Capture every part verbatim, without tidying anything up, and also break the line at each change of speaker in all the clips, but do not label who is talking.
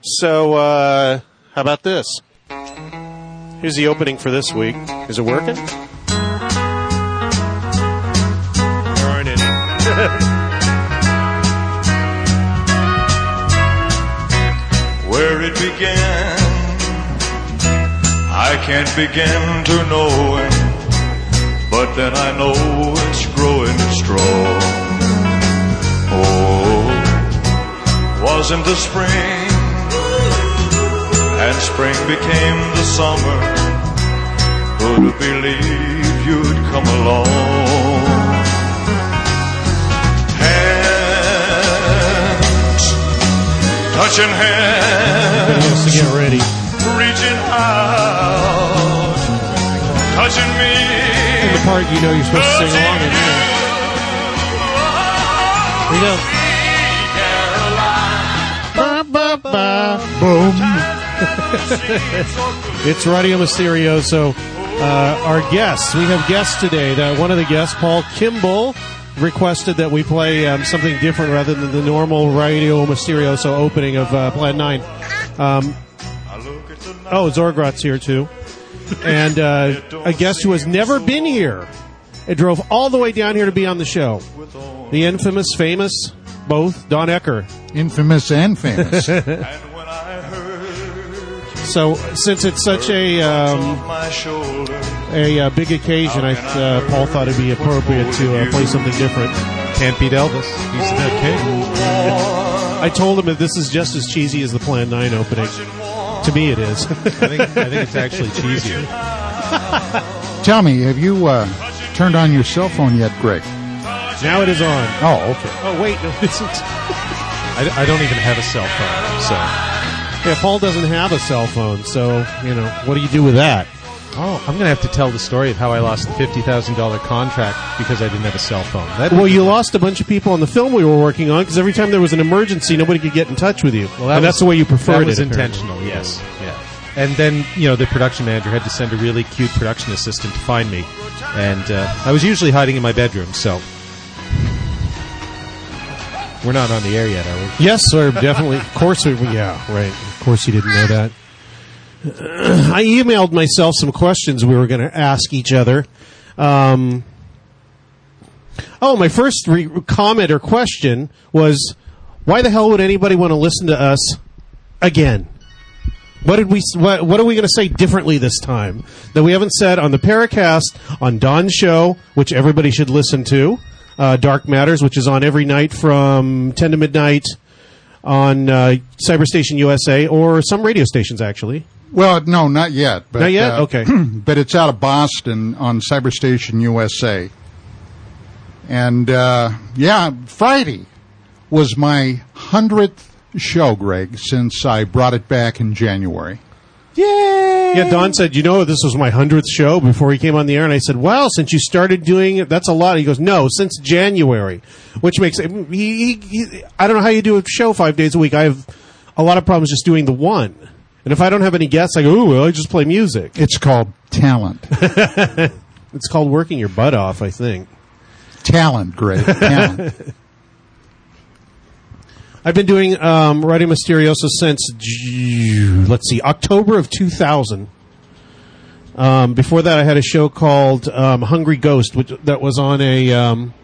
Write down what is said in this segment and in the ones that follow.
So, uh, how about this? Here's the opening for this week. Is it working? Darn it.
Where it began, I can't begin to know it, but then I know it's growing strong. Oh, wasn't the spring, and spring became the summer. Who'd have believed you'd come along? Hands, touching hands,
to get ready.
reaching out, touching me.
In the part you know you're supposed to sing along in. Here you go. Boom. It's Radio Mysterioso. Uh, our guests. We have guests today. That one of the guests, Paul Kimball, requested that we play um, something different rather than the normal Radio Mysterioso opening of uh, Plan nine. Um, oh, Zorgrot's here too. And uh, a guest who has never been here. It drove all the way down here to be on the show. The infamous, famous, both, Don Ecker.
Infamous and famous.
So, since it's such a um, a uh, big occasion, I uh, Paul thought it'd be appropriate to uh, play something different.
Can't beat Elvis. He's the king.
I told him that this is just as cheesy as the Plan nine opening. To me, it is.
I think I think it's actually cheesier.
Tell me, have you uh, turned on your cell phone yet, Greg?
Now it is on.
Oh, okay.
Oh, wait. No, it isn't.
I, I don't even have a cell phone, so...
Yeah, Paul doesn't have a cell phone, so, you know, what do you do with that?
Oh, I'm going to have to tell the story of how I lost the fifty thousand dollars contract because I didn't have a cell phone. That
well, you lost a bunch of people on the film we were working on because every time there was an emergency, nobody could get in touch with you.
Well, that
and
was,
that's the way you preferred it.
That was
apparently.
intentional, yes. Yeah. And then, you know, the production manager had to send a really cute production assistant to find me. And uh, I was usually hiding in my bedroom, so... We're not on the air yet, are we?
Yes, sir, definitely. Of course, we, yeah, right. Of course you didn't know that. I emailed myself some questions we were going to ask each other. Um, oh, my first re- comment or question was, why the hell would anybody want to listen to us again? What did we? What, what are we going to say differently this time that we haven't said on the Paracast, on Don's show, which everybody should listen to? Uh, Dark Matters, which is on every night from ten to midnight on uh, Cyberstation U S A, or some radio stations, actually.
Well, no, not yet. But,
not yet?
Uh,
okay.
But it's out of Boston on Cyberstation U S A. And, uh, yeah, Friday was my hundredth show, Greg, since I brought it back in January.
Yay! Yeah, Don said, you know, this was my hundredth show before he came on the air. And I said, wow, since you started doing it, that's a lot. He goes, no, since January, which makes it, he, he, he, I don't know how you do a show five days a week. I have a lot of problems just doing the one. And if I don't have any guests, I go, ooh, well, I just play music.
It's called talent.
It's called working your butt off, I think.
Talent, Greg. Talent.
I've been doing um, Radio Mysterioso since, let's see, October of two thousand. Um, before that, I had a show called um, Hungry Ghost, which that was on a. Um,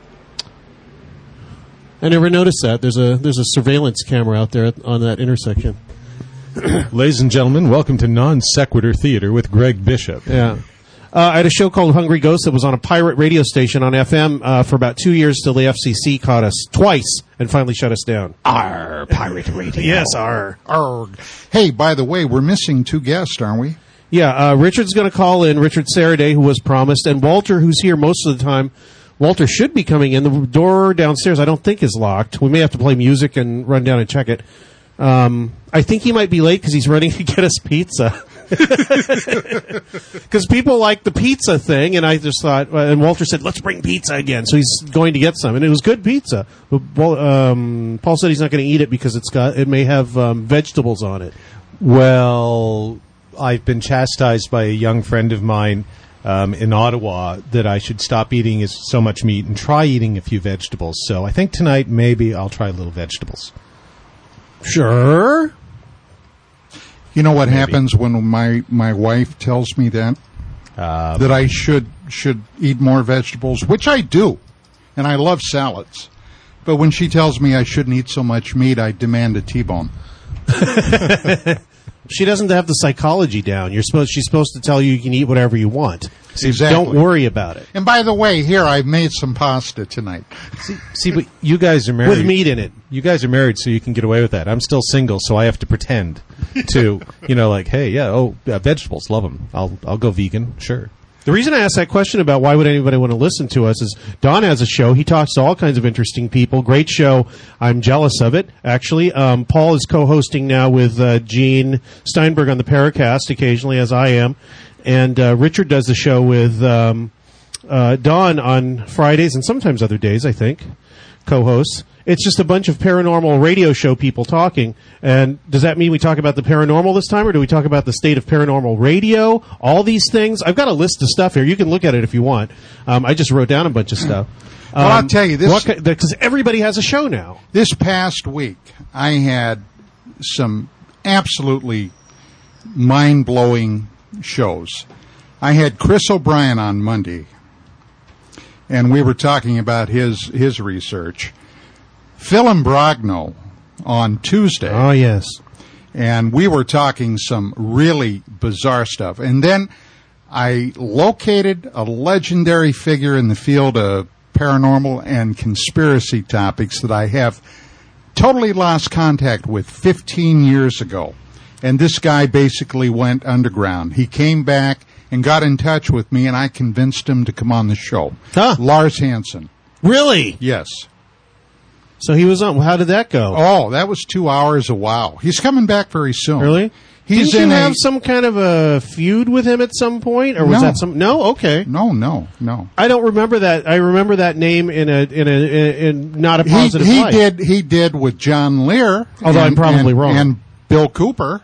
I never noticed that. There's a there's a surveillance camera out there on that intersection.
Ladies and gentlemen, welcome to Non Sequitur Theater with Greg Bishop.
Yeah. Uh, I had a show called Hungry Ghost that was on a pirate radio station on F M uh, for about two years till the F C C caught us twice and finally shut us down.
Arr, pirate radio.
Yes, arr.
Arr. Hey, by the way, we're missing two guests, aren't we?
Yeah, uh, Richard's going to call in, Richard Saraday, who was promised, and Walter, who's here most of the time. Walter should be coming in. The door downstairs I don't think is locked. We may have to play music and run down and check it. Um, I think he might be late because he's running to get us pizza. Because people like the pizza thing, and I just thought, and Walter said, let's bring pizza again. So he's going to get some, and it was good pizza. But, um, Paul said he's not going to eat it because it's got it may have um, vegetables on it.
Well, I've been chastised by a young friend of mine um, in Ottawa that I should stop eating so much meat and try eating a few vegetables. So I think tonight maybe I'll try little vegetables.
Sure.
You know what
Maybe.
happens when my, my wife tells me that?
Uh,
that I should should eat more vegetables, which I do, and I love salads. But when she tells me I shouldn't eat so much meat, I demand a T-bone.
She doesn't have the psychology down. You're supposed. She's supposed to tell you you can eat whatever you want. So
Exactly.
don't worry about it.
And by the way, here, I made some pasta tonight.
see, see, but you guys are married.
With meat in it.
You guys are married, so you can get away with that. I'm still single, so I have to pretend to, you know, like, hey, yeah, oh, uh, vegetables, love them. I'll, I'll go vegan, sure.
The reason I asked that question about why would anybody want to listen to us is Don has a show. He talks to all kinds of interesting people. Great show. I'm jealous of it, actually. Um, Paul is co-hosting now with uh, Gene Steinberg on the Paracast occasionally, as I am. And uh, Richard does the show with um, uh, Don on Fridays and sometimes other days, I think, co-hosts. It's just a bunch of paranormal radio show people talking. And does that mean we talk about the paranormal this time, or do we talk about the state of paranormal radio? All these things. I've got a list of stuff here. You can look at it if you want. Um, I just wrote down a bunch of stuff. Um,
Well, I'll tell you, this-
because everybody has a show now.
This past week, I had some absolutely mind-blowing shows. I had Chris O'Brien on Monday, and we were talking about his his research. Phil Imbrogno on Tuesday,
Oh yes.
and we were talking some really bizarre stuff. And then I located a legendary figure in the field of paranormal and conspiracy topics that I have totally lost contact with fifteen years ago. And this guy basically went underground. He came back and got in touch with me, and I convinced him to come on the show.
Huh.
Lars Hansen.
Really?
Yes.
So he was on. How did that go?
Oh, that was two hours a wow. He's coming back very soon.
Really?
He's
Didn't
in
you
a,
have some kind of a feud with him at some point, or was
No.
that some? No. Okay.
No, no, no.
I don't remember that. I remember that name in a in a in, in not a
He,
positive
he
light.
did he did with John Lear.
Although I'm probably
and,
wrong.
And Bill Cooper.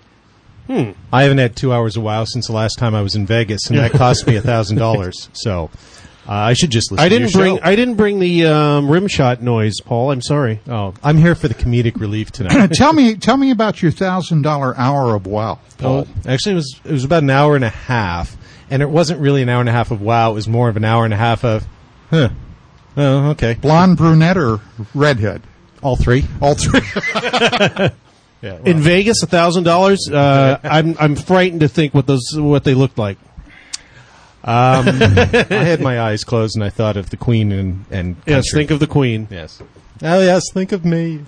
I haven't had two hours a while since the last time I was in Vegas, and that cost me a thousand dollars. So uh, I should just listen.
I didn't
to your
bring
show.
I didn't bring the um, rim shot noise, Paul. I'm sorry.
Oh, I'm here for the comedic relief tonight.
tell me tell me about your thousand dollar hour of wow, Paul.
Oh, actually, it was it was about an hour and a half, and it wasn't really an hour and a half of wow. It was more of an hour and a half of, huh? Oh, okay.
Blonde, brunette, or redhead?
All three.
All three.
Yeah. well,
In Vegas, a thousand dollars. I'm I'm frightened to think what those what they looked like.
um, I had my eyes closed, and I thought of the Queen and and
Yes,
country.
think of the Queen.
Yes. Oh yes, think of me.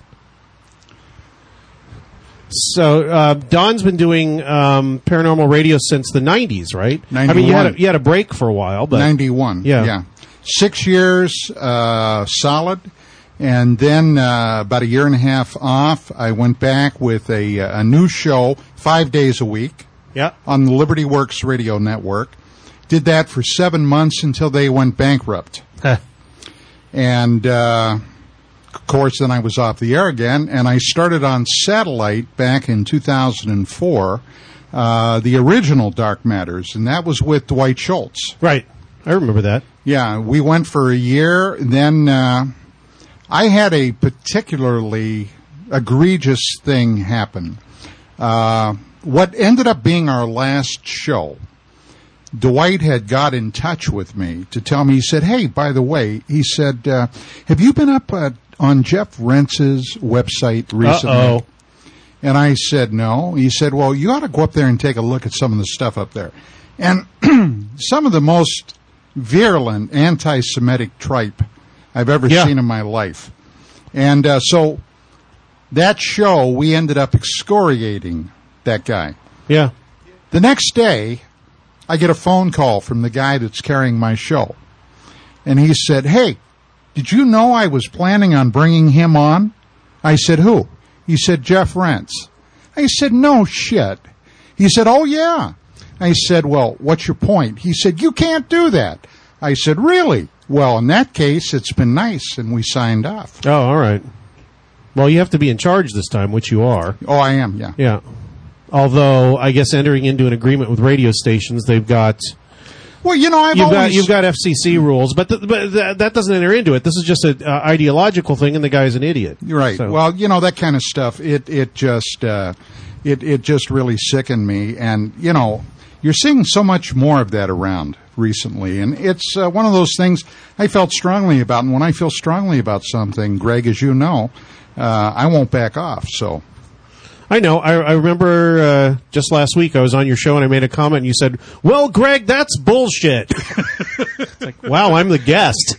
So uh, Don's been doing um, paranormal radio since the nineties, right? I mean, you had a,
ninety-one.
you had a break for a while, but
ninety-one.
Yeah.
Yeah. Six years uh, solid. And then uh, about a year and a half off, I went back with a, a new show, five days a week,
yeah.
on the Liberty Works radio network. Did that for seven months until they went bankrupt. And, uh, of course, then I was off the air again, and I started on satellite back in two thousand four, uh, the original Dark Matters, and that was with Dwight Schultz.
Right. I remember that.
Yeah, we went for a year, and then uh, I had a particularly egregious thing happen. Uh, what ended up being our last show, Dwight had got in touch with me to tell me, he said, hey, by the way, he said, uh, have you been up uh, on Jeff Rentz's website recently?
Uh-oh.
And I said, no. He said, well, you ought to go up there and take a look at some of the stuff up there. And some of the most virulent anti-Semitic tripe I've ever
Yeah.
seen in my life. And uh, so that show, we ended up excoriating that guy.
Yeah.
The next day, I get a phone call from the guy that's carrying my show. And he said, hey, did you know I was planning on bringing him on? I said, who? He said, Jeff Rentz. I said, no shit. He said, oh, yeah. I said, well, what's your point? He said, you can't do that. I said, really? Well, in that case, it's been nice, and we signed off.
Oh, all right. Well, you have to be in charge this time, which you are.
Oh, I am, yeah.
Yeah. Although, I guess entering into an agreement with radio stations, they've got
Well, you know, I've
You've got
always...
you've got F C C rules, but th- but th- that doesn't enter into it. This is just an uh, ideological thing, and the guy's an idiot.
Right.
So.
Well, you know, that kind of stuff. It it just uh, it it just really sickened me, and you know, you're seeing so much more of that around recently, and it's uh, one of those things I felt strongly about. And when I feel strongly about something, Greg, as you know, uh, I won't back off. So.
I know. I, I remember uh, just last week I was on your show and I made a comment and you said, well, Greg, that's bullshit. It's like, wow, I'm the guest.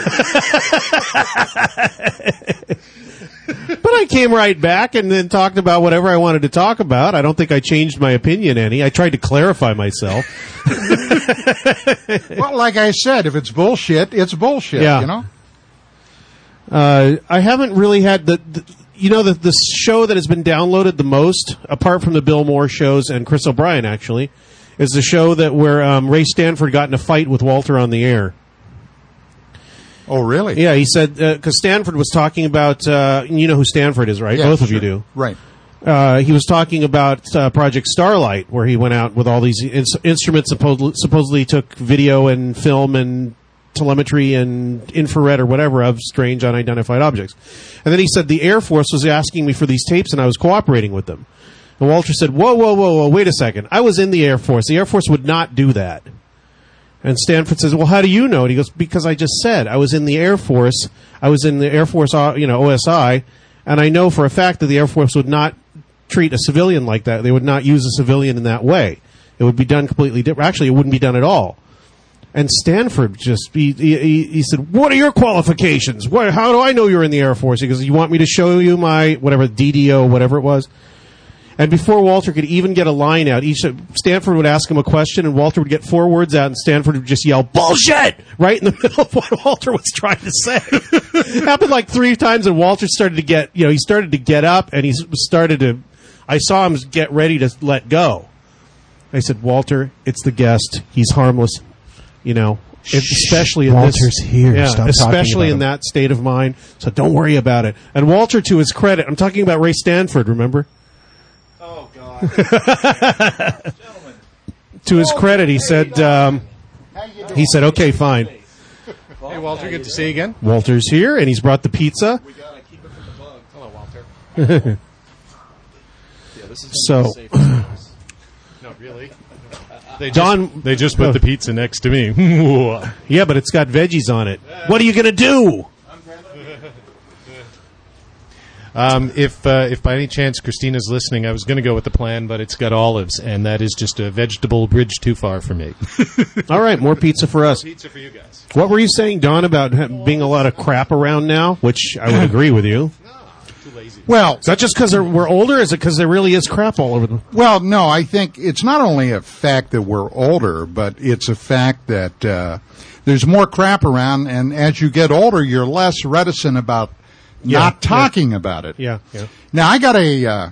But I came right back and then talked about whatever I wanted to talk about. I don't think I changed my opinion any. I tried to clarify myself.
Well, like I said, if it's bullshit, it's bullshit,
Yeah.
you know?
Uh, I haven't really had the... the You know, the, the show that has been downloaded the most, apart from the Bill Moore shows and Chris O'Brien, actually, is the show that where um, Ray Stanford got in a fight with Walter on the air.
Oh, really?
Yeah, he said, because uh, Stanford was talking about, uh, you know who Stanford is, right?
Yeah,
Both of
sure.
you do.
Right.
Uh, he was talking about uh, Project Starlight, where he went out with all these ins- instruments, supposedly, supposedly took video and film and telemetry and infrared or whatever of strange unidentified objects. And then he said the Air Force was asking me for these tapes and I was cooperating with them. And Walter said, whoa, whoa, whoa, whoa, wait a second. I was in the Air Force. The Air Force would not do that. And Stanford says, well, how do you know? And he goes, because I just said I was in the Air Force. I was in the Air Force, uh, you know, O S I, and I know for a fact that the Air Force would not treat a civilian like that. They would not use a civilian in that way. It would be done completely different. Actually, it wouldn't be done at all. And Stanford just, he, he, he said, what are your qualifications? What, how do I know you're in the Air Force? He goes, you want me to show you my, whatever, D D O, whatever it was? And before Walter could even get a line out, each Stanford would ask him a question, and Walter would get four words out, and Stanford would just yell, bullshit! Right in the middle of what Walter was trying to say. It happened like three times, and Walter started to get, you know, he started to get up, and he started to, I saw him get ready to let go. I said, Walter, it's the guest. He's harmless. You know, especially in
Walter's
this,
here.
yeah,
Stop
especially
talking about
in
him.
that state of mind. So don't worry about it. And Walter, to his credit, I'm talking about Ray Stanford. Remember?
Oh, God. Gentlemen.
To his credit, he said, um, he said, okay, fine.
Hey, Walter, good to see you again.
Walter's here, and he's brought the pizza.
We gotta keep it from the bug.
Hello, Walter.
Yeah, this is
So,
No, really? They just,
Don,
they just put the pizza next to me.
yeah, but it's got veggies on it. What are you going to do?
Um, if uh, if by any chance Christina's listening, I was going to go with the plan, but it's got olives, and that is just a vegetable bridge too far for me.
All right, more pizza for us.
Pizza for you guys.
What were you saying, Don, about ha- being a lot of crap around now? Which I would agree with you.
Too lazy.
Well,
Is that just because we're older? Is it because there really is crap all over them?
well, no, I think it's not only a fact that we're older, but it's a fact that uh, there's more crap around, and as you get older, you're less reticent about
Yeah,
not
yeah.
talking about it.
Yeah, yeah.
Now, I got a, uh,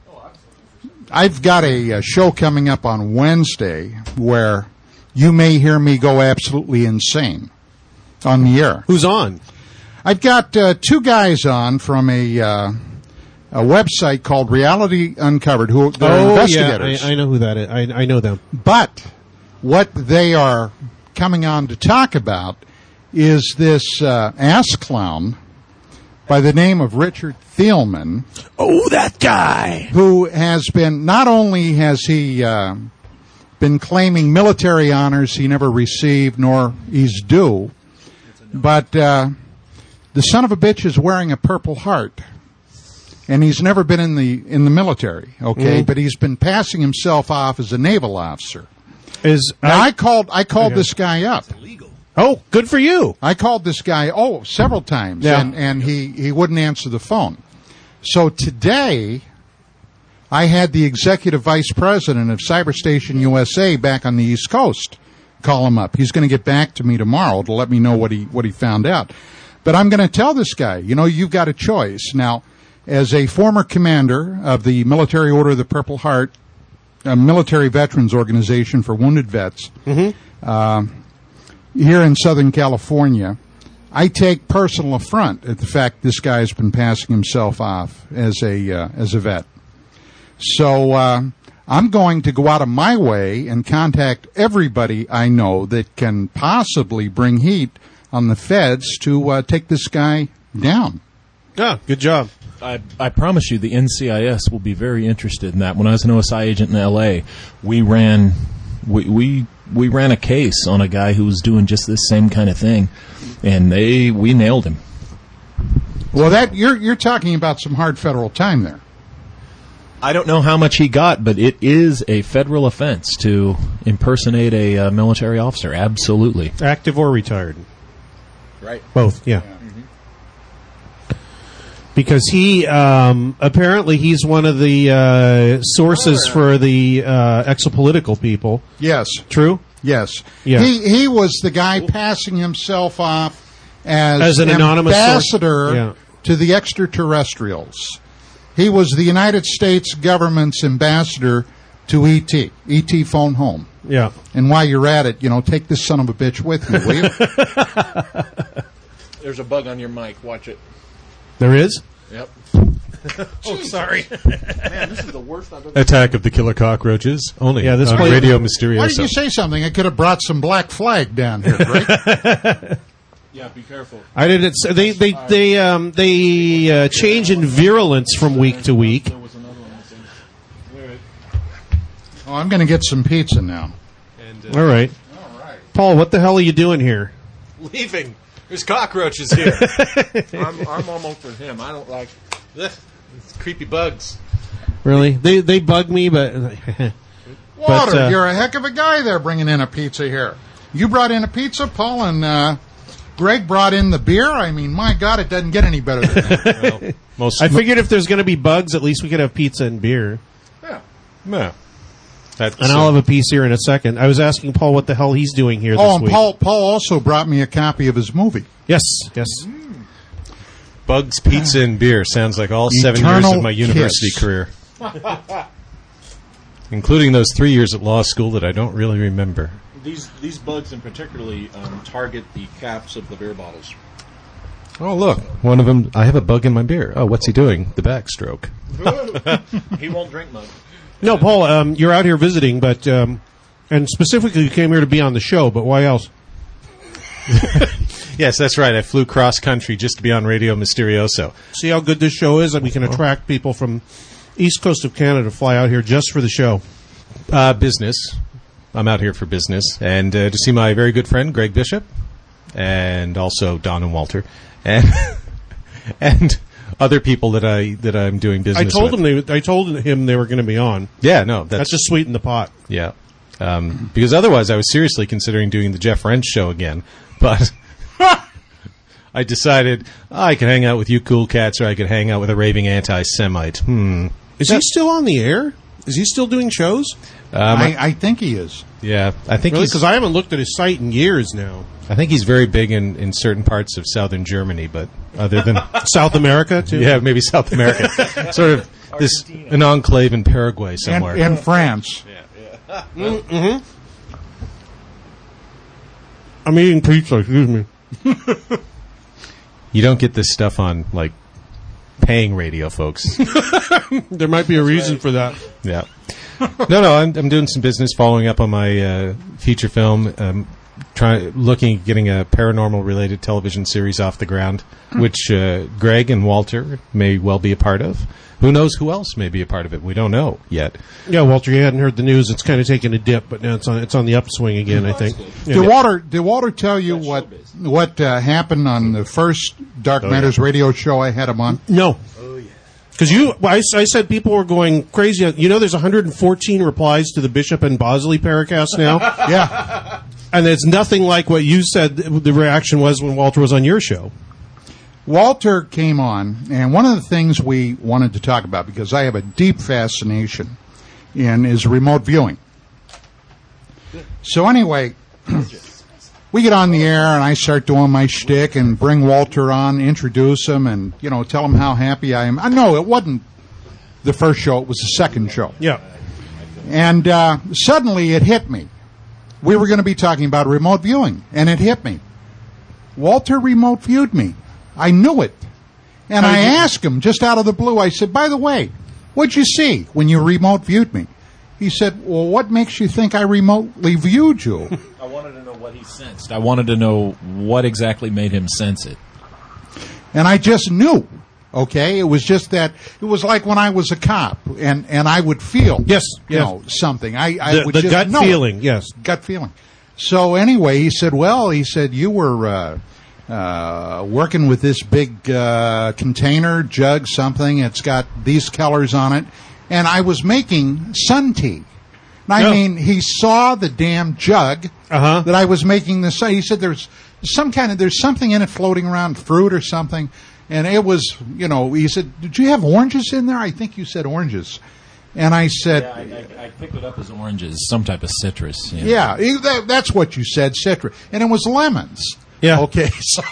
I've got a, uh show coming up on Wednesday where you may hear me go absolutely insane on the air.
Who's on?
I've got uh, two guys on from a uh, a website called Reality Uncovered, who they're investigators.
Yeah, I, I know who that is. I, I know them.
But what they are coming on to talk about is this uh, ass clown by the name of Richard Thielman,
Oh, that guy.
who has been, not only has he uh, been claiming military honors he never received nor he's due, but uh, the son of a bitch is wearing a Purple Heart. And he's never been in the in the military, okay?
Mm.
But he's been passing himself off as a naval officer.
Is
Now, I called I called
Okay.
this guy up.
Oh, good for you.
I called this guy, oh, several times,
Yeah.
and, and he, he wouldn't answer the phone. So today, I had the executive vice president of Cyberstation U S A back on the East Coast call him up. He's going to get back to me tomorrow to let me know what he what he found out. But I'm going to tell this guy, you know, you've got a choice. Now, as a former commander of the Military Order of the Purple Heart, a military veterans organization for wounded vets, uh, here in Southern California, I take personal affront at the fact this guy has been passing himself off as a uh, as a vet. So uh, I'm going to go out of my way and contact everybody I know that can possibly bring heat on the feds to uh, take this guy down.
Yeah, good job.
I, I promise you the N C I S will be very interested in that. When I was an O S I agent in L A, we ran we we, we ran a case on a guy who was doing just this same kind of thing, and they we nailed him.
Well, that you're you're talking about some hard federal time there.
I don't know how much he got, but it is a federal offense to impersonate a uh, military officer. Absolutely.
Active or retired?
Right.
Both, yeah. Mm-hmm. Because he, um, apparently he's one of the uh, sources for the uh, exopolitical people.
Yes.
True?
Yes.
Yeah.
He he was the guy passing himself off as,
As an anonymous source.
ambassador
Yeah.
to the extraterrestrials. He was the United States government's ambassador to E T. E T phone home.
Yeah.
And while you're at it, you know, take this son of a bitch with you, will you?
There's a bug on your mic. Watch it.
There is?
Yep.
Oh, sorry.
Man, this is the worst I've ever.
Attack of the Killer Cockroaches. Only
Yeah, this
on
place-
Radio Mysterioso.
Why did you say something? I could have brought some black flag down here, right?
Yeah, be careful.
I didn't. Say, they they they um they uh, change in virulence from week to week.
There was another one. I think.
Oh, I'm going to get some pizza now.
And,
All right,
All right.
Paul. What the hell are you doing here?
leaving. There's cockroaches here.
I'm, I'm almost for him. I don't like.
It's creepy bugs.
Really? They they bug me, but
Water,
But, uh,
you're a heck of a guy there bringing in a pizza here. You brought in a pizza, Paul, and uh, Greg brought in the beer. I mean, my God, it doesn't get any better than that.
Well, most
I figured if there's going to be bugs, at least we could have pizza and beer.
Yeah.
no. That's,
And I'll have a piece here in a second. I was asking Paul what the hell he's doing here
Oh,
this
and
week.
Paul, Paul also brought me a copy of his movie.
Yes, yes.
Bugs, pizza, and beer sounds like all seven years
Eternal
of my university
Kiss.
career. Including those three years at law school that I don't really remember.
These these bugs in particularly um, target the caps of the beer bottles.
Oh, look. One of them, I have a bug in my beer. Oh, what's he doing? The backstroke.
He won't drink much.
No, Paul, um, you're out here visiting, but um, and specifically you came here to be on the show. But why else?
Yes, that's right. I flew cross country just to be on Radio Mysterioso.
See how good this show is, and we can attract people from East Coast of Canada to fly out here just for the show.
Uh, business. I'm out here for business. And uh, to see my very good friend, Greg Bishop, and also Don and Walter, and and other people that I that I'm doing
I
business
told
with.
him they, I told him they were going to be on.
Yeah, no, that's,
That's just sweeten the pot.
yeah. Um, because otherwise, I was seriously considering doing the Jeff Wrench show again, but I decided oh, I could hang out with you cool cats, or I could hang out with a raving anti-Semite. Hmm.
Is he still on the air? Is he still doing shows?
Um,
I, I think he is.
yeah, I think
Really?
he's.
Because I haven't looked at his site in years now.
I think he's very big in, in certain parts of southern Germany, but other than
South America, too?
yeah, maybe South America, sort of this an enclave in Paraguay
And,
somewhere.
and France.
I'm eating pizza, excuse me.
You don't get this stuff on like paying radio, folks.
There might be a reason for that.
Yeah. No, no, I'm I'm doing some business, following up on my uh, feature film, um, trying looking at getting a paranormal related television series off the ground, which uh, Greg and Walter may well be a part of. Who knows who else may be a part of it? We don't know yet.
Yeah, Walter, you hadn't heard the news. It's kind of taken a dip, but now it's on it's on the upswing again, I think.
Did
Yeah.
Walter did Walter tell you what what uh, happened on the first Dark Matters radio show I had him on?
No. Oh, yeah. Because you, well, I, s- I said people were going crazy. You know, there's one hundred fourteen replies to the Bishop and Bosley Paracast now,
Yeah.
and it's nothing like what you said the reaction was when Walter was on your show.
Walter came on, and one of the things we wanted to talk about, because I have a deep fascination in, is remote viewing. So anyway, we get on the air, and I start doing my shtick and bring Walter on, introduce him, and, you know, tell him how happy I am. I know it wasn't the first show, it was the second show.
Yeah.
And uh, suddenly it hit me. We were going to be talking about remote viewing, and it hit me. Walter remote viewed me. I knew it. And I asked him just out of the blue, I said, by the way, what'd you see when you remote viewed me? He said, well, what makes you think I remotely viewed you?
I wanted to know what he sensed. I wanted to know what exactly made him sense it.
And I just knew. Okay, it was just that it was like when I was a cop, and, and I would feel,
Yes,
you
yes.
know, something. I, I
The,
would
the
just
gut
know.
feeling, yes.
Gut feeling. So anyway, he said, well, he said, you were uh, uh, working with this big uh, container, jug, something. It's got these colors on it. And I was making sun tea. And I
No.
mean, he saw the damn jug
Uh-huh.
that I was making the sun. He said, there's some kind of, there's something in it floating around, fruit or something. And it was, you know, he said, did you have oranges in there? I think you said oranges. And I said,
Yeah, I, I, I picked it up as oranges, some type of citrus. you know.
yeah, he- that, that's what you said, citrus. And it was lemons.
Yeah.
Okay, so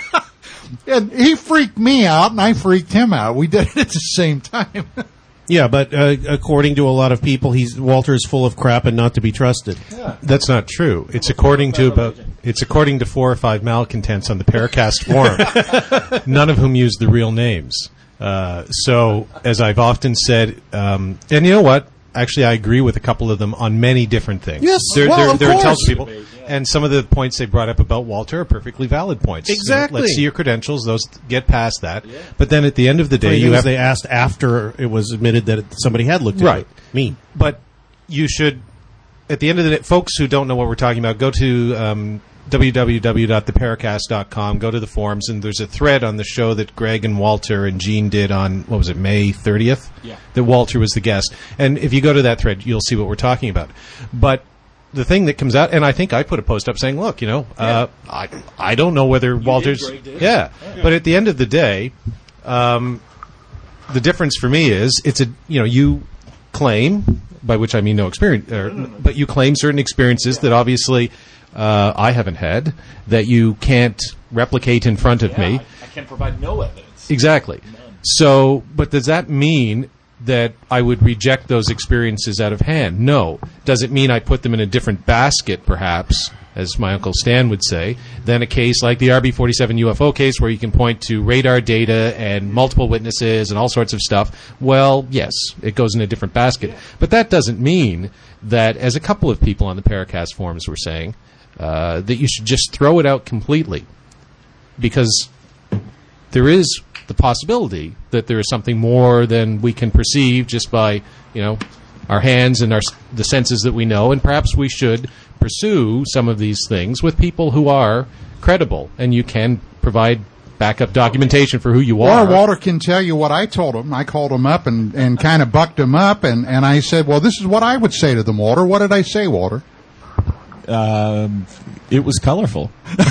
and he freaked me out, and I freaked him out. We did it at the same time.
Yeah, but uh, according to a lot of people, he's Walter is full of crap and not to be trusted.
That's not true. It's according to about it's according to four or five malcontents on the Paracast forum, none of whom use the real names. Uh, so, as I've often said, um, and you know what? Actually, I agree with a couple of them on many different things.
Yes,
they're,
well,
they're,
of
they're
course.
intelligent people, and some of the points they brought up about Walter are perfectly valid points. You know,
Exactly.
let's see your credentials; those get past that. But then, at the end of the day,
Funny
you
thing is
have
they asked after it was admitted that somebody had looked at
Right.
it. Me.
But you should, at the end of the day, folks who don't know what we're talking about, go to um, w w w dot the paracast dot com, go to the forums, and there's a thread on the show that Greg and Walter and Gene did on, what was it, May thirtieth?
Yeah.
That Walter was the guest. And if you go to that thread, you'll see what we're talking about. But the thing that comes out, and I think I put a post up saying, look, you know, uh, I, I don't know whether Walter's...
Greg did.
Yeah. But at the end of the day... Um, the difference for me is it's a you know you claim, by which I mean no experience, or, but you claim certain experiences that obviously uh, I haven't had, that you can't replicate in front of me.
I, I can provide no evidence.
Exactly. So, but does that mean that I would reject those experiences out of hand? No. Does it mean I put them in a different basket, perhaps, as my Uncle Stan would say, than a case like the R B forty-seven U F O case where you can point to radar data and multiple witnesses and all sorts of stuff? Well, yes, it goes in a different basket. But that doesn't mean that, as a couple of people on the Paracast forums were saying, uh, that you should just throw it out completely. Because there is the possibility that there is something more than we can perceive just by, you know, our hands and our the senses that we know, and perhaps we should pursue some of these things with people who are credible, and you can provide backup documentation for who you are.
Or Walter can tell you what I told him. I called him up and, and kind of bucked him up, and, and I said, well, this is what I would say to them, Walter. What did I say, Walter?
Um, it was colorful.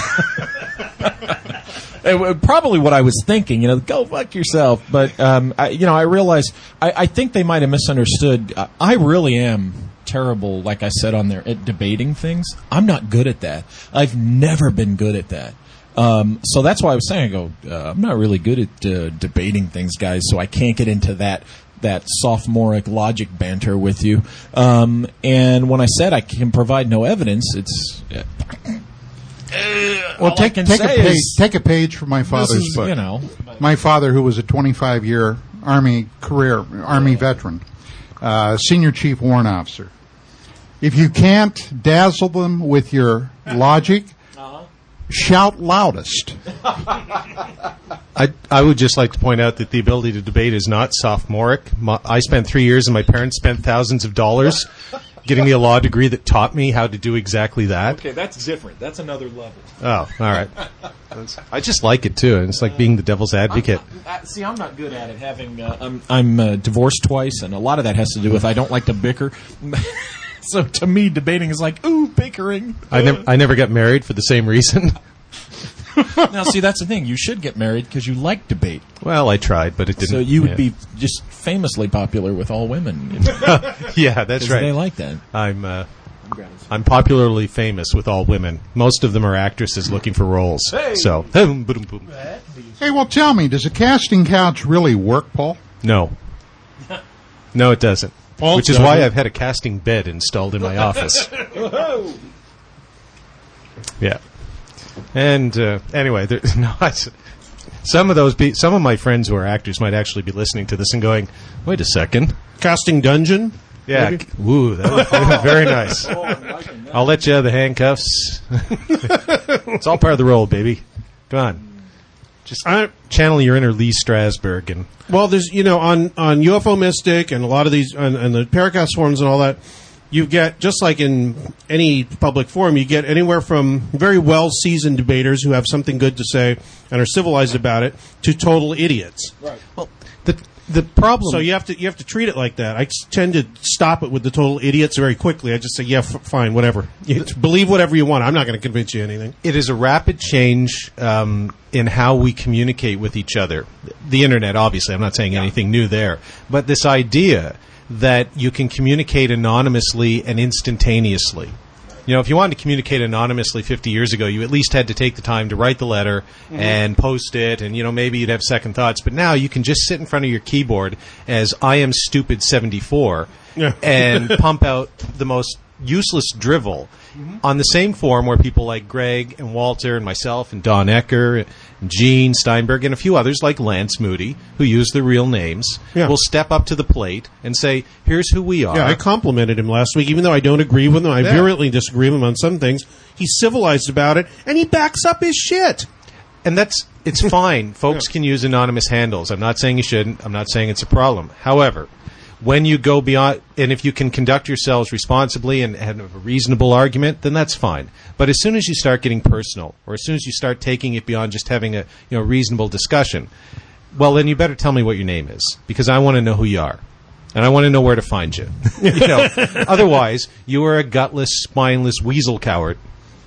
It wa- probably what I was thinking, you know, go fuck yourself. But, um, I, you know, I realized, I, I think they might have misunderstood. I, I really am terrible, like I said on there, at debating things. I'm not good at that. I've never been good at that. Um, so that's why I was saying, I go, uh, I'm not really good at uh, debating things, guys, so I can't get into that that sophomoric logic banter with you. Um, and when I said I can provide no evidence, it's... Uh,
Well,
all
take,
I can
take, a
say
page,
is
take a page from my father's
this is,
book.
you know,
My father, who was a twenty-five year Army career, Army veteran, uh, senior chief warrant officer. If you can't dazzle them with your logic, shout loudest.
I, I would just like to point out that the ability to debate is not sophomoric. My, I spent three years, and my parents spent thousands of dollars getting me a law degree that taught me how to do exactly that.
Okay, that's different. That's another level.
Oh, all right. I just like it, too. And it's like being the devil's advocate.
Uh, see, I'm not good at it. Having uh, I'm I'm uh, divorced twice, and a lot of that has to do with I don't like to bicker. So to me, debating is like ooh bickering.
I never, I never got married for the same reason.
Now, see, that's the thing. You should get married because you like debate.
Well, I tried, but it didn't.
So you would
yeah.
be just famously popular with all women. You know,
Yeah, that's
'cause
right.
They like that.
I'm uh, I'm popularly famous with all women. Most of them are actresses looking for roles. So, boom, boom, boom.
Hey, well, tell me, does a casting couch really work, Paul?
No. No, it doesn't.
Paul
Which is
doesn't.
why I've had a casting bed installed in my office. Yeah. And uh, anyway, there, no, I, some of those, be, some of my friends who are actors might actually be listening to this and going, "Wait a second,
Casting Dungeon?
Yeah.
maybe?
Ooh, that was very nice. I'll let you have the handcuffs. It's all part of the role, baby. Come on. Just
I,
channel your inner Lee Strasberg. And
well, there's, you know, on, on U F O Mystic and a lot of these, and, and the Paracast forums and all that, you get, just like in any public forum, you get anywhere from very well-seasoned debaters who have something good to say and are civilized about it to total idiots.
Right.
well, the the problem.
So you have to you have to treat it like that. I tend to stop it with the total idiots very quickly. I just say, yeah, f- fine, whatever. You believe whatever you want. I'm not going to convince you anything.
It is a rapid change um, in how we communicate with each other. The internet, obviously, I'm not saying anything new there, but this idea that you can communicate anonymously and instantaneously. You know, if you wanted to communicate anonymously fifty years ago, you at least had to take the time to write the letter mm-hmm. and post it, and, you know, maybe you'd have second thoughts. But now you can just sit in front of your keyboard as I am stupid seventy-four
Yeah.
and pump out the most useless drivel mm-hmm. on the same forum where people like Greg and Walter and myself and Don Ecker and Gene Steinberg and a few others like Lance Moody, who use their real names,
Yeah.
will step up to the plate and say, here's who we are.
Yeah, I complimented him last week, even though I don't agree with him. I
Yeah.
virulently disagree with him on some things. He's civilized about it, and he backs up his shit.
And that's, it's fine. Folks
Yeah.
can use anonymous handles. I'm not saying you shouldn't. I'm not saying it's a problem. However, when you go beyond, and if you can conduct yourselves responsibly and have a reasonable argument, then that's fine. But as soon as you start getting personal, or as soon as you start taking it beyond just having a you know reasonable discussion, well, then you better tell me what your name is, because I want to know who you are, and I want to know where to find you. you know, otherwise, you are a gutless, spineless weasel coward.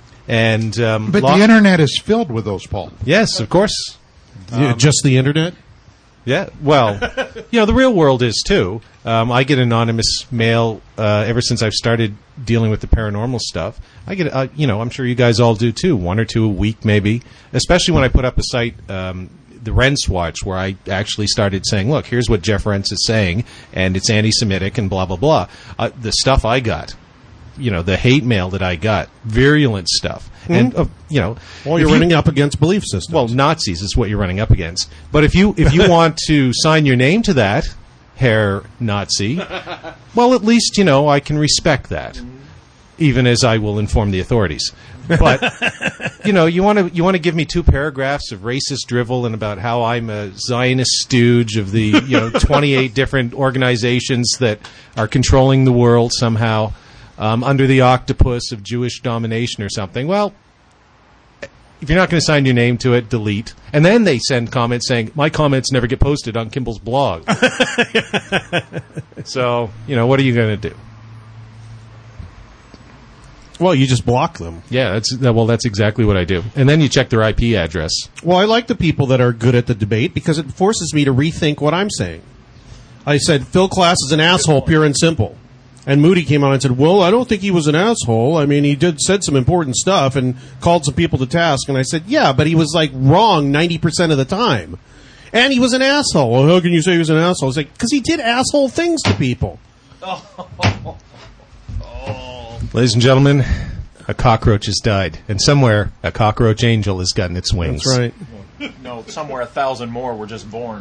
And um,
But
lo-
the internet is filled with those, Paul.
yes, of course.
Yeah, just the internet?
Yeah, well, you know, the real world is too. Um, I get anonymous mail uh, ever since I've started dealing with the paranormal stuff. I get, uh, you know, I'm sure you guys all do too, one or two a week maybe, especially when I put up a site, um, the Rents Watch, where I actually started saying, look, here's what Jeff Rents is saying, and it's anti-Semitic and blah, blah, blah. Uh, the stuff I got, you know, the hate mail that I got, virulent stuff. Mm-hmm. And, uh, you know...
Well, you're
you,
running up against belief systems.
Well, Nazis is what you're running up against. But if you if you want to sign your name to that, Herr Nazi, well, at least, you know, I can respect that, even as I will inform the authorities. But, you know, you want to you want to give me two paragraphs of racist drivel and about how I'm a Zionist stooge of the, you know, twenty-eight different organizations that are controlling the world somehow, um, under the octopus of Jewish domination or something. Well, if you're not going to sign your name to it, delete. And then they send comments saying, my comments never get posted on Kimball's blog. So, you know, what are you going to do?
Well, you just block them.
Yeah, that's well, that's exactly what I do. And then you check their I P address.
Well, I like the people that are good at the debate because it forces me to rethink what I'm saying. I said, Phil Klass is an asshole, pure and simple. And Moody came on and said, well, I don't think he was an asshole. I mean, he did said some important stuff and called some people to task. And I said, yeah, but he was, like, wrong ninety percent of the time. And he was an asshole. Well, how can you say he was an asshole? I was like, because he did asshole things to people.
Oh.
Ladies and gentlemen, a cockroach has died. And somewhere, a cockroach angel has gotten its wings.
That's right.
No, somewhere a thousand more were just born.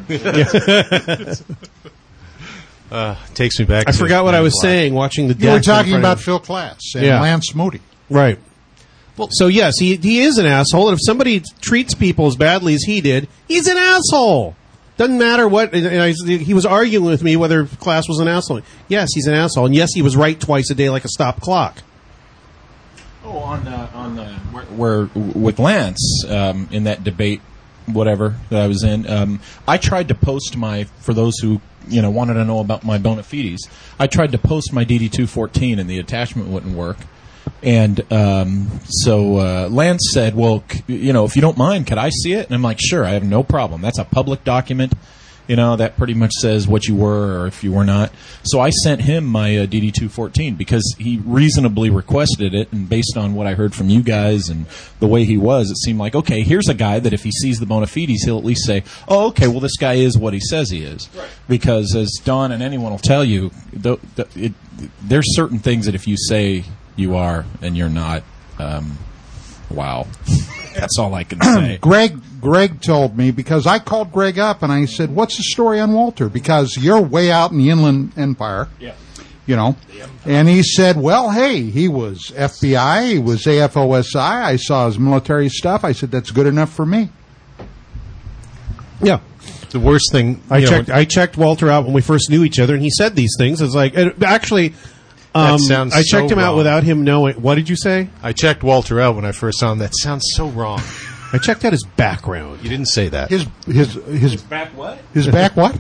Uh, takes me back
I
to
forgot what I was
Life.
saying watching the
You were
death in
talking
front
about
of-
Phil Klass and
Yeah.
Lance Moody.
Right. Well, so yes, he he is an asshole, and if somebody treats people as badly as he did, he's an asshole. Doesn't matter what. And I, he was arguing with me whether Klass was an asshole. Yes, he's an asshole, and yes, he was right twice a day like a stopped clock.
Oh, on uh, on uh, where, where with Lance um, in that debate, whatever that I was in, um, I tried to post my for those who you know wanted to know about my bona fides. I tried to post my D D two fourteen, and the attachment wouldn't work. And um, so uh, Lance said, "Well, c- you know, if you don't mind, could I see it?" And I'm like, "Sure, I have no problem. That's a public document." You know, that pretty much says what you were or if you were not. So I sent him my uh, D D two fourteen because he reasonably requested it, and based on what I heard from you guys and the way he was, it seemed like, okay, here's a guy that if he sees the bona fides, he'll at least say, oh, okay, well, this guy is what he says he is. Right. Because as Don and anyone will tell you, the, the, it, there's certain things that if you say you are and you're not, um, wow. That's all I can say.
Greg Greg told me, because I called Greg up and I said, what's the story on Walter? Because you're way out in the Inland Empire.
Yeah.
you know. And he said, well, hey, he was F B I, he was A F O S I, I saw his military stuff. I said, that's good enough for me.
Yeah.
The worst thing
I
you know,
checked. I checked Walter out when we first knew each other, and he said these things. It's like it, actually, um,
That sounds
I checked
so
him out
wrong.
without him knowing. What did you say?
I checked Walter out when I first saw him. That sounds so wrong.
I checked out his background.
You didn't say that.
His his his
Back what?
his back what?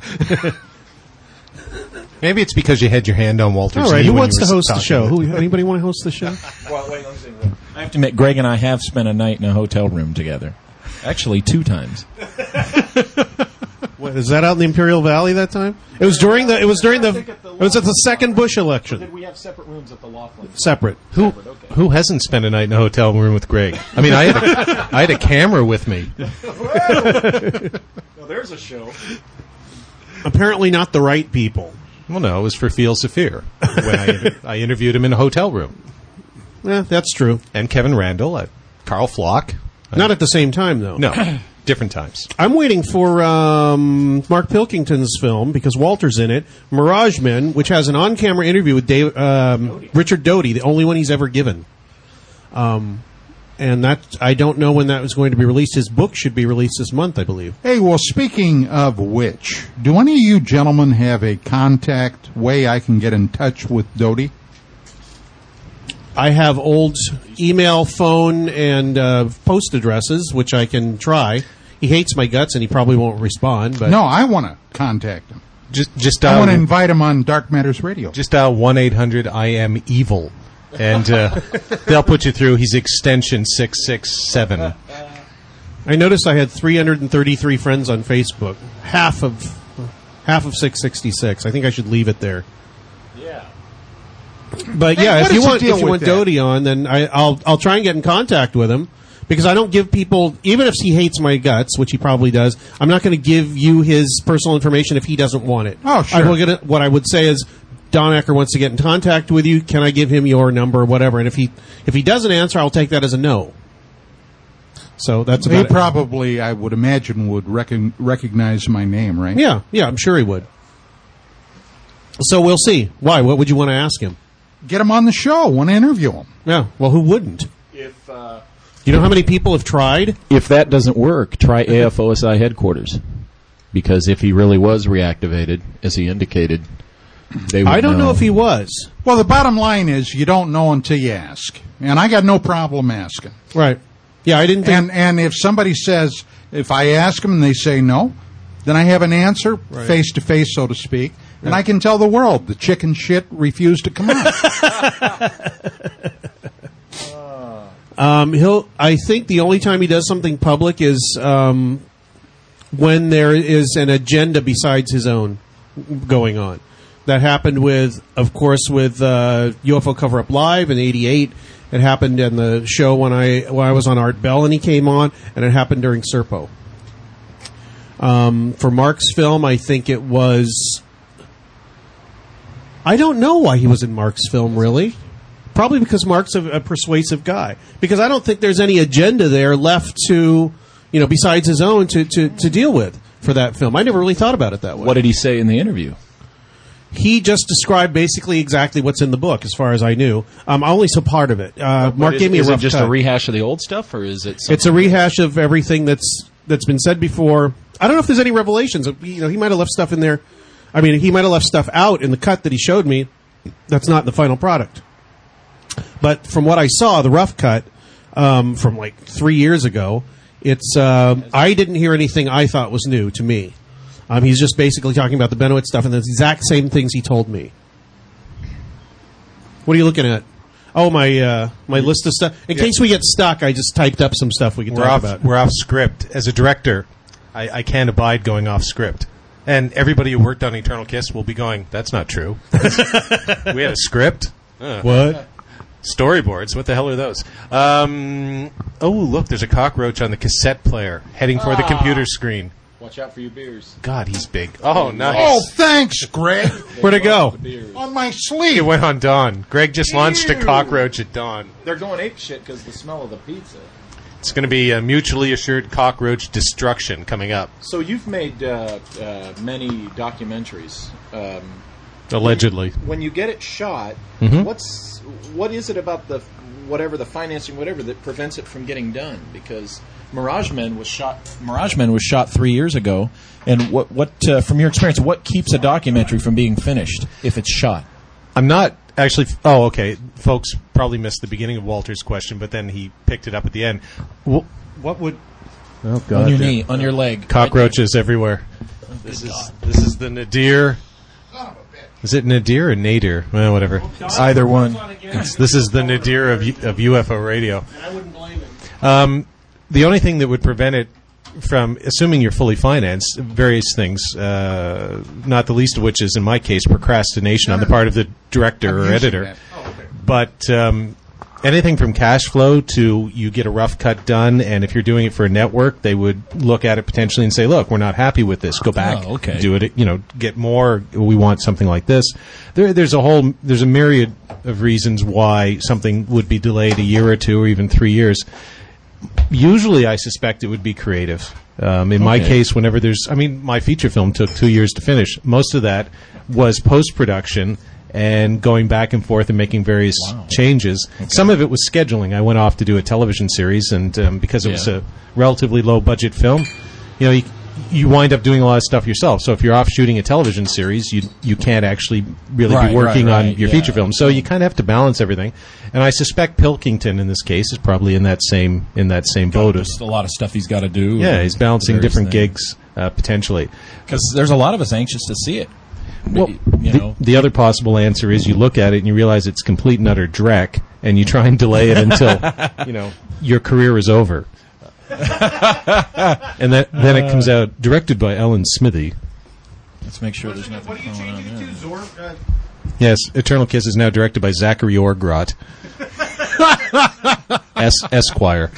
Maybe it's because you had your hand on Walter's
All right,
knee
who
when
wants
you
to
were
host the
talking.
show? Who? Anybody want to host the show?
Well, wait, let me see.
I have to admit, Greg and I have spent a night in a hotel room together. Actually, two times.
What, is that out in the Imperial Valley that time? It was during the. It was during the. It was at the second Bush election.
Did we have separate rooms at the Laughlin?
Separate.
Who who hasn't spent a night in a hotel room with Greg? I mean, I had a, I had a camera with me.
Well, there's a show.
Apparently, not the right people.
Well, no, it was for Feel Saphir when I, inter- I interviewed him in a hotel room.
Yeah, that's true.
And Kevin Randall, uh, Carl Flock.
Not at the same time, though.
No, different times.
I'm waiting for um, Mark Pilkington's film because Walter's in it, Mirage Men, which has an on-camera interview with Dave, um, Richard Doty, the only one he's ever given. Um, and that I don't know when that was going to be released. His book should be released this month, I believe.
Hey, well, speaking of which, do any of you gentlemen have a contact way I can get in touch with Doty?
I have old email, phone, and uh, post addresses, which I can try. He hates my guts, and he probably won't respond. But
No, I want to contact him.
Just just
I
dial
want to invite him on Dark Matters Radio.
just dial one eight hundred I am evil, and uh, they'll put you through. He's extension six six seven.
I noticed I had three hundred thirty-three friends on Facebook. Half of half of six sixty-six. I think I should leave it there.
Yeah.
But
Hey,
yeah,
what
if you
is the
want
deal
if you
with
want
that?
Doty on, then I, I'll I'll try and get in contact with him because I don't give people, even if he hates my guts, which he probably does. I'm not going to give you his personal information if he doesn't want it.
Oh, sure.
I will get it, what I would say is, Don Ecker wants to get in contact with you. Can I give him your number or whatever? And if he if he doesn't answer, I'll take that as a no. So that's
He
about it.
probably, I would imagine, would recon- recognize my name, right?
Yeah, yeah, I'm sure he would. So we'll see. Why? What would you want to ask him?
Get him on the show. Want to interview him.
Yeah. Well, who wouldn't?
If uh,
You know how many people have tried?
If that doesn't work, try A F O S I headquarters. Because if he really was reactivated, as he indicated, they would
I don't know if he was.
Well, the bottom line is you don't know until you ask. And I got no problem asking.
Right. Yeah, I didn't think.
And and if somebody says, if I ask them and they say no, then I have an answer, face to face, so to speak, and I can tell the world the chicken shit refused to come out.
um, he'll. I think the only time he does something public is um, when there is an agenda besides his own going on. That happened with, of course, with uh, U F O Cover Up Live in eighty-eight. It happened in the show when I when I was on Art Bell and he came on, and it happened during Serpo. Um, for Mark's film, I think it was. I don't know why he was in Mark's film, really. Probably because Mark's a, a persuasive guy. Because I don't think there's any agenda there left to, you know, besides his own to, to, to deal with for that film. I never really thought about it that way.
What did he say in the interview?
He just described basically exactly what's in the book, as far as I knew. Um, I only saw part of it. Uh, Mark
Is-
gave me
is
a rough
it just
cut.
a rehash of the old stuff, or is it?
It's a rehash of everything that's that's been said before. I don't know if there's any revelations. You know, he might have left stuff in there. I mean, he might have left stuff out in the cut that he showed me. That's not in the final product. But from what I saw, the rough cut um, from like three years ago, it's uh, I didn't hear anything I thought was new to me. Um, he's just basically talking about the Benoit stuff and the exact same things he told me. What are you looking at? Oh, my uh, my list of stuff. In case we get stuck, I just typed up some stuff we can
We're
talk
off.
about.
We're off script. As a director, I, I can't abide going off script. And everybody who worked on Eternal Kiss will be going, "That's not true. We had a script. Uh,
What?
Storyboards. What the hell are those? Um, oh, look, there's a cockroach on the cassette player heading for the computer screen.
watch out for your beers.
God, he's big. Oh, nice.
Oh, thanks, Greg.
Where'd it go?
The beers.
On my
It
sleeve.
went on dawn. Greg just launched a
Ew.
cockroach at dawn.
They're going ape shit because the smell of the pizza.
It's going to be a mutually assured cockroach destruction coming up.
So you've made uh, uh, many documentaries. Um,
Allegedly.
When you get it shot,
Mhm.
what's what is it about the whatever the financing, whatever, that prevents it from getting done? Because Mirage Men was shot. Mirage Men was shot three years ago, and what what uh, from your experience, what keeps a documentary from being finished if it's shot?
I'm not actually. Oh, okay. Folks probably missed the beginning of Walter's question, but then he picked it up at the end. Wh- What would? Oh God!
On your
there-
knee, on your leg.
Cockroaches everywhere. This is this is the nadir. Is it nadir or nadir? Well, whatever.
Either one.
It's, this is the nadir of U- of U F O radio.
I wouldn't blame him.
Um, the only thing that would prevent it from, assuming you're fully financed, various things, uh, not the least of which is, in my case, procrastination on the part of the director or editor. But um, anything from cash flow to you get a rough cut done, and if you're doing it for a network, they would look at it potentially and say, look, we're not happy with this. Go back,
Oh, okay.
do it, you know, get more. We want something like this. There, there's a whole, there's a myriad of reasons why something would be delayed a year or two or even three years. Usually, I suspect it would be creative. Um, in my
Okay.
case, whenever there's, I mean, my feature film took two years to finish. Most of that was post-production and going back and forth and making various
Wow.
changes. Some of it was scheduling. I went off to do a television series, and um, because it was
Yeah.
a relatively low-budget film, you know, you, you wind up doing a lot of stuff yourself. So if you're off shooting a television series, you you can't actually really
Right,
be working
right,
on
right,
your
yeah.
feature film. So you kind of have to balance everything. And I suspect Pilkington in this case is probably in that same in that same boat. As,
Just a lot of stuff he's got to do.
yeah, he's balancing
Various
different
things.
gigs uh, potentially.
Because there's a lot of us anxious to see it.
Well,
you
the,
know,
the other possible answer is you look at it and you realize it's complete and utter dreck, and you try and delay it until you know your career is over. And that, then it comes out directed by Ellen Smithy.
let's make sure there's nothing going on there.
Yes, Eternal Kiss is now directed by Zachary Orgrot, es- Esquire.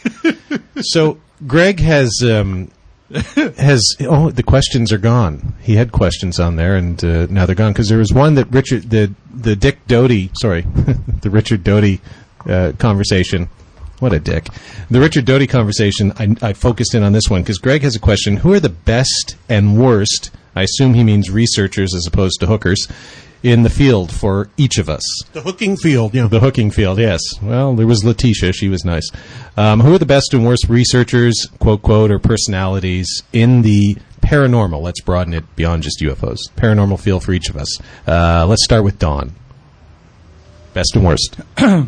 So Greg has um, has oh the questions are gone. He had questions on there, and uh, now they're gone because there was one that Richard the the Dick Doty sorry the Richard Doty uh, conversation. What a dick. The Richard Doty conversation, I, I focused in on this one because Greg has a question. Who are the best and worst, I assume he means researchers as opposed to hookers, in the field for each of us?
The hooking field, yeah.
The hooking field, yes. Well, there was Letitia. She was nice. Um, who are the best and worst researchers, quote, quote, or personalities in the paranormal? Let's broaden it beyond just U F Os. Paranormal field for each of us. Uh, let's start with Don. Best and worst.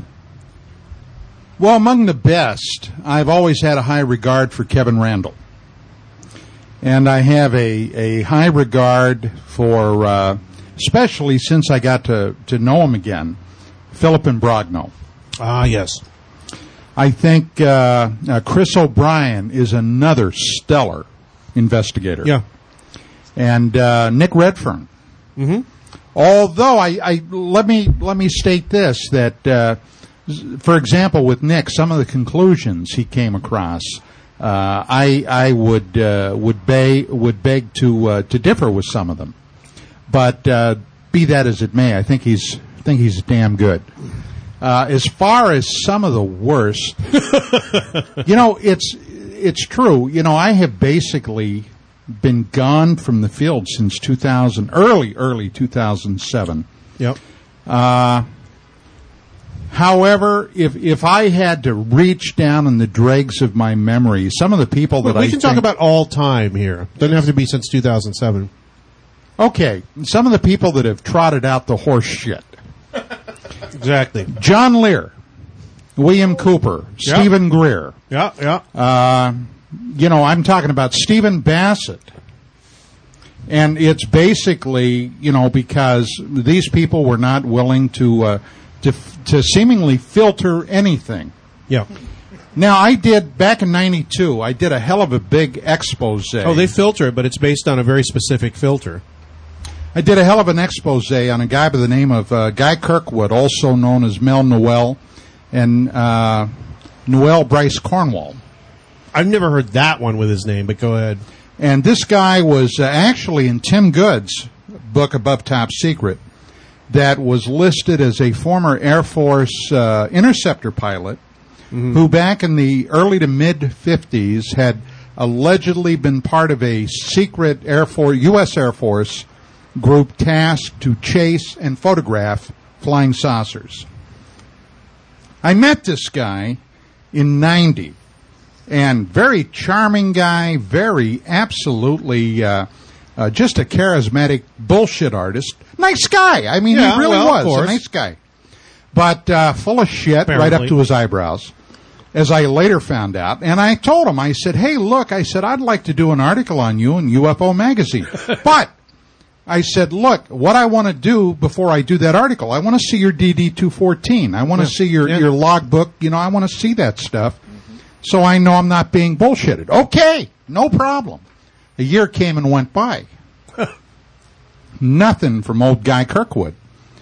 Well, among the best, I've always had a high regard for Kevin Randall. And I have a, a high regard for, uh, especially since I got to, to know him again, Philip Imbrogno.
Ah, yes.
I think uh, uh, Chris O'Brien is another stellar investigator.
Yeah.
And uh, Nick Redfern.
Mm-hmm.
Although I, I let me let me state this, that uh, for example, with Nick, some of the conclusions he came across, uh, I I would uh, would beg would beg to uh, to differ with some of them. But uh, be that as it may, I think he's I think he's damn good. Uh, as far as some of the worst, you know, it's it's true. You know, I have basically been gone from the field since two thousand, early early two thousand seven.
Yep.
Uh, however, if if I had to reach down in the dregs of my memory, some of the people that
we
I
can
think,
talk about all time here. Doesn't have to be since two thousand seven.
okay, some of the people that have trotted out the horse shit.
Exactly.
John Lear, William Cooper,
Yeah.
Stephen Greer.
Yeah, yeah.
Uh, you know, I'm talking about Stephen Bassett. And it's basically, you know, because these people were not willing to uh, to to seemingly filter anything.
yeah.
Now, I did, back in ninety-two, I did a hell of a big expose.
Oh, they filter it, but it's based on a very specific filter.
I did a hell of an expose on a guy by the name of uh, Guy Kirkwood, also known as Mel Noel, and uh, Noel Bryce Cornwall.
I've never heard that one with his name, but go ahead.
And this guy was uh, actually in Tim Good's book, Above Top Secret, that was listed as a former Air Force uh, interceptor pilot mm-hmm. who back in the early to mid-fifties had allegedly been part of a secret Air Force, U S Air Force group tasked to chase and photograph flying saucers. I met this guy in ninety, and very charming guy, very absolutely uh, uh, just a charismatic bullshit artist. Nice guy. I mean,
Yeah,
he really
well, of
was a
course.
nice guy. But uh, full of shit right
Apparently.
up to his eyebrows, as I later found out. And I told him, I said, hey, look, I said, I'd like to do an article on you in U F O Magazine. But I said, look, what I want to do before I do that article, I want to see your D D two fourteen. I want to
Yeah.
see your,
Yeah.
your logbook. You know, I want to see that stuff so I know I'm not being bullshitted. Okay, no problem. A year came and went by. Nothing from old Guy Kirkwood.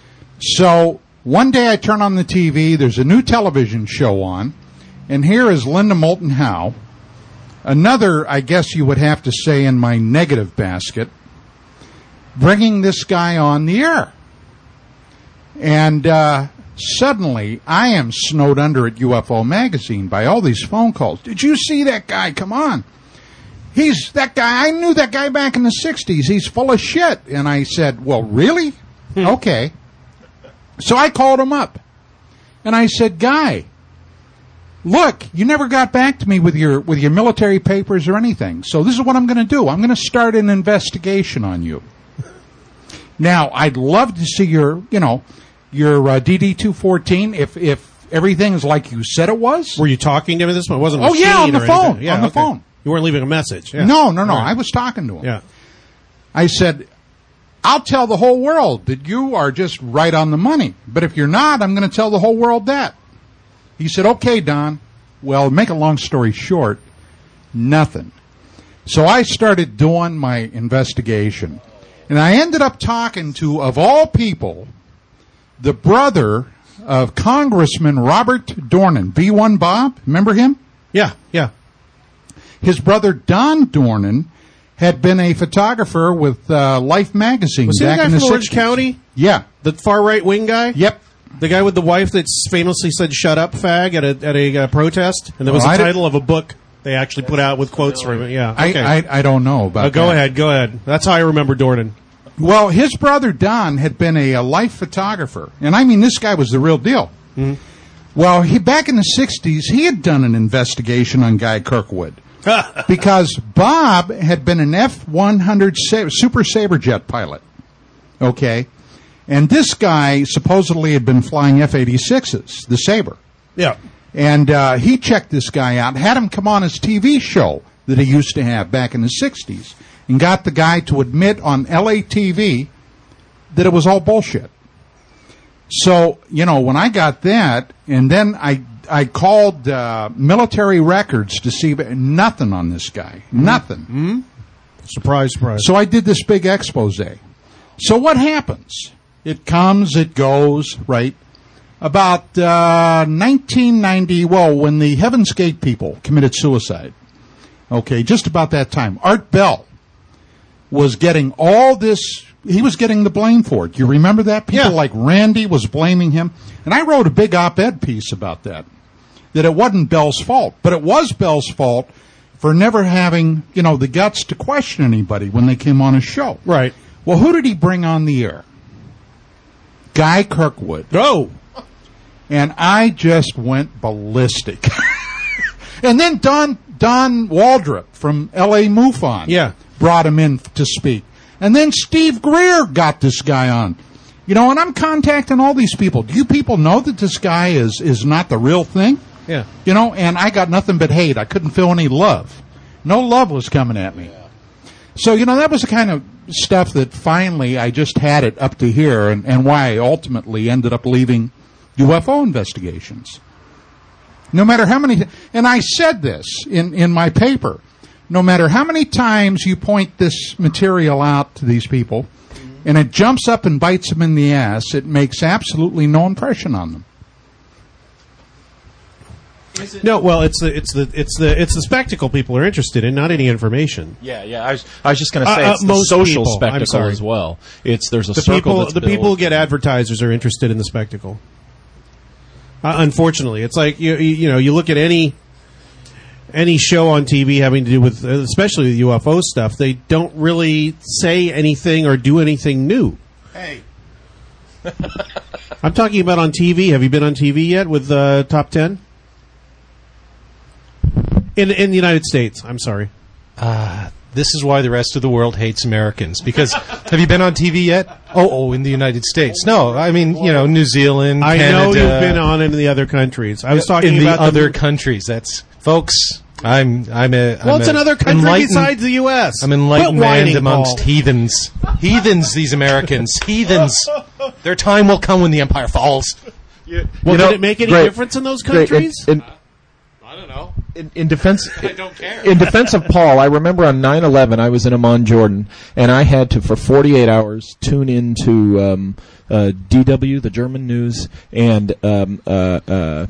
So one day I turn on the T V, there's a new television show on, and here is Linda Moulton Howe, another, I guess you would have to say, in my negative basket, bringing this guy on the air. And uh, suddenly, I am snowed under at U F O Magazine by all these phone calls. Did you see that guy? Come on. He's that guy. I knew that guy back in the sixties. He's full of shit. And I said, well, really? Okay. So I called him up. And I said, Guy, look, you never got back to me with your with your military papers or anything. So this is what I'm going to do. I'm going to start an investigation on you. Now, I'd love to see your, you know, your uh, D D two fourteen if if everything is like you said it was.
Were you talking to him at this one? It wasn't a
Oh, yeah,
machine
on the
or
phone,
anything. Yeah,
on the
okay.
phone.
You weren't leaving a message. Yeah.
No, no, no.
All right.
I was talking to him.
Yeah.
I said, I'll tell the whole world that you are just right on the money. But if you're not, I'm going to tell the whole world that. He said, okay, Don. Well, make a long story short, nothing. So I started doing my investigation. And I ended up talking to, of all people, the brother of Congressman Robert Dornan, B one Bob. Remember him?
Yeah, yeah.
His brother Don Dornan had been a photographer with uh, Life magazine
Was he the
back
guy
in
from
the
Orange
sixties.
County?
Yeah.
The far right wing guy?
Yep.
The guy with the wife that famously said "shut up, fag" at a at a uh, protest, and there was
Oh,
a
I didn't-
title of a book they actually put out with quotes from it. Yeah, okay.
I, I I don't know about
Uh, go
that.
ahead, go ahead. That's how I remember Dornan.
Well, his brother Don had been a, a Life photographer, and I mean this guy was the real deal.
Mm-hmm.
Well, he back in the sixties, he had done an investigation on Guy Kirkwood because Bob had been an F one hundred Sa- Super Saberjet pilot. Okay, and this guy supposedly had been flying F eighty-sixes, the Sabre.
Yeah.
And uh, he checked this guy out, had him come on his T V show that he used to have back in the sixties, and got the guy to admit on L A T V that it was all bullshit. So, you know, when I got that, and then I I called uh, military records to see, but nothing on this guy. Nothing.
Mm-hmm. Surprise, surprise.
So I did this big expose. So what happens? It comes, it goes, right? About uh, nineteen ninety, well, when the Heaven's Gate people committed suicide, okay, just about that time, Art Bell was getting all this, he was getting the blame for it. You remember that? People
Yeah.
like Randy was blaming him. And I wrote a big op-ed piece about that, that it wasn't Bell's fault, but it was Bell's fault for never having, you know, the guts to question anybody when they came on his show.
right.
Well, who did he bring on the air? Guy Kirkwood.
Oh.
And I just went ballistic. And then Don Don Waldrop from L A MUFON
Yeah.
brought him in to speak. And then Steve Greer got this guy on. You know, and I'm contacting all these people. Do you people know that this guy is, is not the real thing?
Yeah.
You know, and I got nothing but hate. I couldn't feel any love. No love was coming at me. So, you know, that was the kind of stuff that finally I just had it up to here, and, and why I ultimately ended up leaving U F O investigations. No matter how many, and I said this in, in my paper, no matter how many times you point this material out to these people, and it jumps up and bites them in the ass, it makes absolutely no impression on them.
No, well, it's the it's the it's the it's the spectacle people are interested in, not any information.
Yeah, yeah. I was, I was just going to say
Uh, uh,
it's the
most
social
people, I'm
spectacle
sorry.
as well. It's there's a
The
circle
people
that's
the people who
built.
get advertisers are interested in the spectacle. Uh, unfortunately, it's like you, you you know you look at any any show on T V having to do with, especially the U F O stuff, they don't really say anything or do anything new.
Hey.
I'm talking about on T V. Have you been on T V yet with uh, Top Ten? In in the United States, I'm sorry.
Uh, this is why the rest of the world hates Americans. Because, have you been on T V yet? Oh, oh, in the United States. No, I mean, you know, New Zealand,
I
Canada.
know you've been on in the other countries. I was talking
in
about
the other
the,
countries. That's, folks, I'm, I'm a.
Well,
I'm
it's
a
another country
enlightened-
besides the U S
I'm an enlightened
Quit
man
whining,
amongst
Paul.
heathens. Heathens, these Americans. Heathens. Their time will come when the empire falls.
Well,
You know,
did it make any
great.
difference in those
Great.
countries?
In, in,
I don't know.
in, in defense,
I don't care.
in defense of Paul, I remember on nine eleven I was in Amman, Jordan, and I had to, for forty-eight hours, tune into um, uh, D W, the German news, and um, uh, uh,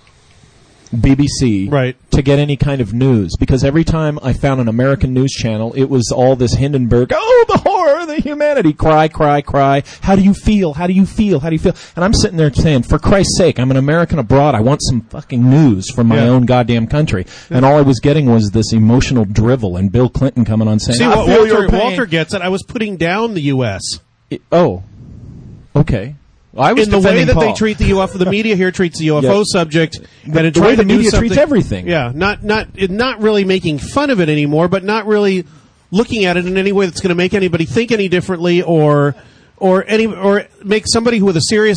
B B C
Right.
to get any kind of news, because every time I found an American news channel, it was all this Hindenburg, oh, the horror, the humanity, cry, cry, cry, how do you feel, how do you feel, how do you feel? And I'm sitting there saying, for Christ's sake, I'm an American abroad, I want some fucking news from my
Yeah.
own goddamn country. And all I was getting was this emotional drivel, and Bill Clinton coming on saying,
See,
I
what
feel your
Walter,
pain.
Walter gets it. I was putting down the U S
It- oh, okay. Well, I was
in the way
defending
that they
Paul.
treat the U F O. The media here treats the U F O
Yeah.
subject,
The-
and it
the way
trying
the
to do
media treats
something-
everything.
Yeah, not not it- not really making fun of it anymore, but not really looking at it in any way that's going to make anybody think any differently, or or any or make somebody who with a serious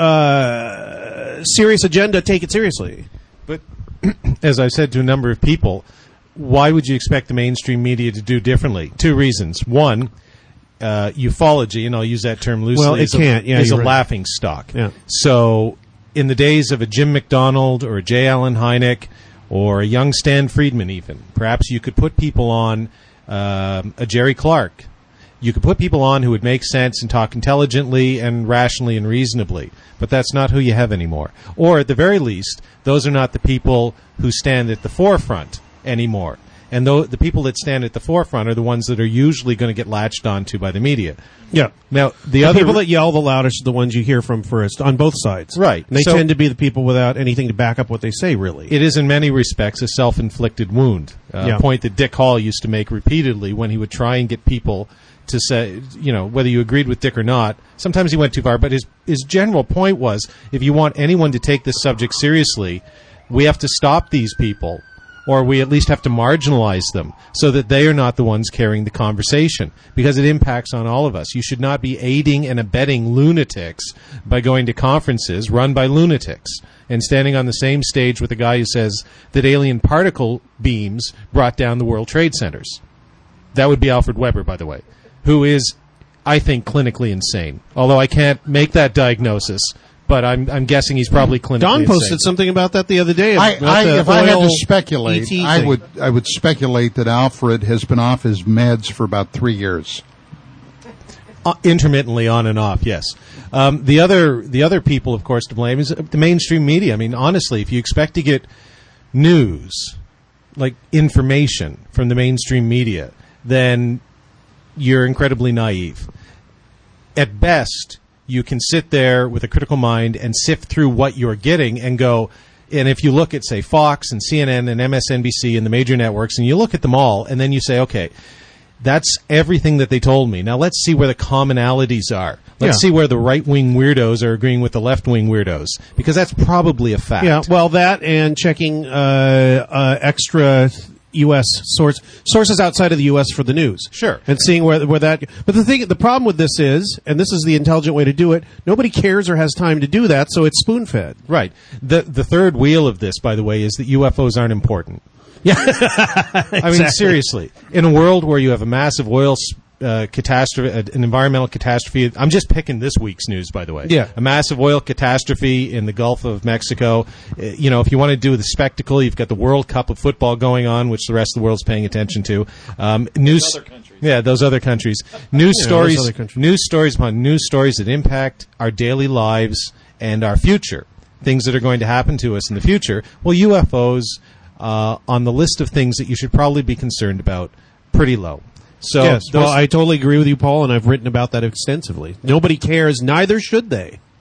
uh, serious agenda take it seriously.
But as I've said to a number of people, why would you expect the mainstream media to do differently? Two reasons. One, uh, ufology, and I'll use that term loosely,
Well, it
is a,
can't. Yeah,
is a
you're right.
laughing stock.
Yeah.
So in the days of a Jim McDonald or a J. Allen Hynek or a young Stan Friedman even, perhaps you could put people on um, a Jerry Clark. You could put people on who would make sense and talk intelligently and rationally and reasonably, but that's not who you have anymore. Or at the very least, those are not the people who stand at the forefront anymore. And though the people that stand at the forefront are the ones that are usually going to get latched onto by the media.
Yeah.
Now, the,
The
other
people that yell the loudest are the ones you hear from first on both sides.
Right.
And they
So-
tend to be the people without anything to back up what they say, really.
it is in many respects a self-inflicted wound. Uh,
Yeah.
A point that Dick Hall used to make repeatedly when he would try and get people to say, you know, whether you agreed with Dick or not. Sometimes he went too far, but his his general point was, if you want anyone to take this subject seriously, we have to stop these people, or we at least have to marginalize them so that they are not the ones carrying the conversation, because it impacts on all of us. You should not be aiding and abetting lunatics by going to conferences run by lunatics and standing on the same stage with a guy who says that alien particle beams brought down the World Trade Centers. That would be Alfred Weber, by the way, who is, I think, clinically insane. Although I can't make that diagnosis, but I'm I'm guessing he's probably clinically
Don
insane.
posted something about that the other day.
I,
about
I,
the
if I had
oil
to speculate,
E T
I
thing.
would I would speculate that Alfred has been off his meds for about three years.
Uh, intermittently on and off, yes. Um, the other the other people, of course, to blame is the mainstream media. I mean, honestly, if you expect to get news, like information from the mainstream media, then you're incredibly naive. At best, you can sit there with a critical mind and sift through what you're getting and go, and if you look at, say, Fox and C N N and M S N B C and the major networks, and you look at them all, and then you say, okay, that's everything that they told me. Now let's see where the commonalities are. Let's
Yeah.
see where the right-wing weirdos are agreeing with the left-wing weirdos, because that's probably a fact.
Yeah, well, that and checking uh, uh, extra U S source sources outside of the U S for the news.
Sure.
And seeing where where that. But the thing, the problem with this is, and this is the intelligent way to do it. Nobody cares or has time to do that, so it's spoon fed.
Right. The the third wheel of this, by the way, is that U F Os aren't important.
Yeah.
I mean, seriously. In a world where you have a massive oil s- uh, catastrophe, uh, an environmental catastrophe, I'm just picking this week's news, by the way.
Yeah.
A massive oil catastrophe in the Gulf of Mexico. Uh, you know, if you want to do the spectacle, you've got the World Cup of football going on, which the rest of the world's paying attention to. Um, news,
other countries.
Yeah, those other countries. News
Yeah,
stories,
those other countries.
news stories upon news stories that impact our daily lives and our future. Things that are going to happen to us in the future. Well, U F Os, uh, on the list of things that you should probably be concerned about, pretty low. So
yes.
those,
Well, I totally agree with you, Paul, and I've written about that extensively. Nobody cares. Neither should they.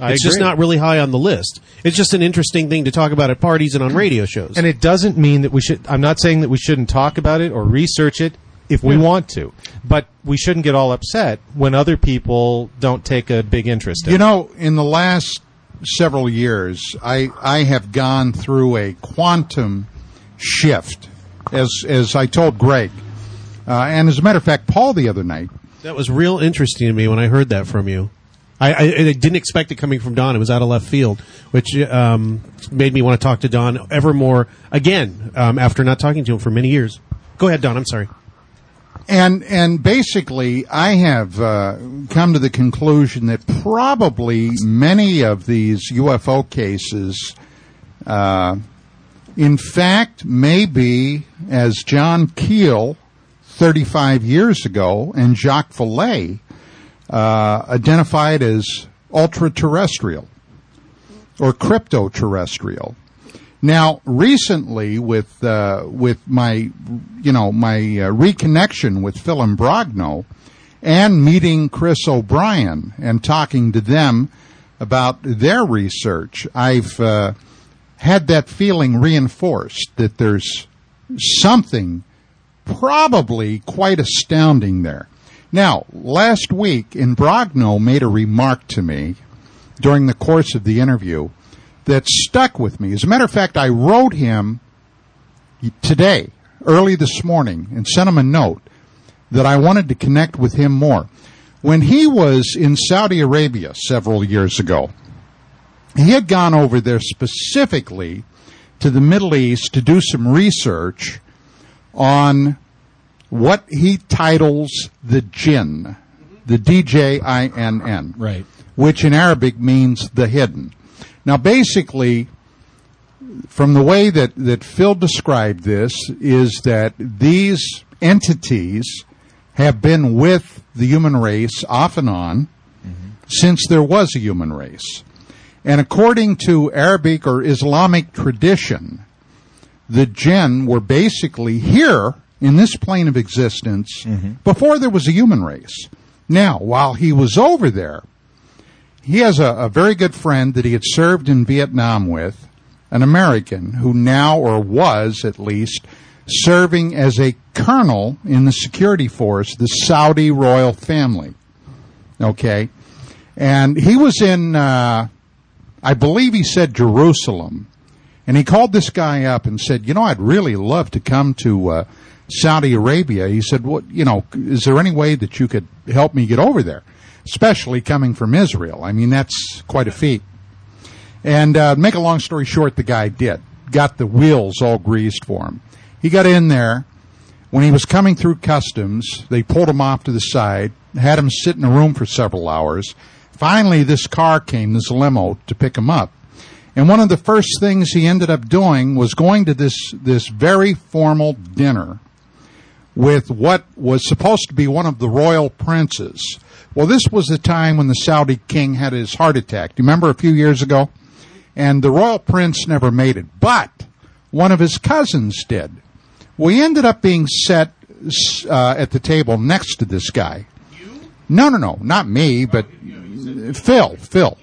I
It's just
agree.
not really high on the list. It's just an interesting thing to talk about at parties and on radio shows.
And it doesn't mean that we should. I'm not saying that we shouldn't talk about it or research it if we want to, but we shouldn't get all upset when other people don't take a big interest in
You
it.
know, in the last several years, I I have gone through a quantum shift, as as I told Greg, uh, and as a matter of fact, Paul the other night.
That was real interesting to me when I heard that from you. I, I, I didn't expect it coming from Don. It was out of left field, which um, made me want to talk to Don ever more again um, after not talking to him for many years. Go ahead, Don. I'm sorry.
And and basically, I have uh, come to the conclusion that probably many of these U F O cases, uh, in fact, may be, as John Keel thirty-five years ago and Jacques Vallée uh, identified as ultra-terrestrial or crypto-terrestrial. Now, recently, with uh, with my, you know, my uh, reconnection with Phil Imbrogno and meeting Chris O'Brien and talking to them about their research, I've uh, had that feeling reinforced that there's something probably quite astounding there. Now, last week, Imbrogno made a remark to me during the course of the interview that stuck with me. As a matter of fact, I wrote him today, early this morning, and sent him a note that I wanted to connect with him more. When he was in Saudi Arabia several years ago, he had gone over there specifically to the Middle East to do some research on what he titles the jinn, the D J I N N,
Right.
which in Arabic means the hidden. Now, basically, from the way that, that Phil described this, is that these entities have been with the human race off and on mm-hmm. since there was a human race. And according to Arabic or Islamic tradition, the jinn were basically here in this plane of existence mm-hmm. before there was a human race. Now, while he was over there, he has a, a very good friend that he had served in Vietnam with, an American who now, or was at least, serving as a colonel in the security force, the Saudi royal family. Okay? And he was in, uh, I believe he said Jerusalem. And he called this guy up and said, you know, I'd really love to come to uh, Saudi Arabia. He said, what, you know, is there any way that you could help me get over there? Especially coming from Israel. I mean, that's quite a feat. And uh, make a long story short, the guy did. Got the wheels all greased for him. He got in there. When he was coming through customs, they pulled him off to the side, had him sit in a room for several hours. Finally, this car came, this limo, to pick him up. And one of the first things he ended up doing was going to this, this very formal dinner with what was supposed to be one of the royal princes. Well, this was the time when the Saudi king had his heart attack. Do you remember a few years ago? And the royal prince never made it, but one of his cousins did. Well, he ended up being set uh, at the table next to this guy. You? No, no, no, not me, but Phil, Phil.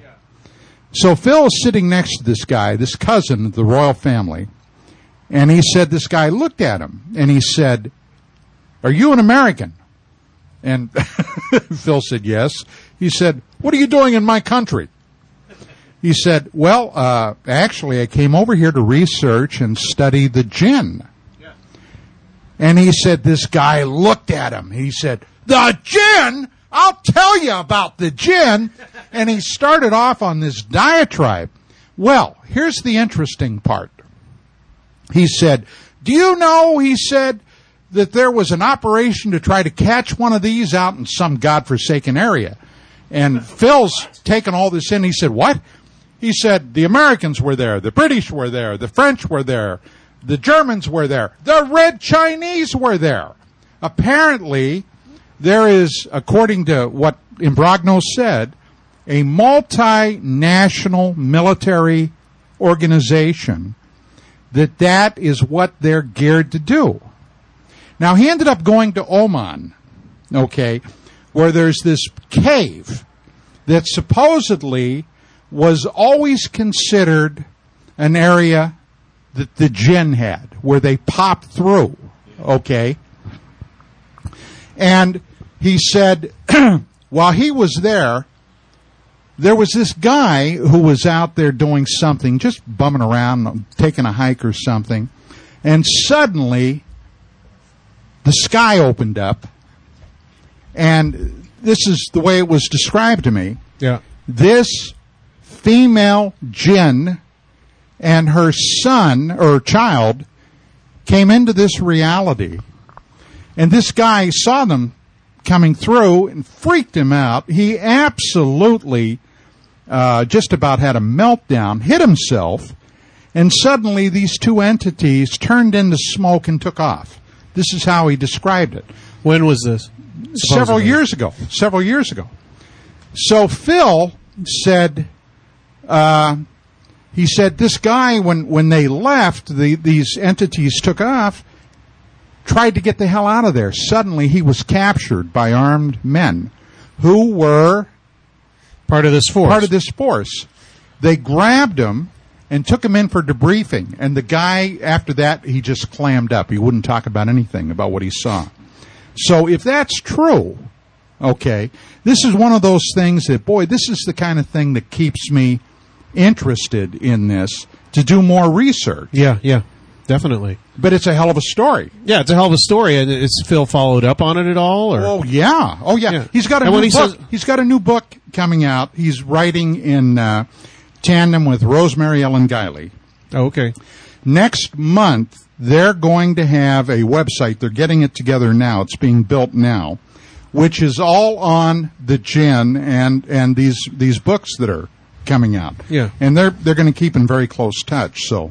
So Phil is sitting next to this guy, this cousin of the royal family, and he said, this guy looked at him, and he said, are you an American? And Phil said, yes. He said, what are you doing in my country? He said, well, uh, actually, I came over here to research and study the jinn. Yeah. And he said, this guy looked at him. He said, the jinn? I'll tell you about the jinn. And he started off on this diatribe. Well, here's the interesting part. He said, do you know, he said, that there was an operation to try to catch one of these out in some godforsaken area. And Phil's taken all this in. He said, what? He said, the Americans were there, the British were there, the French were there, the Germans were there, the Red Chinese were there. Apparently, there is, according to what Imbrogno said, a multinational military organization that that is what they're geared to do. Now, he ended up going to Oman, okay, where there's this cave that supposedly was always considered an area that the jinn had, where they popped through, okay? And he said, while he was there, there was this guy who was out there doing something, just bumming around, taking a hike or something, and suddenly the sky opened up, and this is the way it was described to me.
Yeah.
This female jinn and her son or child came into this reality, and this guy saw them coming through and freaked him out. He absolutely uh, just about had a meltdown, hit himself, and suddenly these two entities turned into smoke and took off. This is how he described it.
When was this?
Several
Supposedly.
years ago. Several years ago. So Phil said, uh, he said, this guy, when, when they left, the, these entities took off, tried to get the hell out of there. Suddenly he was captured by armed men who were
Part of this force.
part of this force. They grabbed him and took him in for debriefing. And the guy, after that, he just clammed up. He wouldn't talk about anything about what he saw. So if that's true, okay, this is one of those things that, boy, this is the kind of thing that keeps me interested in this to do more research.
Yeah, yeah, definitely.
But it's a hell of a story.
Yeah, it's a hell of a story. And is Phil followed up on it at all? Or?
Oh yeah, oh yeah.
Yeah.
He's got a
And
new
when he
book.
says-
He's got a new book coming out. He's writing in uh, tandem with Rosemary Ellen Guiley.
Oh, okay.
Next month, they're going to have a website. They're getting it together now. It's being built now, which is all on the jinn and and these these books that are coming out.
Yeah.
And they're they're going to keep in very close touch. So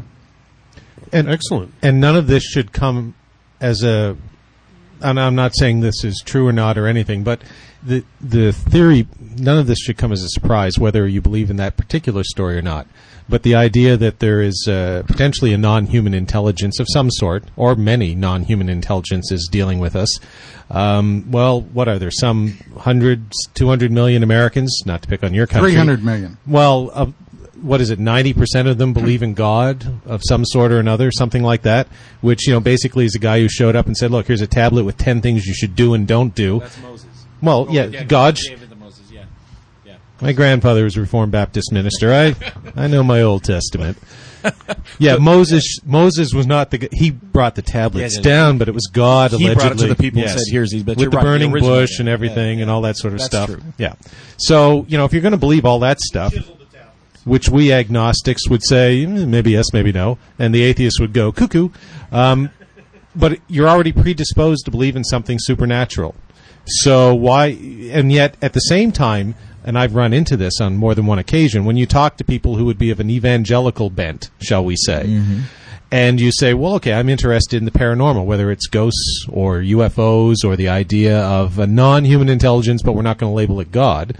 And
Excellent.
And none of this should come as a. And I'm not saying this is true or not or anything, but the the theory, none of this should come as a surprise, whether you believe in that particular story or not. But the idea that there is uh, potentially a non-human intelligence of some sort, or many non-human intelligences dealing with us. Um, well, what are there? Some hundreds, two hundred million Americans, not to pick on your country.
three hundred million.
Well, uh, what is it? ninety percent of them believe in God of some sort or another, something like that. Which, you know, basically is a guy who showed up and said, "Look, here's a tablet with ten things you should do and don't do."
That's Moses.
Well,
Oh,
yeah, God. sh-
gave it to Moses, yeah. Yeah.
My grandfather was a Reformed Baptist minister. I I know my Old Testament. Yeah, Moses Moses was not the g- he brought the tablets
Yeah, yeah,
down, but it was God
He
allegedly.
brought it to the people and
Yes.
said, "Here's these." But
with
you're
the
right, the
burning
original,
bush
yeah.
and everything
Yeah,
and all that sort of
That's
stuff.
true.
Yeah. So, you know, if you're going to believe all that stuff, which we agnostics would say mm, maybe yes, maybe no, and the atheists would go cuckoo. Um, but you're already predisposed to believe in something supernatural. So why? And yet, at the same time, and I've run into this on more than one occasion, when you talk to people who would be of an evangelical bent, shall we say, and you say, well, okay, I'm interested in the paranormal, whether it's ghosts or U F Os or the idea of a non-human intelligence, but we're not going to label it God,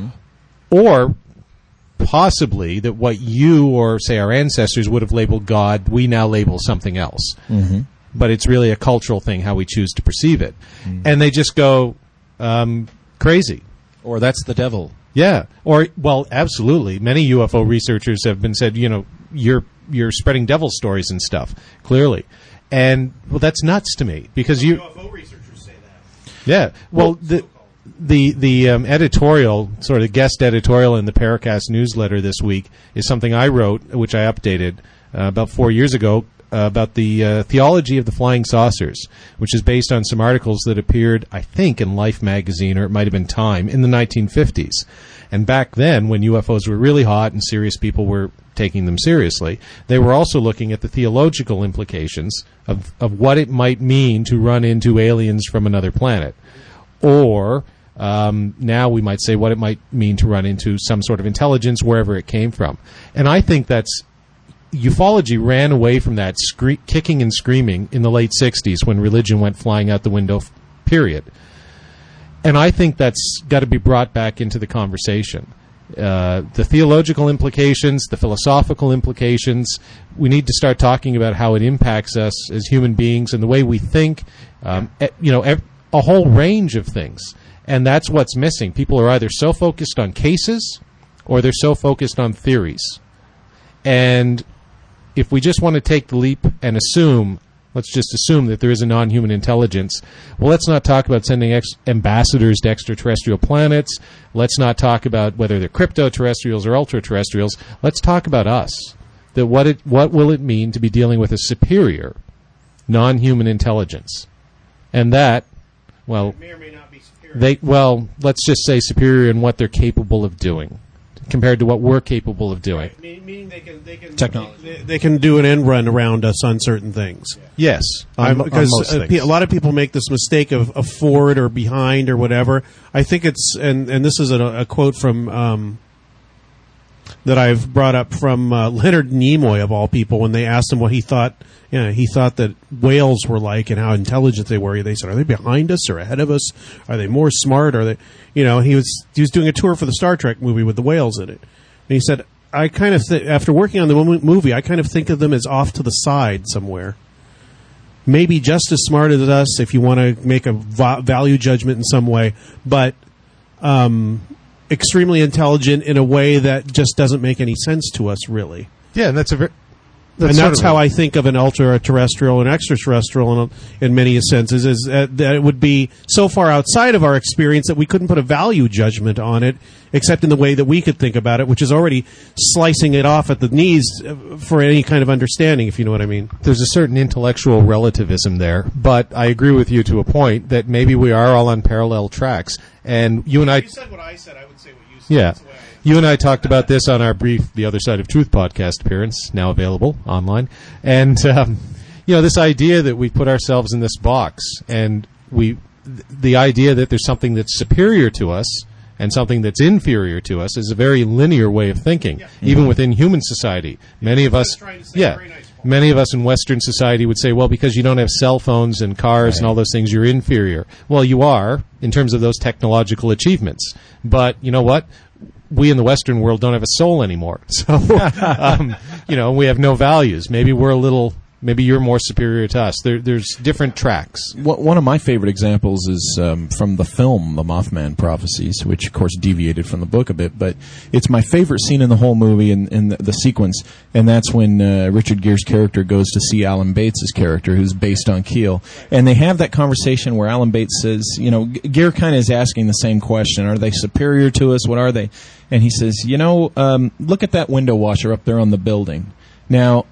or possibly that what you or, say, our ancestors would have labeled God, we now label something else. Mm-hmm. But it's really a cultural thing, how we choose to perceive it. Mm-hmm. And they just go um, crazy.
Or that's the devil.
Yeah. Or, well, absolutely. Many U F O researchers have been said, you know, you're you're spreading devil stories and stuff, clearly. And, well, that's nuts to me, because you...
U F O researchers say that.
Yeah. Well, the the the um, editorial, sort of guest editorial in the Paracast newsletter this week is something I wrote, which I updated uh, about four years ago, uh, about the uh, theology of the flying saucers, which is based on some articles that appeared, I think, in Life magazine, or it might have been Time, in the nineteen fifties. And back then, when U F Os were really hot and serious people were taking them seriously, they were also looking at the theological implications of, of what it might mean to run into aliens from another planet. Or um, now we might say what it might mean to run into some sort of intelligence wherever it came from. And I think that's ufology ran away from that scre- kicking and screaming in the late sixties when religion went flying out the window, f- period. And I think that's got to be brought back into the conversation. Uh, the theological implications, the philosophical implications, we need to start talking about how it impacts us as human beings and the way we think, um, e- you know, ev- a whole range of things. And that's what's missing. People are either so focused on cases or they're so focused on theories. And if we just want to take the leap and assume, let's just assume that there is a non-human intelligence, well, let's not talk about sending ex- ambassadors to extraterrestrial planets. Let's not talk about whether they're crypto-terrestrials or ultra-terrestrials. Let's talk about us. That what it what will it mean to be dealing with a superior non-human intelligence? And that, well,
may or may not be superior.
they well, let's just say superior in what they're capable of doing compared to what we're capable of doing.
Right. Meaning they can they can
Technology.
They, they can do an end run around us on certain things.
Yes,
I'm-
on, on
because
most
uh,
things.
pe- a lot of people make this mistake of, of forward or behind or whatever. I think it's and and this is a, a quote from um, that I've brought up from uh, Leonard Nimoy of all people when they asked him what he thought. You know, he thought that whales were like and how intelligent they were. They said, "Are they behind us or ahead of us? Are they more smart? Are they?" You know, he was he was doing a tour for the Star Trek movie with the whales in it, and he said, "I kind of th- after working on the mo- movie, I kind of think of them as off to the side somewhere." Maybe just as smart as us if you want to make a va- value judgment in some way, but um, extremely intelligent in a way that just doesn't make any sense to us, really.
yeah, and that's a very.
And that's how I think of an ultra-terrestrial and extraterrestrial in, in many senses, is uh, that it would be so far outside of our experience that we couldn't put a value judgment on it, except in the way that we could think about it, which is already slicing it off at the knees uh, for any kind of understanding, if you know what I mean.
There's a certain intellectual relativism there, but I agree with you to a point that maybe we are all on parallel tracks. And you and I,
said what I said, I would say what you said.
yeah, you and I talked about this on our brief The Other Side of Truth podcast appearance, now available online. And, um, you know, this idea that we put ourselves in this box and we, th- the idea that there's something that's superior to us and something that's inferior to us is a very linear way of thinking, even within human society. Many of us,
trying to say.
yeah,
Very nice, Paul.
many of us in Western society would say, well, because you don't have cell phones and cars and all those things, you're inferior. Well, you are in terms of those technological achievements. But you know what? We in the Western world don't have a soul anymore. So, um, you know, we have no values. Maybe we're a little, maybe you're more superior to us. There, there's different tracks.
One one of my favorite examples is um, from the film The Mothman Prophecies, which of course deviated from the book a bit, but it's my favorite scene in the whole movie in, in the, the sequence, and that's when uh, Richard Gere's character goes to see Alan Bates' character, who's based on Keel, and they have that conversation where Alan Bates says, you know, G- Gere kind of is asking the same question: are they superior to us? What are they? And he says, you know, um, look at that window washer up there on the building. Now,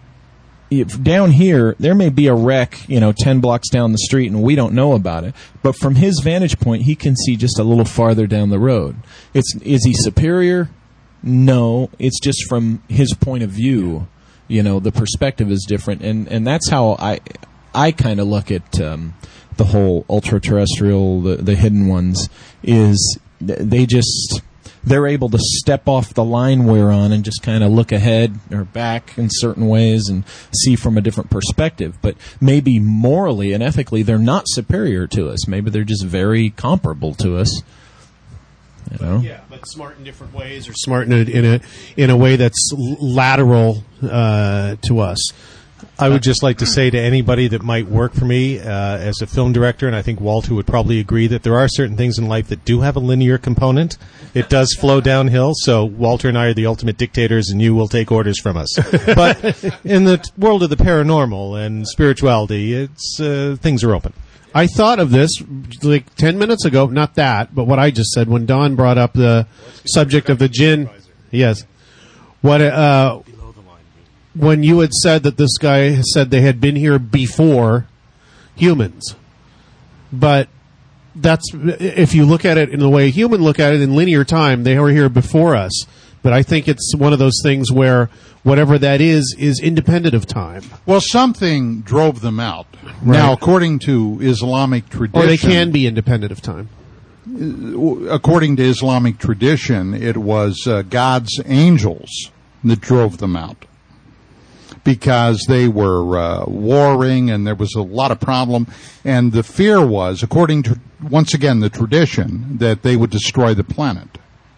if down here, there may be a wreck, you know, ten blocks down the street, and we don't know about it. But from his vantage point, he can see just a little farther down the road. It's is he superior? No, it's just from his point of view. You know, the perspective is different, and and that's how I I kind of look at um, the whole ultra-terrestrial, the, the hidden ones. Is they just. They're able to step off the line we're on and just kind of look ahead or back in certain ways and see from a different perspective. But maybe morally and ethically, they're not superior to us. Maybe they're just very comparable to us. You know?
Yeah, but smart in different ways, or smart in a in a, in a way that's l- lateral uh, to us.
I would just like to say to anybody that might work for me uh, as a film director, and I think Walter would probably agree, that there are certain things in life that do have a linear component. It does flow downhill, so Walter and I are the ultimate dictators, and you will take orders from us. But in the t- world of the paranormal and spirituality, it's uh, things are open.
I thought of this like ten minutes ago, not that, but what I just said when Don brought up the subject of the jinn. Yes. What, uh, when you had said that this guy said they had been here before humans. But that's, if you look at it in the way a human look at it in linear time, they were here before us. But I think it's one of those things where whatever that is, is independent of time.
Well, something drove them out. Now, according to Islamic tradition,
Or they can be independent of time.
according to Islamic tradition, it was uh, God's angels that drove them out, because they were uh, warring and there was a lot of problem. And the fear was, according to, once again, the tradition, that they would destroy the planet.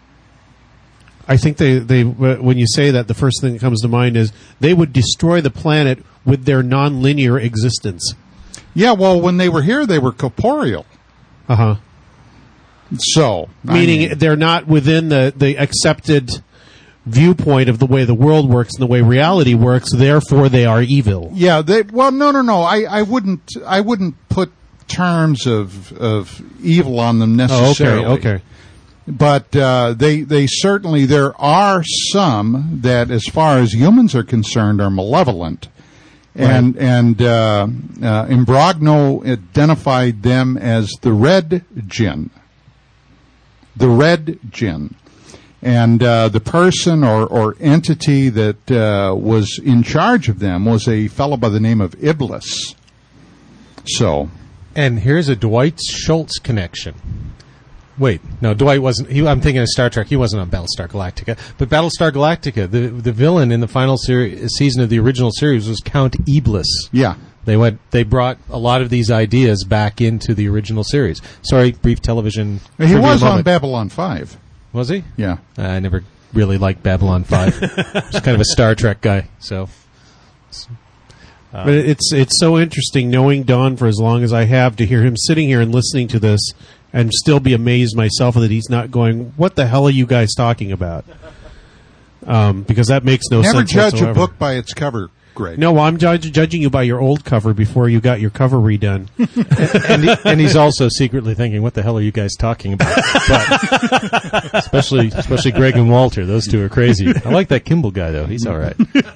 I think they, they, when you say that, the first thing that comes to mind is they would destroy the planet with their nonlinear existence.
Yeah, well, when they were here, they were corporeal.
Uh huh.
So, I
Meaning
mean,
they're not within the, the accepted viewpoint of the way the world works and the way reality works, therefore they are evil.
yeah, they, well, no, no, no. I, I wouldn't, I wouldn't put terms of, of evil on them
Oh,
necessarily.
okay, okay.
But uh, they they certainly, there are some that, as far as humans are concerned, are malevolent, and and uh, uh, Imbrogno identified them as the red jinn, the red jinn, and uh, the person or or entity that uh, was in charge of them was a fellow by the name of Iblis. So,
And here's a Dwight Schultz connection. Wait, no, Dwight wasn't. He, I'm thinking of Star Trek. He wasn't on Battlestar Galactica. But Battlestar Galactica, the the villain in the final seri- season of the original series was Count Iblis.
yeah.
They went. They brought a lot of these ideas back into the original series. Sorry, brief television.
He
trivia
was on
moment.
Babylon five.
Was he?
Yeah.
Uh, I never really liked Babylon five. I was kind of a Star Trek guy. So
But it's it's so interesting knowing Don for as long as I have to hear him sitting here and listening to this and still be amazed myself that he's not going, what the hell are you guys talking about? Um, because that makes no
Never
sense
judge
whatsoever.
a book by its cover, Greg.
No, I'm judge, judging you by your old cover before you got your cover redone.
and, he, and he's also secretly thinking, "What the hell are you guys talking about?" But especially, especially Greg and Walter; those two are crazy. I like that Kimball guy, though; he's all right.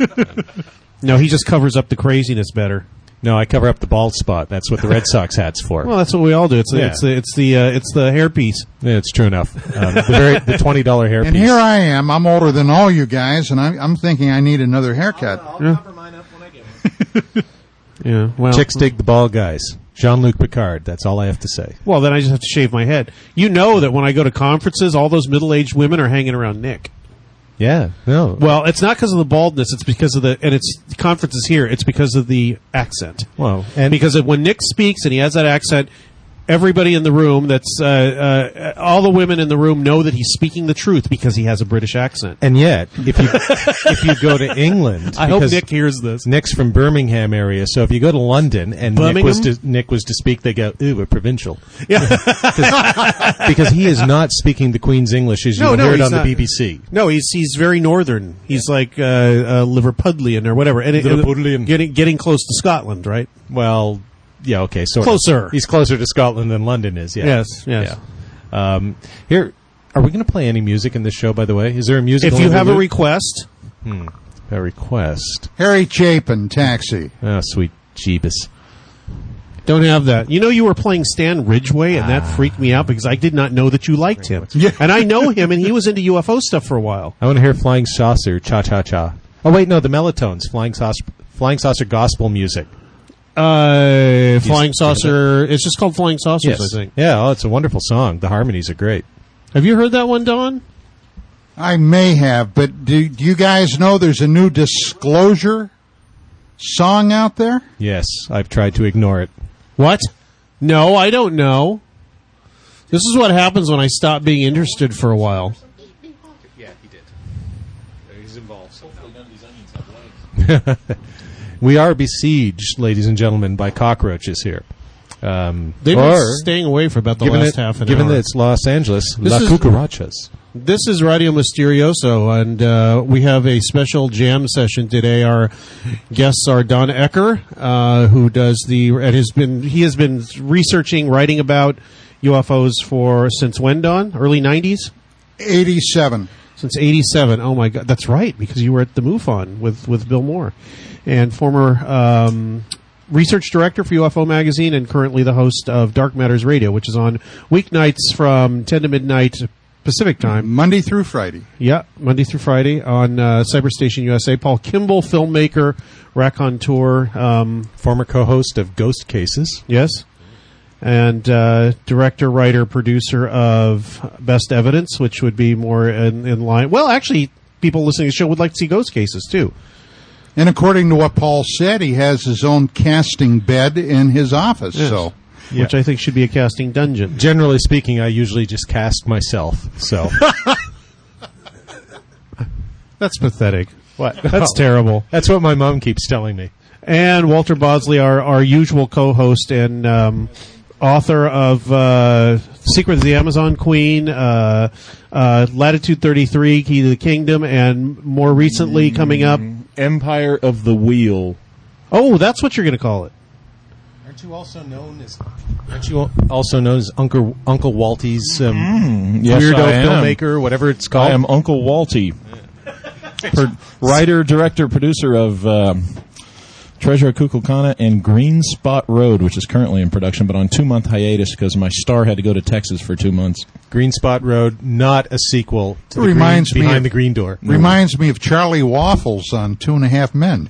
No, he just covers up the craziness better.
No, I cover up the bald spot. That's what the Red Sox hat's for.
Well, that's what we all do. It's the,
Yeah.
it's the it's the uh, it's the hairpiece.
Yeah, it's true enough. Um, the very the twenty dollar hairpiece.
And here I am. I'm older than all you guys, and I'm, I'm thinking I need another haircut.
I'll cover mine up when I get one.
Yeah, well,
Chicks dig the bald guys. Jean-Luc Picard. That's all I have to say.
well, then I just have to shave my head. You know that when I go to conferences, all those middle-aged women are hanging around Nick.
Yeah. No.
Well, it's not because of the baldness. It's because of the and it's conferences here. It's because of the accent.
Well,
And because of when Nick speaks and he has that accent, everybody in the room, that's uh, uh, all the women in the room know that he's speaking the truth because he has a British accent.
and yet, if you if you go to England,
I hope
because
Nick hears this.
Nick's from Birmingham area, so if you go to London and Nick was,
Birmingham?
to, Nick was to speak, they go, "Ooh, we're provincial,"
Yeah.
because he is not speaking the Queen's English as you
No, no,
heard
he's
on
not.
the B B C.
No, he's he's very northern. He's like uh, uh, Liverpudlian or whatever, and it-
Liverpudlian.
getting getting close to Scotland, right?
Well, yeah, okay, sort
Closer.
of. He's closer to Scotland than London is. Yeah.
Yes, yes.
Yeah. Um, here, are we going to play any music in this show? By the way, is there a music?
If you have a request,
a request,
Harry Chapin, Taxi.
oh sweet Jeebus.
don't have that. You know, you were playing Stan Ridgway, and
Ah.
that freaked me out because I did not know that you liked him.
Yeah.
And I know him, and he was into U F O stuff for a while.
I want to hear Flying Saucer, Cha Cha Cha. Oh wait, no, the Melatones, Flying Saucer, Flying Saucer gospel music.
Uh, Flying Saucer. It's just called Flying Saucers, I think.
Yeah, oh, it's a wonderful song. The harmonies are great.
Have you heard that one, Don?
I may have, but do, do you guys know there's a new Disclosure song out there?
Yes, I've tried to ignore it.
What? No, I don't know. This is what happens when I stop being interested for a while.
Yeah, he did. He's involved somehow. We are besieged, ladies and gentlemen, by cockroaches here. Um,
They've
or,
been staying away for about the
given
last
it,
half an
given
hour.
that it's Los Angeles,
This
La
is-
Cucarachas.
This is Radio Mysterioso, and uh, we have a special jam session today. Our guests are Don Ecker, uh, who does the and has been he has been researching, writing about U F Os for since when, Don? Early nineties?
eighty-seven.
Since eighty-seven. Oh my God, that's right, because you were at the MUFON with with Bill Moore, and former um, research director for U F O Magazine, and currently the host of Dark Matters Radio, which is on weeknights from ten to midnight Pacific time.
Monday through Friday.
Yeah, Monday through Friday on uh, Cyberstation U S A. Paul Kimball, filmmaker, raconteur, um,
Former co-host of Ghost Cases.
yes, and uh, director, writer, producer of Best Evidence, which would be more in, in line. Well, actually, people listening to the show would like to see Ghost Cases, too.
And according to what Paul said, he has his own casting bed in his office.
Yes.
So
Which I think should be a casting dungeon.
Generally speaking, I usually just cast myself. So
That's pathetic.
what?
That's terrible.
That's what my mom keeps telling me.
And Walter Bosley, our, our usual co-host and um, author of uh, Secret of the Amazon Queen, uh, uh, Latitude thirty-three, Key to the Kingdom, and more recently coming up,
Empire of the Wheel.
Oh, that's what you're going to call it.
Aren't you also known as? Aren't you also known as Uncle Uncle Walty's um,
Mm, yes,
weirdo
I am.
filmmaker, whatever it's called?
I am Uncle Walty, Pro- writer, director, producer of um, Treasure of Kukulkana and Green Spot Road, which is currently in production, but on two-month hiatus because my star had to go to Texas for two months.
Green Spot Road, not a sequel to the
Reminds
green,
me
Behind
of-
the Green Door.
Reminds me of Charlie Waffles on Two and a Half Men.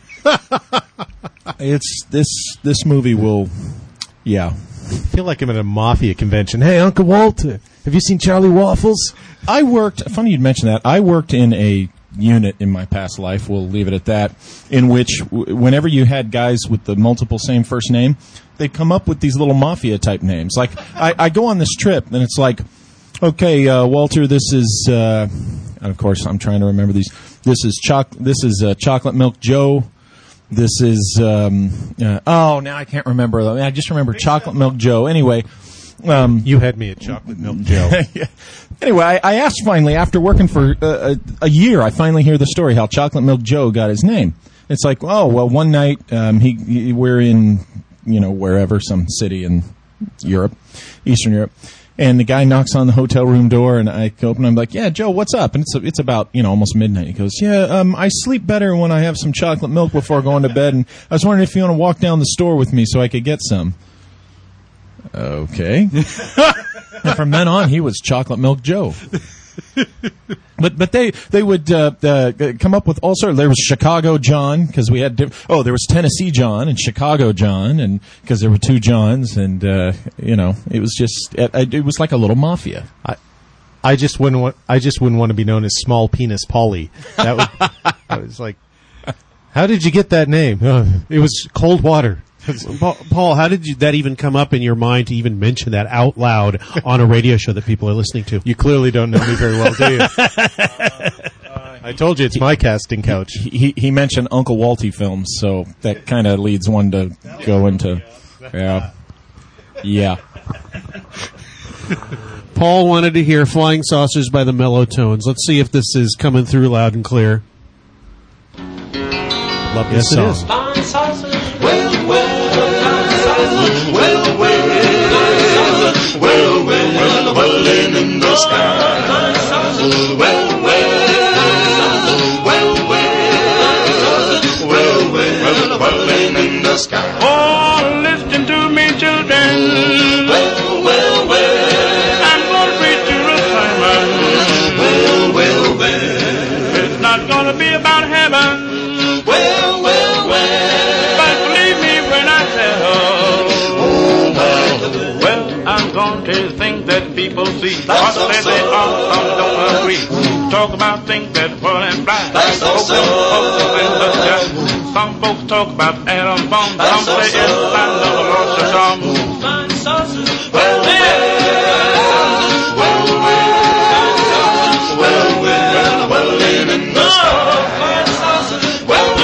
It's this this movie will, yeah.
I feel like I'm at a mafia convention. Hey, Uncle Walter, have you seen Charlie Waffles?
I worked. Funny you'd mention that. I worked in a unit in my past life. We'll leave it at that. In which, w- whenever you had guys with the multiple same first name, they'd come up with these little mafia type names. Like I, I go on this trip, and it's like, okay, uh, Walter, this is. Uh, and of course, I'm trying to remember these. This is choc. This is uh, Chocolate Milk Joe. This is. Um, uh, oh, now I can't remember. I just remember Chocolate Milk Joe. Anyway. Um,
You had me at Chocolate Milk Joe.
yeah. Anyway, I, I asked finally, after working for uh, a, a year, I finally hear the story how Chocolate Milk Joe got his name. It's like, oh, well, one night um, he, he we're in, you know, wherever, some city in Europe, Eastern Europe, and the guy knocks on the hotel room door, and I open. I'm like, yeah, Joe, what's up? And it's it's about you know almost midnight. He goes, yeah, um, I sleep better when I have some chocolate milk before going to bed, and I was wondering if you want to walk down the store with me so I could get some. Okay. And from then on, he was Chocolate Milk Joe. But but they they would uh, uh, come up with all sorts. There was Chicago John because we had diff- oh there was Tennessee John and Chicago John and because there were two Johns and uh, you know it was just it, it was like a little mafia.
I, I just wouldn't want. I just wouldn't want to be known as Small Penis Polly. That was, I was like, how did you get that name? Oh, it was cold water.
Paul, Paul, how did you, that even come up in your mind to even mention that out loud on a radio show that people are listening to?
You clearly don't know me very well, do you? I told you it's my casting couch.
He he mentioned Uncle Walty films, so that kind of leads one to go into yeah yeah.
Paul wanted to hear Flying Saucers by the Mellow Tones. Let's see if this is coming through loud and clear. Love this
Yes,
song.
Flying saucers, well, well, flying saucers, well, well, well, well, well, in the sky. Flying saucers, well, well, well, well, well, well, well, in the sky. Oh, listen to me, children. Well, well, well, I'm gonna preach you a sermon. Well, well, well, it's not gonna be about heaven. Well, well, well, but believe me when I tell. Oh, well, well, I'm going to things that people see. What say they are, some don't agree. Talk about things that whirl and fly. That's also in the sky. Some folks talk about atom bombs. Some say it's land of the Lord Shazam. Flying saucers, well, well, well, well, well, well, well, in the sky. Flying saucers, well,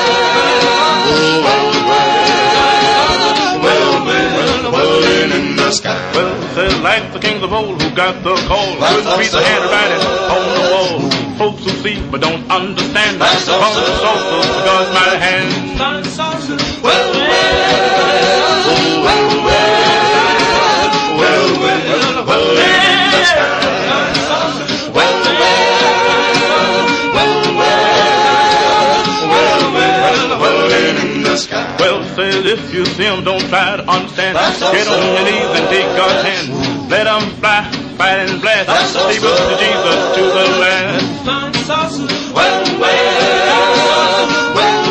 sky. Well, says like the kings of old who got the call. Couldn't read the handwriting on the wall. Folks who see but don't understand. That's the saucers of God's mighty hand. Flying saucers. Well, well, well, well, well, well, well, well, in the sky. Flying saucers. Well, well, well, well, well, well, well, in the sky. Well, says if you see them, don't try to understand. Get on your knees and take God's hand. Let them fly, fight and blast. Leave us to Jesus to the last. Flying saucers, well, well, well, well,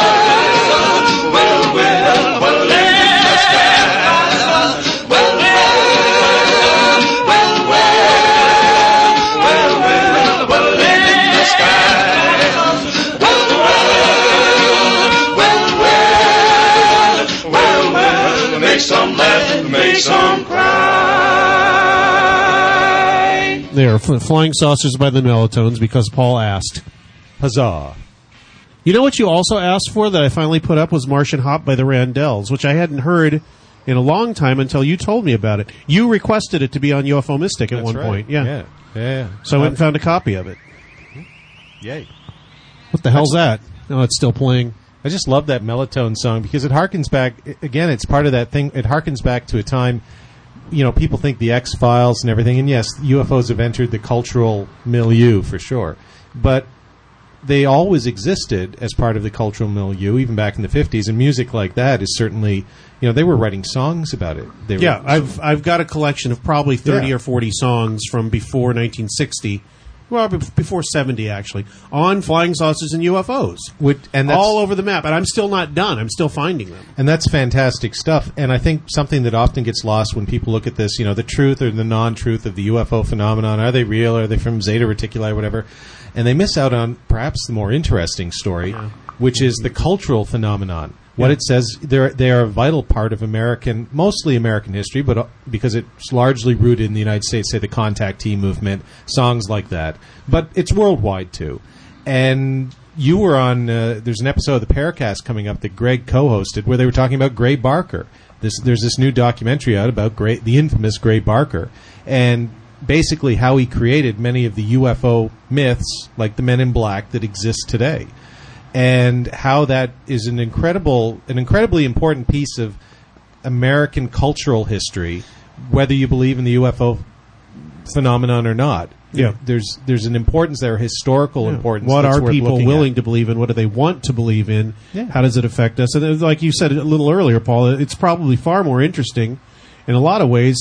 well, well, well, in the sky. Well, well, well, well, well, well, in the sky. Well, well, well, well, make some laugh, make some cry.
They are fl- Flying Saucers by the Mellotones because Paul asked.
Huzzah.
You know what you also asked for that I finally put up was Martian Hop by the Randells, which I hadn't heard in a long time until you told me about it. You requested it to be on U F O Mystic at
That's
one
right.
point. Yeah.
Yeah. Yeah.
So I went and found a copy of it.
Yay.
What the hell's that? Oh, it's still playing.
I just love that Melatonin song because it harkens back, again, it's part of that thing, it harkens back to a time, you know, people think the X-Files and everything, and yes, U F Os have entered the cultural milieu for sure, but they always existed as part of the cultural milieu, even back in the fifties, and music like that is certainly, you know, they were writing songs about it. They were,
Yeah, I've I've got a collection of probably thirty
Yeah.
or forty songs from before nineteen sixty. Well, be- before seventy, actually, on flying saucers and U F Os.
Would- and that's-
all over the map. And I'm still not done. I'm still finding them.
And that's fantastic stuff. And I think something that often gets lost when people look at this, you know, the truth or the non-truth of the U F O phenomenon. Are they real? Are they from Zeta Reticuli, whatever? And they miss out on perhaps the more interesting story, which is the cultural phenomenon. What
Yeah.
it says, they're, they are a vital part of American, mostly American history, but uh, because it's largely rooted in the United States, say the contactee movement, songs like that. But it's worldwide, too. And you were on, uh, there's an episode of the Paracast coming up that Greg co-hosted where they were talking about Gray Barker. This, there's this new documentary out about Gray, the infamous Gray Barker. And basically how he created many of the U F O myths, like the Men in Black, that exist today. And how that is an incredible, an incredibly important piece of American cultural history, whether you believe in the U F O phenomenon or not.
Yeah.
There's there's an importance there, historical importance.
What
that's
are
worth
people
looking
willing
at.
to believe in? What do they want to believe in?
Yeah.
How does it affect us? And uh, like you said a little earlier, Paul, it's probably far more interesting in a lot of ways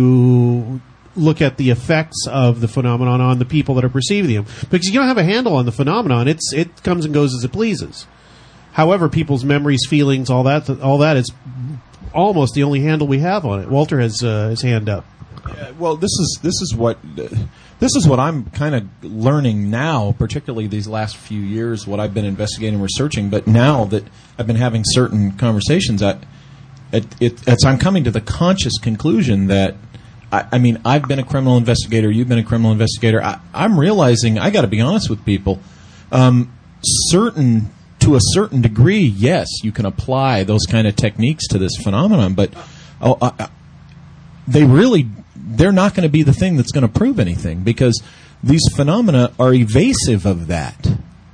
to look at the effects of the phenomenon on the people that are perceiving them. Because you don't have a handle on the phenomenon. It's it comes and goes as it pleases. However, people's memories, feelings, all that, all that is almost the only handle we have on it. Walter has uh, his hand up.
Yeah, well, this is this is what uh, this is what I'm kind of learning now, particularly these last few years. What I've been investigating, and researching, but now that I've been having certain conversations, I, it, it, it's I'm coming to the conscious conclusion that I, I mean I've been a criminal investigator, you've been a criminal investigator. I, I'm realizing I got to be honest with people. Um, certain to a certain degree, yes, you can apply those kind of techniques to this phenomenon, but oh, I, they really. They're not going to be the thing that's going to prove anything because these phenomena are evasive of that.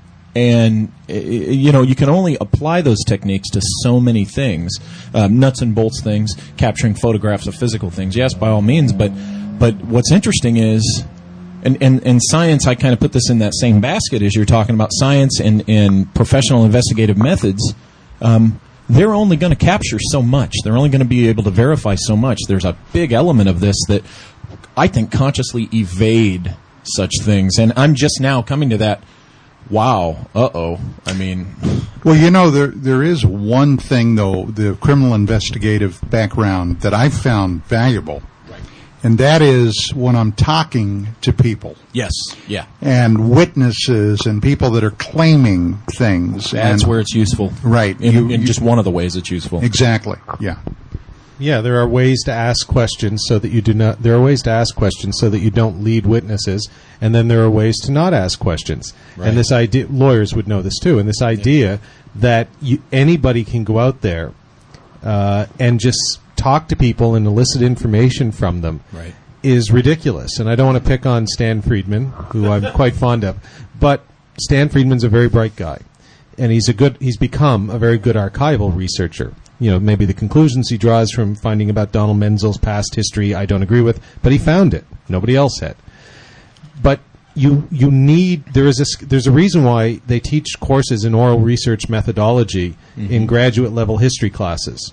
And, you know, you can only apply those techniques to so many things, uh, nuts and bolts things, capturing photographs of physical things. Yes, by all means, but but what's interesting is, and, and, and science, I kind of put this in that same basket as you're talking about science and, and professional investigative methods. Um, They're only going to capture so much. They're only going to be able to verify so much. There's a big element of this that I think consciously evade such things. And I'm just now coming to that, wow, uh-oh. I mean...
Well, you know, there there is one thing, though, the criminal investigative background that I've found valuable. Right. And that is when I'm talking to people.
Yes, yeah.
And witnesses and people that are claiming things.
That's
and,
where it's useful.
Right.
In,
You-
in
you-
just one of the ways it's useful.
Exactly, yeah.
Yeah, there are ways to ask questions so that you do not. There are ways to ask questions so that you don't lead witnesses, and then there are ways to not ask questions.
Right.
And this idea, lawyers would know this too. And this idea that you, anybody can go out there uh, and just talk to people and elicit information from them
Right.
is ridiculous. And I don't want to pick on Stan Friedman, who I'm quite fond of, but Stan Friedman's a very bright guy, and he's a good. He's become a very good archival researcher. You know, maybe the conclusions he draws from finding about Donald Menzel's past history, I don't agree with, but he found it. Nobody else had. But you you need there is a there's a reason why they teach courses in oral research methodology mm-hmm. in graduate level history classes.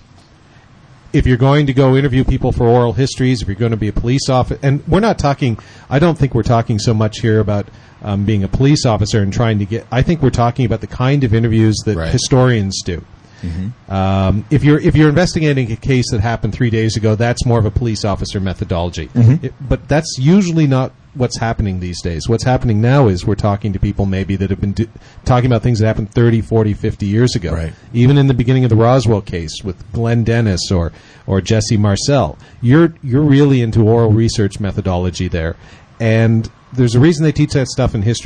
If you're going to go interview people for oral histories, if you're going to be a police officer, and we're not talking, I don't think we're talking so much here about um, being a police officer and trying to get, I think we're talking about the kind of interviews that
Right.
historians do. Mm-hmm. Um, if you're if you're investigating a case that happened three days ago, that's more of a police officer methodology.
Mm-hmm.
It, but that's usually not what's happening these days. What's happening now is we're talking to people maybe that have been do- talking about things that happened thirty, forty, fifty years ago.
Right.
Even in the beginning of the Roswell case with Glenn Dennis or or Jesse Marcel, you're you're really into oral research methodology there, and there's a reason they teach that stuff in history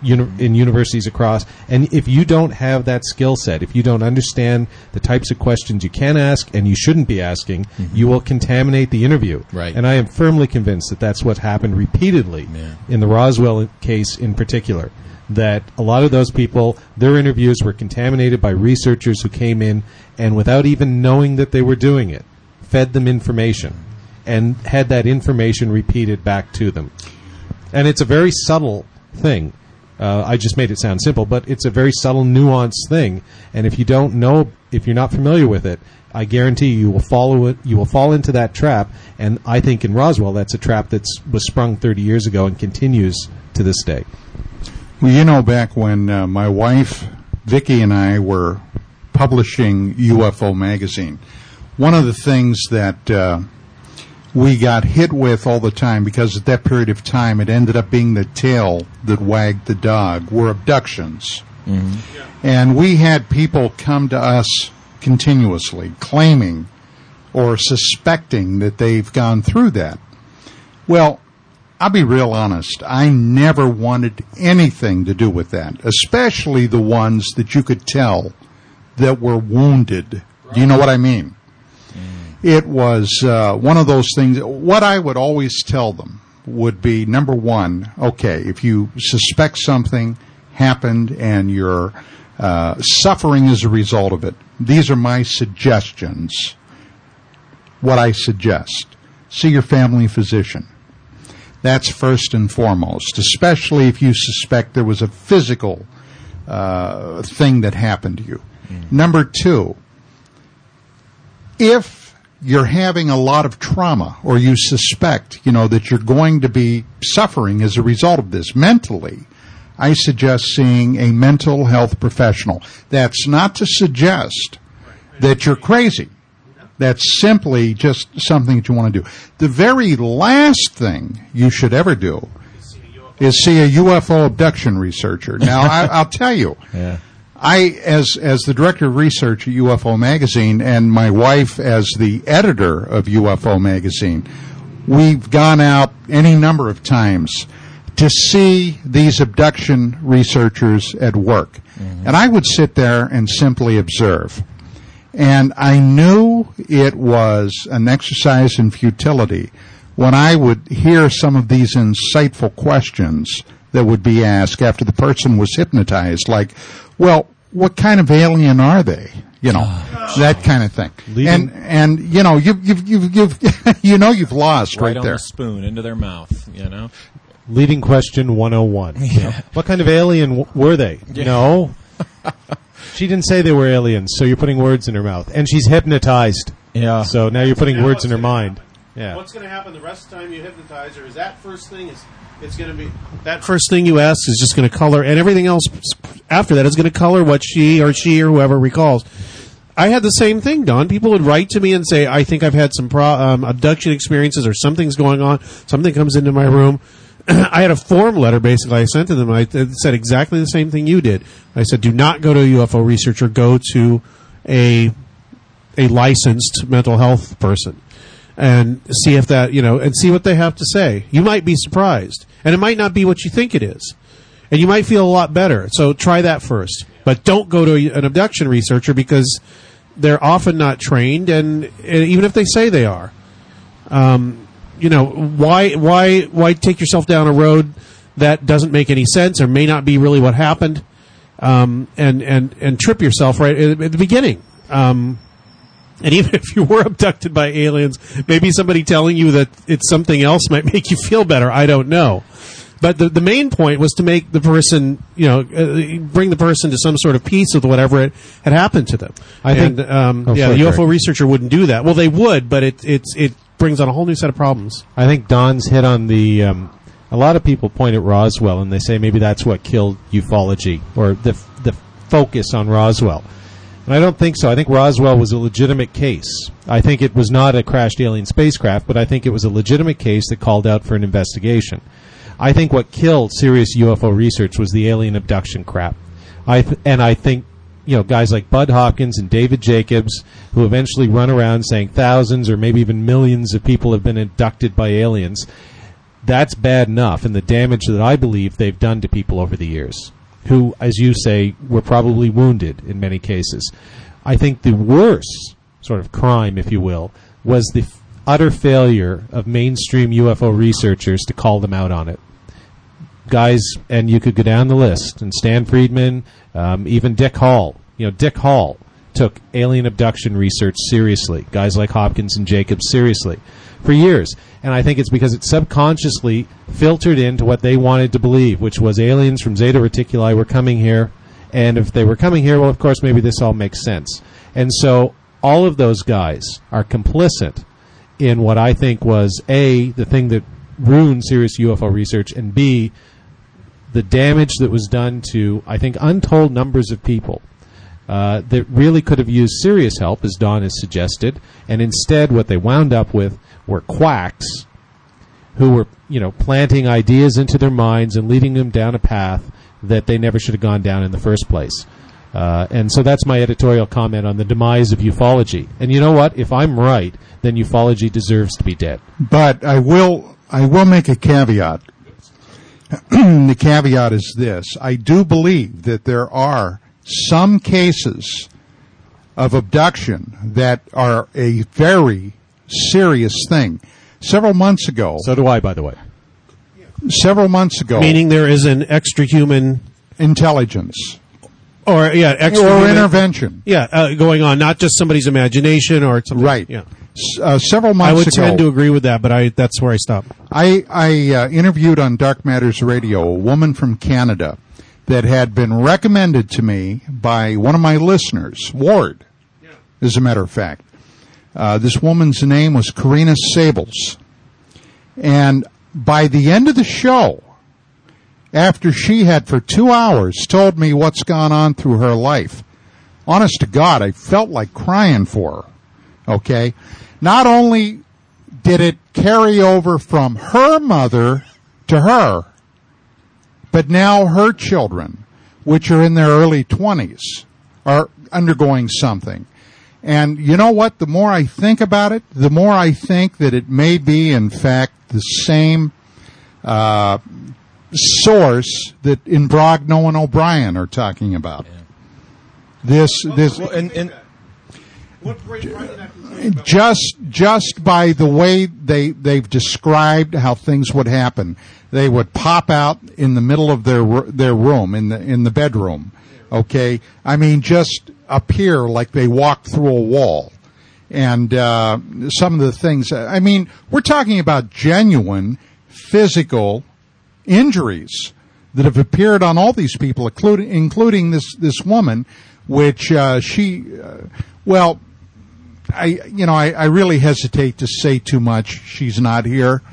uni- in universities across. And if you don't have that skill set, if you don't understand the types of questions you can ask and you shouldn't be asking, mm-hmm. you will contaminate the interview.
Right.
And I am firmly convinced that that's what happened repeatedly
Yeah.
in the Roswell case in particular. That a lot of those people, their interviews were contaminated by researchers who came in and without even knowing that they were doing it, fed them information and had that information repeated back to them. And it's a very subtle thing. Uh, I just made it sound simple, but it's a very subtle, nuanced thing. And if you don't know, if you're not familiar with it, I guarantee you, you will follow it. You will fall into that trap. And I think in Roswell, that's a trap that was sprung thirty years ago and continues to this day.
Well, you know, back when uh, my wife, Vicki, and I were publishing U F O magazine, one of the things that uh, we got hit with all the time, because at that period of time it ended up being the tail that wagged the dog, were abductions. Mm-hmm. Yeah. And we had people come to us continuously claiming or suspecting that they've gone through that. Well, I'll be real honest. I never wanted anything to do with that, especially the ones that you could tell that were wounded. Right. Do you know what I mean? Mm. It was uh, one of those things. What I would always tell them would be, number one, okay, if you suspect something happened and you're uh, suffering as a result of it, these are my suggestions. What I suggest. See your family physician. That's first and foremost, especially if you suspect there was a physical uh, thing that happened to you. Mm. Number two, if you're having a lot of trauma or you suspect, you know, that you're going to be suffering as a result of this mentally, I suggest seeing a mental health professional. That's not to suggest that you're crazy. That's simply just something that you want to do. The very last thing you should ever do is see a U F O abduction researcher. Now, I, I'll tell you, yeah. I, as as the director of research at U F O Magazine, and my wife as the editor of U F O Magazine, we've gone out any number of times to see these abduction researchers at work. Mm-hmm. And I would sit there and simply observe. And I knew it was an exercise in futility when I would hear some of these insightful questions that would be asked after the person was hypnotized, like, well, what kind of alien are they? You know, oh. that kind of thing. Leading. And, and, you know, you've, you've, you've, you've you know you've lost right,
right on
there.
The spoon into their mouth, you know.
Leading question one oh one.
Yeah.
You know, what kind of alien w- were they?
Yeah.
No. She didn't say they were aliens, so you're putting words in her mouth. And she's hypnotized.
Yeah.
So now you're putting now words in her mind.
Happen?
Yeah.
What's going to happen the rest of the time you hypnotize her is that first thing is it's going to be that first thing you ask is just going to color, and everything else after that is going to color what she or she or whoever recalls. I had the same thing, Don. People would write to me and say, I think I've had some pro- um, abduction experiences or something's going on. Something comes into my room. I had a form letter, basically, I sent to them. I th- said exactly the same thing you did. I said, do not go to a U F O researcher. Go to a a licensed mental health person and see if that, you know, and see what they have to say. You might be surprised. And it might not be what you think it is. And you might feel a lot better. So try that first. But don't go to an abduction researcher because they're often not trained, and, and even if they say they are. Um, you know, why why why take yourself down a road that doesn't make any sense or may not be really what happened, um, and, and, and trip yourself right at, at the beginning. Um, and even if you were abducted by aliens, maybe somebody telling you that it's something else might make you feel better. I don't know. But the the main point was to make the person, you know, uh, bring the person to some sort of peace with whatever it had happened to them. I and, think, um, oh, yeah, sorry, the U F O Greg. researcher wouldn't do that. Well, they would, but it it's it brings on a whole new set of problems.
I think Don's hit on the. Um, a lot of people point at Roswell and they say maybe that's what killed ufology or the the focus on Roswell. And I don't think so. I think Roswell was a legitimate case. I think it was not a crashed alien spacecraft, but I think it was a legitimate case that called out for an investigation. I think what killed serious U F O research was the alien abduction crap. I th- and I think, you know, guys like Bud Hopkins and David Jacobs, who eventually run around saying thousands or maybe even millions of people have been abducted by aliens, that's bad enough, and the damage that I believe they've done to people over the years, who, as you say, were probably wounded in many cases. I think the worst sort of crime, if you will, was the f- utter failure of mainstream U F O researchers to call them out on it. Guys, and you could go down the list, and Stan Friedman, um, even Dick Hall. You know, Dick Hall took alien abduction research seriously. Guys like Hopkins and Jacobs seriously for years. And I think it's because it subconsciously filtered into what they wanted to believe, which was aliens from Zeta Reticuli were coming here. And if they were coming here, well, of course, maybe this all makes sense. And so all of those guys are complicit in what I think was, A, the thing that ruined serious U F O research, and B, the damage that was done to, I think, untold numbers of people uh, that really could have used serious help, as Don has suggested. And instead, what they wound up with were quacks who were, you know, planting ideas into their minds and leading them down a path that they never should have gone down in the first place. Uh, and so that's my editorial comment on the demise of ufology. And you know what? If I'm right, then ufology deserves to be dead.
But I will, I will make a caveat. The caveat is this. I do believe that there are some cases of abduction that are a very serious thing. Several months ago.
So do I, by the way.
Several months ago.
Meaning there is an extra human
intelligence.
Or, yeah, extra
Or
human,
intervention.
Yeah, uh, going on, not just somebody's imagination or something.
Right.
Yeah.
Uh, several months
I would
ago.
tend to agree with that, but I that's where I stop.
I, I uh, interviewed on Dark Matters Radio a woman from Canada that had been recommended to me by one of my listeners, Ward, yeah. as a matter of fact. Uh, this woman's name was Karina Sables. And by the end of the show, after she had for two hours told me what's gone on through her life, honest to God, I felt like crying for her. Okay? Not only did it carry over from her mother to her, but now her children, which are in their early twenties, are undergoing something. And you know what? The more I think about it, the more I think that it may be, in fact, the same uh, source that Imbrogno and O'Brien are talking about. Yeah. This, this,
well, and, and
just, just by the way they they've described how things would happen, they would pop out in the middle of their their room in the in the bedroom. Okay, I mean, just appear like they walked through a wall. And uh, some of the things, I mean, we're talking about genuine physical injuries that have appeared on all these people, including, including this, this woman, which uh, she, uh, well, I, you know, I, I really hesitate to say too much. She's not here,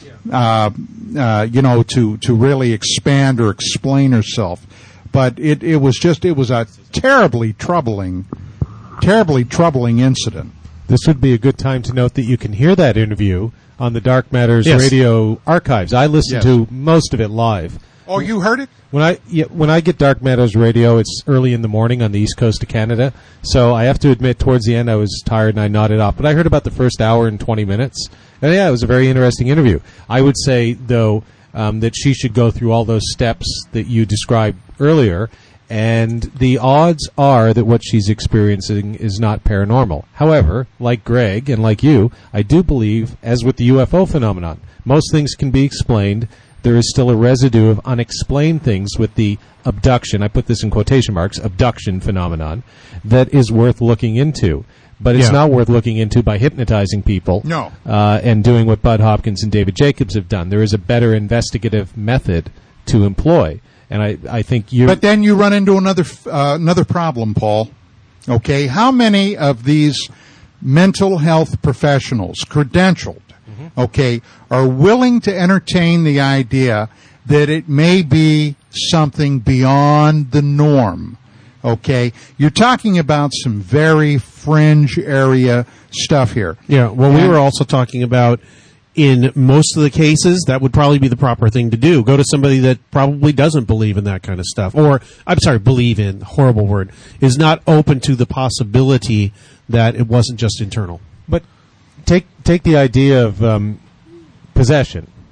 uh, uh, you know, to, to really expand or explain herself. But it, it was just, it was a terribly troubling, terribly troubling incident.
This would be a good time to note that you can hear that interview on the Dark Matters
yes.
radio archives. I listened
yes.
to most of it live.
Oh, you heard it?
When I yeah, when I get Dark Matters radio, it's early in the morning on the east coast of Canada. So I have to admit, towards the end, I was tired and I nodded off. But I heard about the first hour and twenty minutes. And yeah, it was a very interesting interview. I would say, though, um, that she should go through all those steps that you described earlier. And the odds are that what she's experiencing is not paranormal. However, like Greg and like you, I do believe, as with the U F O phenomenon, most things can be explained. There is still a residue of unexplained things with the abduction, I put this in quotation marks, abduction phenomenon, that is worth looking into. But it's
yeah.
not worth looking into by hypnotizing people
no.
uh, and doing what Bud Hopkins and David Jacobs have done. There is a better investigative method to employ. And I, I think you.
But then you run into another uh, another problem, Paul. Okay, how many of these mental health professionals, credentialed, mm-hmm. okay, are willing to entertain the idea that it may be something beyond the norm? Okay, you're talking about some very fringe area stuff here.
Yeah. Well, and we were also talking about. In most of the cases, that would probably be the proper thing to do. Go to somebody that probably doesn't believe in that kind of stuff. Or, I'm sorry, believe in, horrible word, is not open to the possibility that it wasn't just internal.
But take take the idea of um, possession.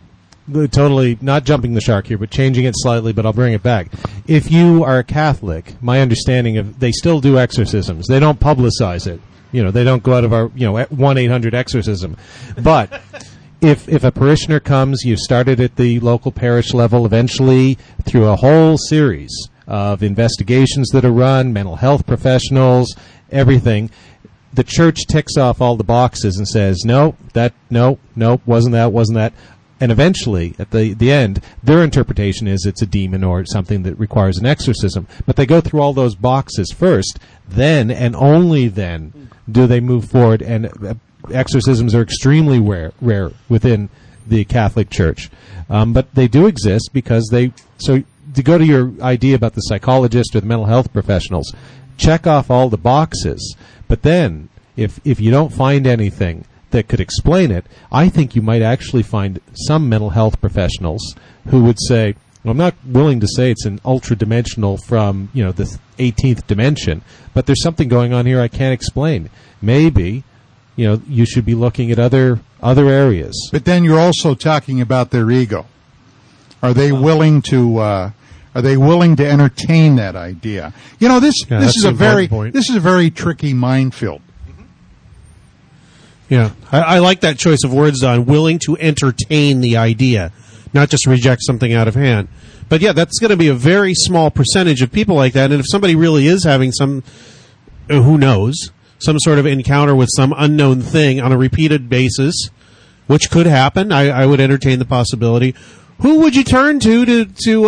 totally not jumping the shark here, but changing it slightly, but I'll bring it back. If you are a Catholic, my understanding of they still do exorcisms. They don't publicize it. You know, they don't go out of our, you know, one eight hundred exorcism. But if if a parishioner comes, you started at the local parish level, eventually through a whole series of investigations that are run, mental health professionals, everything, the church ticks off all the boxes and says, no, that, no, nope, wasn't that, wasn't that. And eventually, at the, the end, their interpretation is it's a demon or something that requires an exorcism. But they go through all those boxes first, then and only then do they move forward. And uh, exorcisms are extremely rare, rare within the Catholic Church. Um, but they do exist because they... So to go to your idea about the psychologist or the mental health professionals, check off all the boxes. But then, if if you don't find anything that could explain it, I think you might actually find some mental health professionals who would say, well, I'm not willing to say it's an ultra-dimensional from, you know, the eighteenth dimension, but there's something going on here I can't explain. Maybe, you know, you should be looking at other other areas.
But then you're also talking about their ego. Are they willing to... Uh, Are they willing to entertain that idea? You know, this
Yeah,
this
that's
is a
an
very
important point.
this is a very tricky minefield.
Yeah, I, I like that choice of words, Don. Willing to entertain the idea, not just reject something out of hand. But yeah, that's going to be a very small percentage of people like that. And if somebody really is having some, uh, who knows, some sort of encounter with some unknown thing on a repeated basis, which could happen, I, I would entertain the possibility. Who would you turn to to to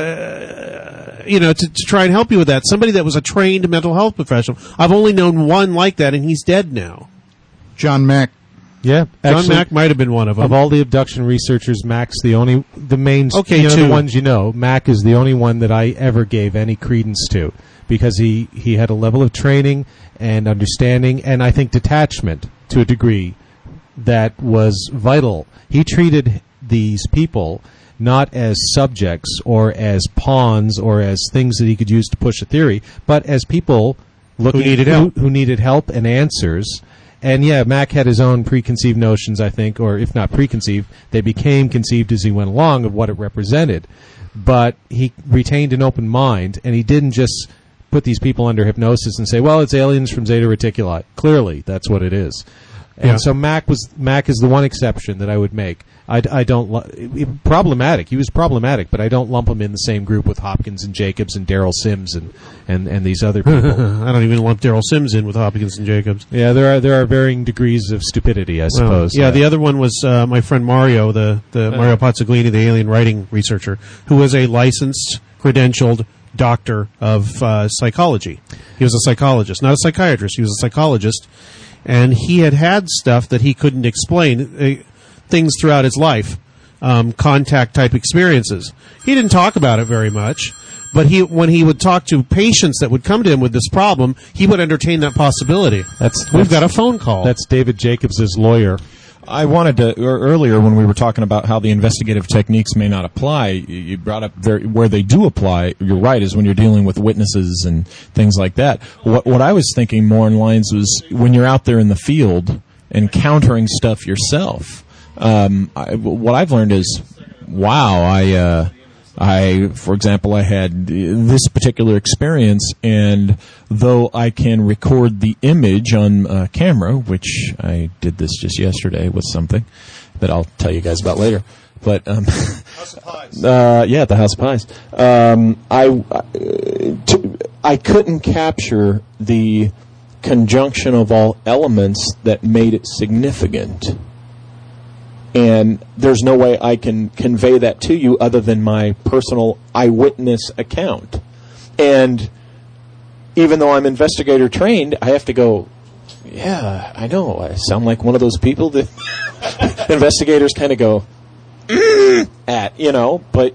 uh, you know to, to try and help you with that? Somebody that was a trained mental health professional. I've only known one like that, and he's dead now.
John Mack.
Yeah,
John
actually,
Mack might have been one of them.
Of all the abduction researchers, Mack's the only, the main,
Okay,
you know,
two.
the ones you know, Mack is the only one that I ever gave any credence to because he, he had a level of training and understanding and I think detachment to a degree that was vital. He treated these people not as subjects or as pawns or as things that he could use to push a theory, but as people looking
Who needed
who,
help.
who needed help and answers. And yeah, Mack had his own preconceived notions, I think, or if not preconceived, they became conceived as he went along of what it represented. But he retained an open mind, and he didn't just put these people under hypnosis and say, well, it's aliens from Zeta Reticuli. Clearly, that's what it is. And
Yeah.
so Mack was Mack is the one exception that I would make. I, I don't lu- problematic. He was problematic, but I don't lump him in the same group with Hopkins and Jacobs and Daryl Sims and, and, and these other people.
I don't even lump Daryl Sims in with Hopkins and Jacobs.
Yeah, there are there are varying degrees of stupidity, I
Well,
suppose.
yeah, the other one was uh, my friend Mario, the, the Mario Pozzoglini, the alien writing researcher, who was a licensed, credentialed doctor of uh, psychology. He was a psychologist, not a psychiatrist. He was a psychologist, and he had had stuff that he couldn't explain, uh, things throughout his life, um, contact-type experiences. He didn't talk about it very much, but he when he would talk to patients that would come to him with this problem, he would entertain that possibility.
That's-
We've
that's-
got a phone call.
That's David Jacobs' lawyer.
I wanted to or earlier when we were talking about how the investigative techniques may not apply. You you brought up there, where they do apply. You're right, is when you're dealing with witnesses and things like that. What what I was thinking more in lines was when you're out there in the field encountering stuff yourself. Um, I, what I've learned is, wow, I. Uh, I, for example, I had this particular experience, and though I can record the image on uh, camera, which I did this just yesterday with something that I'll tell you guys about later, but um,
House of Pies.
uh, yeah, at the House of Pies, um, I uh, to, I couldn't capture the conjunction of all elements that made it significant. And there's no way I can convey that to you other than my personal eyewitness account. And even though I'm investigator trained, I have to go, yeah, I know. I sound like one of those people that investigators kind of go mm, at, you know, but,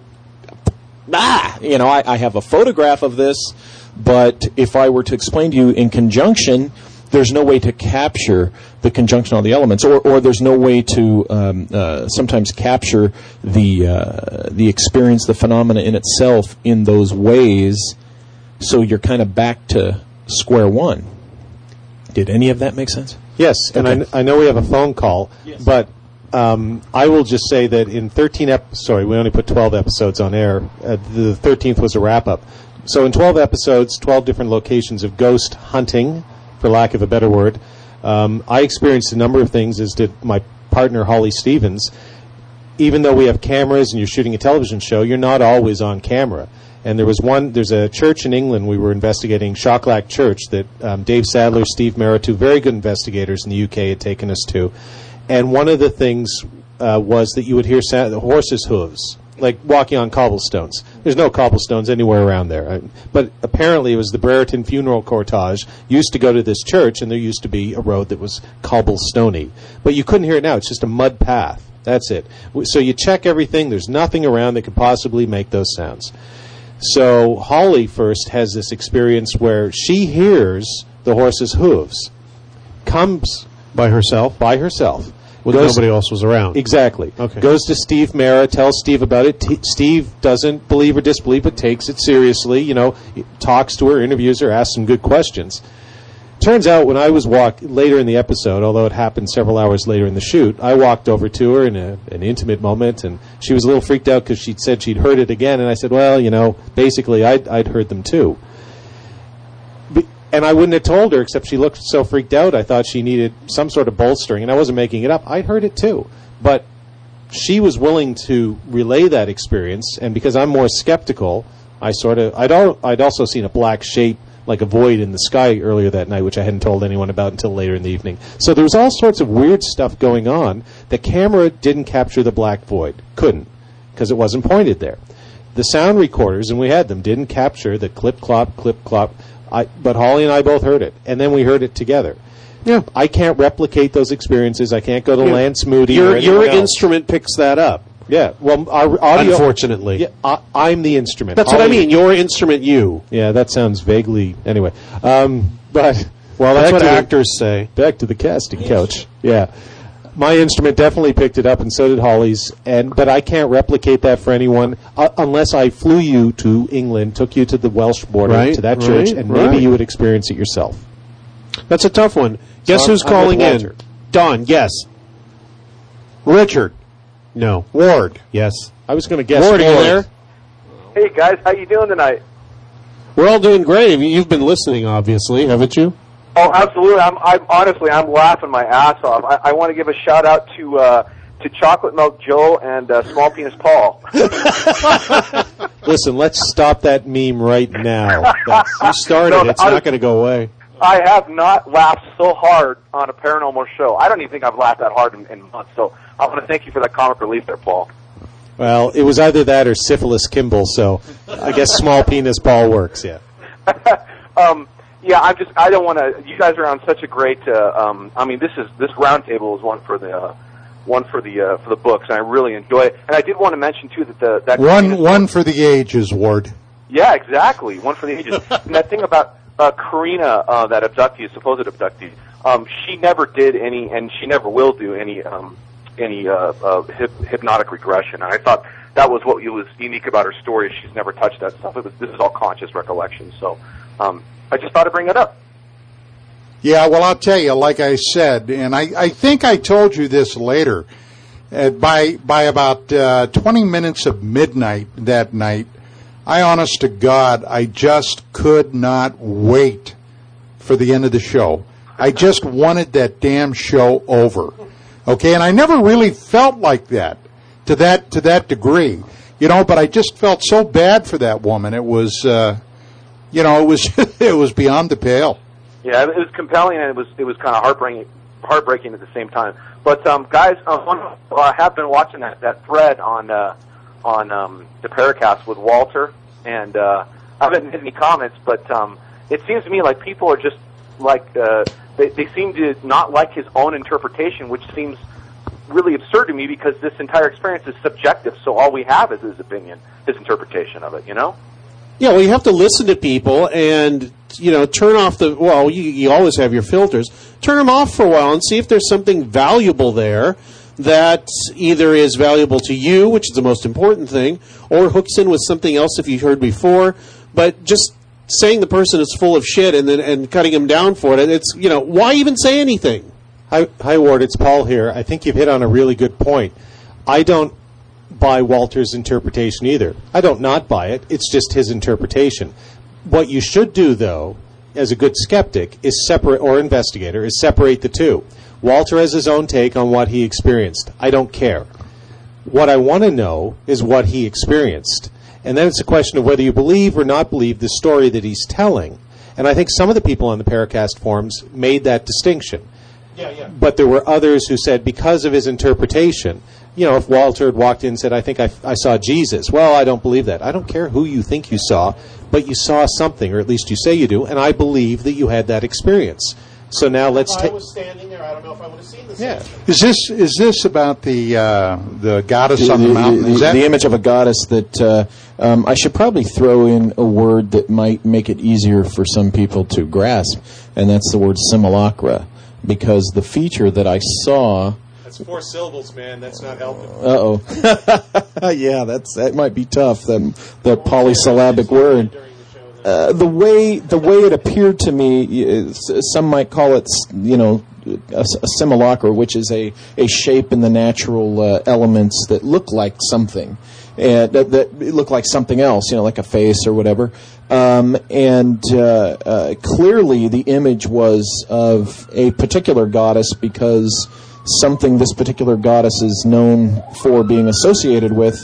ah, you know, I, I have a photograph of this, but if I were to explain to you in conjunction, there's no way to capture the conjunction of the elements, or, or there's no way to um, uh, sometimes capture the uh, the experience, the phenomena in itself in those ways. So you're kind of back to square one. Did any of that make sense?
Yes, and
Okay.
I, I know we have a phone call, but Um, I will just say that in thirteen ep- sorry, we only put twelve episodes on air. Uh, the thirteenth was a wrap-up. So in twelve episodes, twelve different locations of ghost hunting, for lack of a better word, um, I experienced a number of things, as did my partner, Holly Stevens. Even though we have cameras and you're shooting a television show, you're not always on camera. And there was one, there's a church in England we were investigating, Shocklack Church, that um, Dave Sadler, Steve Merritt, two very good investigators in the U K, had taken us to. And one of the things uh, was that you would hear sa- the horses' hooves, like walking on cobblestones. There's no cobblestones anywhere around there. I, but apparently it was the Brereton funeral cortege used to go to this church, and there used to be a road that was cobblestony. But you couldn't hear it now. It's just a mud path. That's it. So you check everything. There's nothing around that could possibly make those sounds. So Holly first has this experience where she hears the horse's hooves, comes
By herself?
by herself.
When
Goes-
nobody else was around.
Exactly.
Okay.
Goes to Steve Mara, tells Steve about it. T- Steve doesn't believe or disbelieve, but takes it seriously. You know, talks to her, interviews her, asks some good questions. Turns out when I was walk later in the episode, although it happened several hours later in the shoot, I walked over to her in a, an intimate moment, and she was a little freaked out because she'd said she'd heard it again, and I said, well, you know, basically I'd, I'd heard them too. Be- And I wouldn't have told her, except she looked so freaked out, I thought she needed some sort of bolstering, and I wasn't making it up. I'd heard it too. But she was willing to relay that experience, and because I'm more skeptical, I sort of, I'd, al- I'd also seen a black shape, like a void in the sky earlier that night, which I hadn't told anyone about until later in the evening. So there was all sorts of weird stuff going on. The camera didn't capture the black void. Couldn't, because it wasn't pointed there. The sound recorders, and we had them, didn't capture the clip-clop, clip-clop. I, but Holly and I both heard it, and then we heard it together.
Yeah.
I can't replicate those experiences. I can't go to
Yeah.
Lance Moody.
Your,
or
your
anyone else.
instrument picks that up,
Yeah, well, our audio.
unfortunately.
Yeah, I, I'm the instrument.
That's what I
Holly-
mean. Your instrument, you.
Yeah, that sounds vaguely. Anyway, um, but
Well, that's
back
what
to the-
actors say.
Back to the casting couch. Yeah. My instrument definitely picked it up, and so did Holly's. And but I can't replicate that for anyone uh, unless I flew you to England, took you to the Welsh border,
Right,
to that church,
right,
and maybe
right.
you would experience it yourself.
That's a tough one. Guess
I'm-
who's
I'm
calling
with
in?
Walter.
Don, yes. Richard. No. Ward. Yes.
I was going to guess.
Ward, are you
Ward.
there?
Hey guys, how you doing tonight?
We're all doing great. You've been listening, obviously, haven't you?
Oh, absolutely. I'm, I'm honestly, I'm laughing my ass off. I, I want to give a shout out to uh, to Chocolate Milk Joe and uh, Small Penis Paul.
Listen, let's stop that meme right now. That's,
You started.
No,
it's
I-
not going to go away.
I have not laughed so hard on a paranormal show. I don't even think I've laughed that hard in, in months. So I want to thank you for that comic relief there, Paul.
well, it was either that or Syphilis Kimball, so I guess Small Penis Paul works, yeah.
um, yeah, I'm just. I don't want to. You guys are on such a great. Uh, um, I mean, this is this roundtable is one for the uh, one for the uh, for the books, and I really enjoy it. And I did want to mention too that the that
One one for the ages, Ward.
Yeah, exactly. One for the ages. And that thing about uh, Karina, uh, that abductee, supposed abductee, um, she never did any, and she never will do any um, any uh, uh, hip, hypnotic regression. And I thought that was what was unique about her story. She's never touched that stuff. It was, this is all conscious recollection. So um, I just thought I'd bring it up.
Yeah, well, I'll tell you, like I said, and I, I think I told you this later, uh, by by about uh, twenty minutes of midnight that night, I, honest to God, I just could not wait for the end of the show. I just wanted that damn show over. Okay, and I never really felt like that to that to that degree, you know. But I just felt so bad for that woman. It was, uh, you know, it was it was beyond the pale.
Yeah, it was compelling and it was it was kind of heartbreaking, heartbreaking at the same time. But um, guys, uh, I have been watching that, that thread on uh, on um, the Paracast with Walter, and uh, I haven't had any comments, but um, it seems to me like people are just like uh, they they seem to not like his own interpretation, which seems really absurd to me because this entire experience is subjective. So all we have is his opinion, his interpretation of it. You know.
Yeah, well, you have to listen to people and, you know, turn off the, well, you, you always have your filters. Turn them off for a while and see if there's something valuable there that either is valuable to you, which is the most important thing, or hooks in with something else if you've heard before. But just saying the person is full of shit and then and cutting them down for it, it's, you know, why even say anything?
Hi, hi, Ward. It's Paul here. I think you've hit on a really good point. I don't buy Walter's interpretation either. I don't not buy it. It's just his interpretation. What you should do, though, as a good skeptic, is separate, or investigator, is separate the two. Walter has his own take on what he experienced. I don't care. What I want to know is what he experienced. And then it's a question of whether you believe or not believe the story that he's telling. And I think some of the people on the Paracast forums made that distinction.
Yeah, yeah.
But there were others who said because of his interpretation, you know, if Walter had walked in and said, I think I, I saw Jesus, well, I don't believe that. I don't care who you think you saw, but you saw something, or at least you say you do, and I believe that you had that experience. So now let's
If I
take...
was standing there, I don't know if I would have seen the
Yeah.
same thing.
Is this is this about the uh, the goddess
The,
on the,
the-
mountain?
the-
Is that
the image of a goddess that uh, um, I should probably throw in a word that might make it easier for some people to grasp, and that's the word simulacra, because the feature that I saw.
That's four syllables, man. That's not helping.
Uh oh, yeah, that's that might be tough. That that polysyllabic word. Uh, the way the way it appeared to me, is, some might call it, you know, a, a simulacra, which is a, a shape in the natural uh, elements that look like something, and that, that look like something else, you know, like a face or whatever. Um, and uh, uh, clearly, the image was of a particular goddess because something this particular goddess is known for being associated with.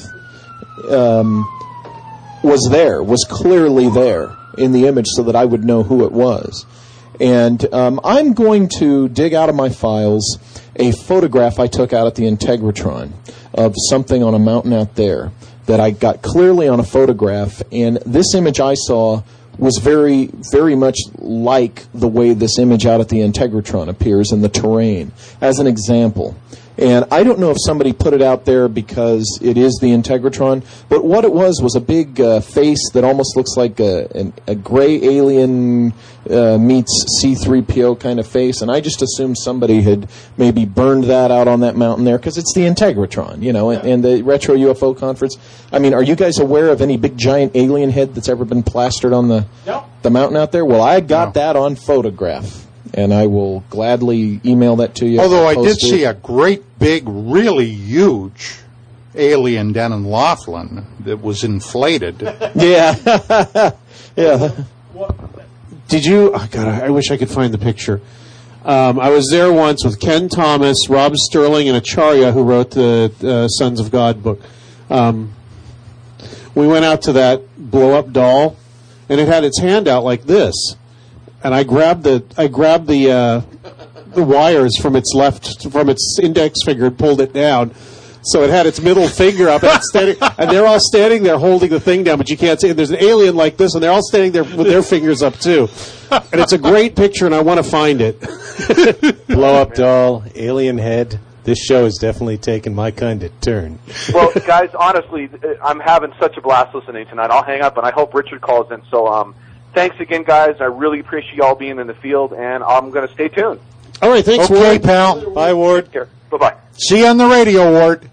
Um, was there, was clearly there in the image so that I would know who it was. And um, I'm going to dig out of my files a photograph I took out at the Integratron of something on a mountain out there that I got clearly on a photograph, and this image I saw was very, very much like the way this image out at the Integratron appears in the terrain, as an example. And I don't know if somebody put it out there because it is the Integratron, but what it was was a big uh, face that almost looks like a, an, a gray alien uh, meets C three P O kind of face, and I just assumed somebody had maybe burned that out on that mountain there because it's the Integratron, you know, and, and the Retro U F O Conference. I mean, are you guys aware of any big giant alien head that's ever been plastered on the,
No.
the mountain out there? Well, I got
No.
that on photograph. And I will gladly email that to you.
Although I did
Post it.
see a great, big, really huge alien down in Laughlin that was inflated.
Yeah. yeah.
Did you? Oh God, I I wish I could find the picture. Um, I was there once with Ken Thomas, Rob Sterling, and Acharya, who wrote the uh, Sons of God book. Um, we went out to that blow-up doll, and it had its hand out like this. And I grabbed the I grabbed the uh, the wires from its left from its index finger and pulled it down, so it had its middle finger up, and it's standing, and they're all standing there holding the thing down, but you can't see. There's an alien like this, and they're all standing there with their fingers up too. And it's a great picture, and I want to find it.
Blow up doll, alien head. This show has definitely taken my kind of turn.
Well, guys, honestly, I'm having such a blast listening tonight. I'll hang up, and I hope Richard calls in. So, um, thanks again, guys. I really appreciate you all being in the field, and I'm going to stay tuned.
All right, thanks,
Okay,
Ward.
pal.
Bye, Ward.
Take care. Bye-bye.
See you on the radio, Ward.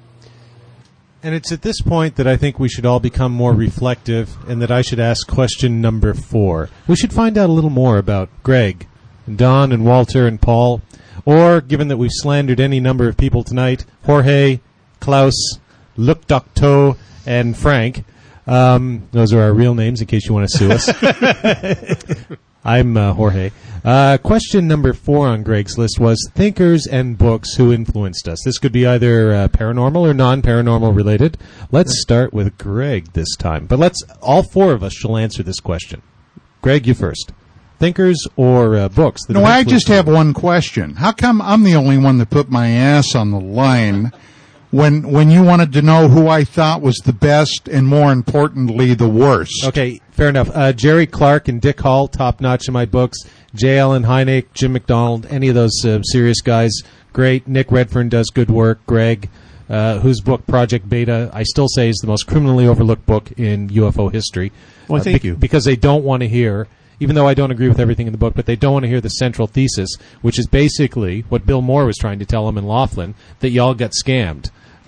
And it's at this point that I think we should all become more reflective and that I should ask question number four. We should find out a little more about Greg, and Don, and Walter, and Paul, or, given that we've slandered any number of people tonight, Jorge, Klaus, Luc Docteau, and Frank. Um, those are our real names in case you want to sue us. I'm uh, Jorge. Uh, question number four on Greg's list was thinkers and books who influenced us. This could be either uh, paranormal or non-paranormal related. Let's start with Greg this time. But let's all four of us shall answer this question. Greg, you first. Thinkers or uh, books? That
No,
have
I
influenced
just have
you?
one question. How come I'm the only one that put my ass on the line when when you wanted to know who I thought was the best and, more importantly, the worst?
Okay, fair enough. Uh, Jerry Clark and Dick Hall, top notch in my books. J. Allen Hynek, Jim McDonald, any of those uh, serious guys, great. Nick Redfern does good work. Greg, uh, whose book Project Beta, I still say is the most criminally overlooked book in U F O history.
Well,
Uh,
thank
be-
you.
Because they don't want to hear, even though I don't agree with everything in the book, but they don't want to hear the central thesis, which is basically what Bill Moore was trying to tell them in Laughlin, that y'all got scammed.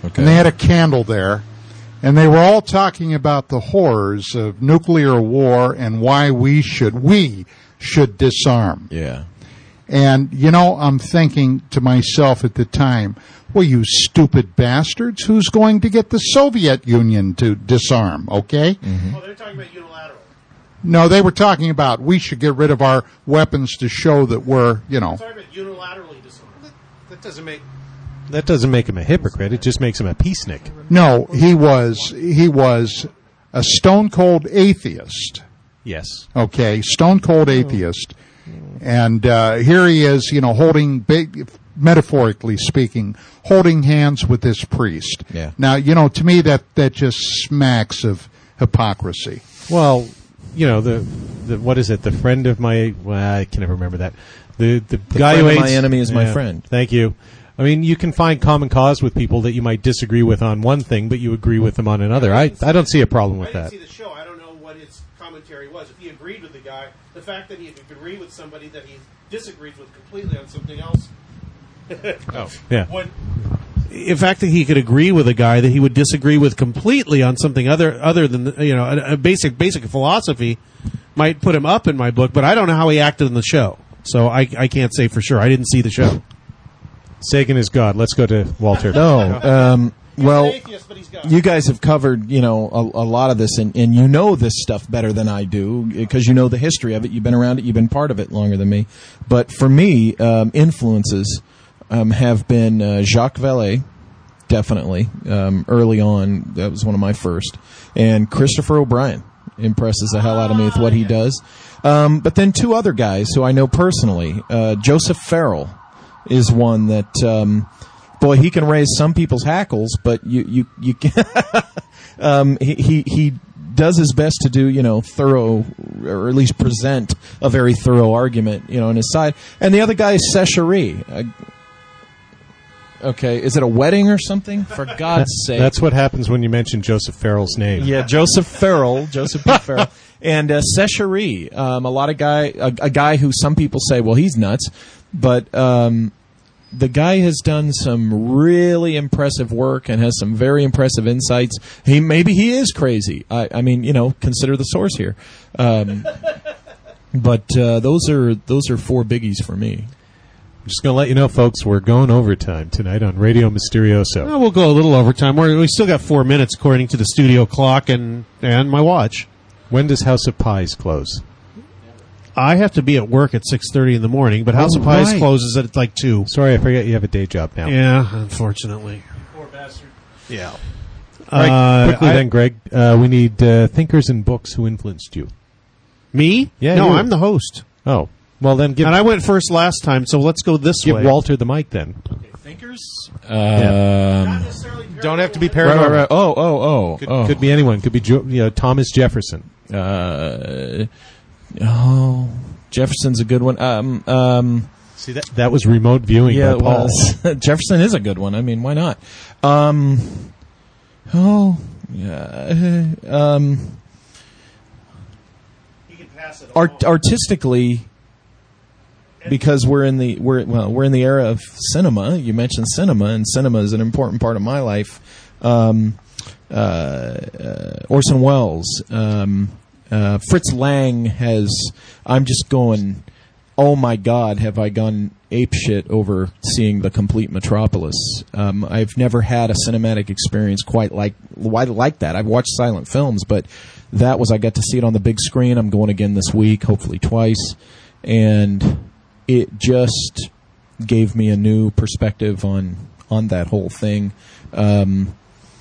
Okay.
And they had a candle there, and they were all talking about the horrors of nuclear war and why we should we should disarm.
Yeah.
And, you know, I'm thinking to myself at the time, well, you stupid bastards, who's going to get the Soviet Union to disarm, okay?
Mm-hmm.
Oh, they're talking about unilateral.
No, they were talking about we should get rid of our weapons to show that we're, you know.
Sorry, but unilaterally disarm. That, that doesn't make.
That doesn't make him a hypocrite. It just makes him a peacenik.
No, he was he was a stone cold atheist.
Yes.
Okay, stone cold atheist, and uh, here he is, you know, holding big, metaphorically speaking, holding hands with this priest.
Yeah.
Now, you know, to me that that just smacks of hypocrisy.
Well, you know, the, the what is it? The friend of my, well, I can never remember that. The the,
The
guy
friend
who
of my
hates-
enemy is my
yeah,
friend.
Thank you. I mean, you can find common cause with people that you might disagree with on one thing, but you agree with them on another. I I don't see a problem with
I didn't
that.
see the show. I don't know what his commentary was. If he agreed with the guy, the fact that he agreed with somebody that he disagrees with completely on something else.
Oh, yeah.
What, in fact, that he could agree with a guy that he would disagree with completely on something other other than you know a, a basic basic philosophy might put him up in my book. But I don't know how he acted in the show, so I I can't say for sure. I didn't see the show.
Sagan is God. Let's go to Walter.
No. Um, well,
He's an atheist, but he's God.
you guys have covered, you know, a, a lot of this, and, and you know this stuff better than I do because you know the history of it. You've been around it. You've been part of it longer than me. But for me, um, influences um, have been uh, Jacques Vallée, definitely. Um, early on, that was one of my first. And Christopher O'Brien impresses the hell out of me with what he does. Um, but then two other guys who I know personally. Uh, Joseph Farrell is one that, um, boy, he can raise some people's hackles, but you, you, you can, um, he, he, he does his best to do, you know, thorough, or at least present a very thorough argument, you know, on his side. And the other guy is Sechery. Uh, okay, is it a wedding or something? For God's sake.
That's what happens when you mention Joseph Farrell's name.
Yeah, Joseph Farrell, Joseph P. Farrell, and uh, Sechery. Um, a lot of guy, a, a guy who some people say, well, he's nuts, but um, the guy has done some really impressive work and has some very impressive insights. He maybe he is crazy. I, I mean, you know, consider the source here. Um, but uh, those are those are four biggies for me.
I'm just going to let you know, folks, we're going overtime tonight on Radio Mysterioso.
Well, we'll go a little overtime. We're, we still got four minutes according to the studio clock and and my watch.
When does House of Pies close?
I have to be at work at six thirty in the morning, but House
Oh,
of Pies
right.
closes at like two.
Sorry, I forget you have a day job now.
Yeah, unfortunately.
Poor bastard.
Yeah.
All right,
Uh,
quickly
I-
then, Greg, uh, we need uh, thinkers and books who influenced you.
Me?
Yeah,
No,
you.
I'm the host.
Oh, well then give,
And I went first last time, so let's go this
give
way.
Walter the mic then.
Thinkers?
Um,
Don't have to be
right,
paranormal.
right, right. Oh, oh, oh,
Could,
oh.
could be anyone. Could be jo- you know, Thomas Jefferson.
Uh, oh, Jefferson's a good one. Um, um,
See that that was remote viewing
yeah,
by
it
Paul.
was. Jefferson is a good one. I mean, why not? Um, oh, yeah. Um, art, artistically, because we're in the we're well we're in the era of cinema. You mentioned cinema, and cinema is an important part of my life. Um, uh, uh, Orson Welles, um, uh, Fritz Lang has. I'm just going. Oh my God, have I gone apeshit over seeing the complete Metropolis? Um, I've never had a cinematic experience quite like like that. I've watched silent films, but that was I got to see it on the big screen. I'm going again this week, hopefully twice, and it just gave me a new perspective on on that whole thing. Um,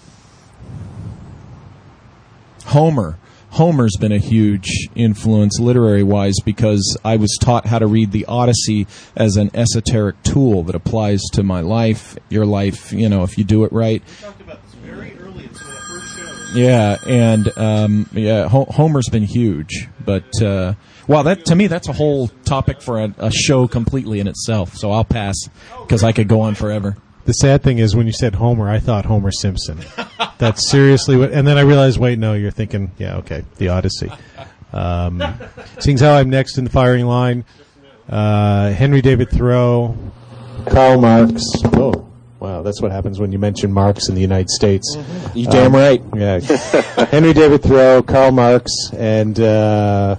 Homer. Homer's been a huge influence literary-wise because I was taught how to read the Odyssey as an esoteric tool that applies to my life, your life, you know, if you do it right.
We talked about this very early in some of the first shows.
Yeah, and um, yeah, Ho- Homer's been huge, but uh, wow, that to me that's a whole topic for a, a show completely in itself. So I'll pass because I could go on forever.
The sad thing is when you said Homer, I thought Homer Simpson. That's seriously what, and then I realized, wait, no, you're thinking, yeah, okay, the Odyssey. Um, seeing as how I'm next in the firing line, uh, Henry David Thoreau, Karl Marx. Oh,
Wow, that's what happens when you mention Marx in the United States.
Mm-hmm. You damn um, right.
Yeah. Henry David Thoreau, Karl Marx, and uh,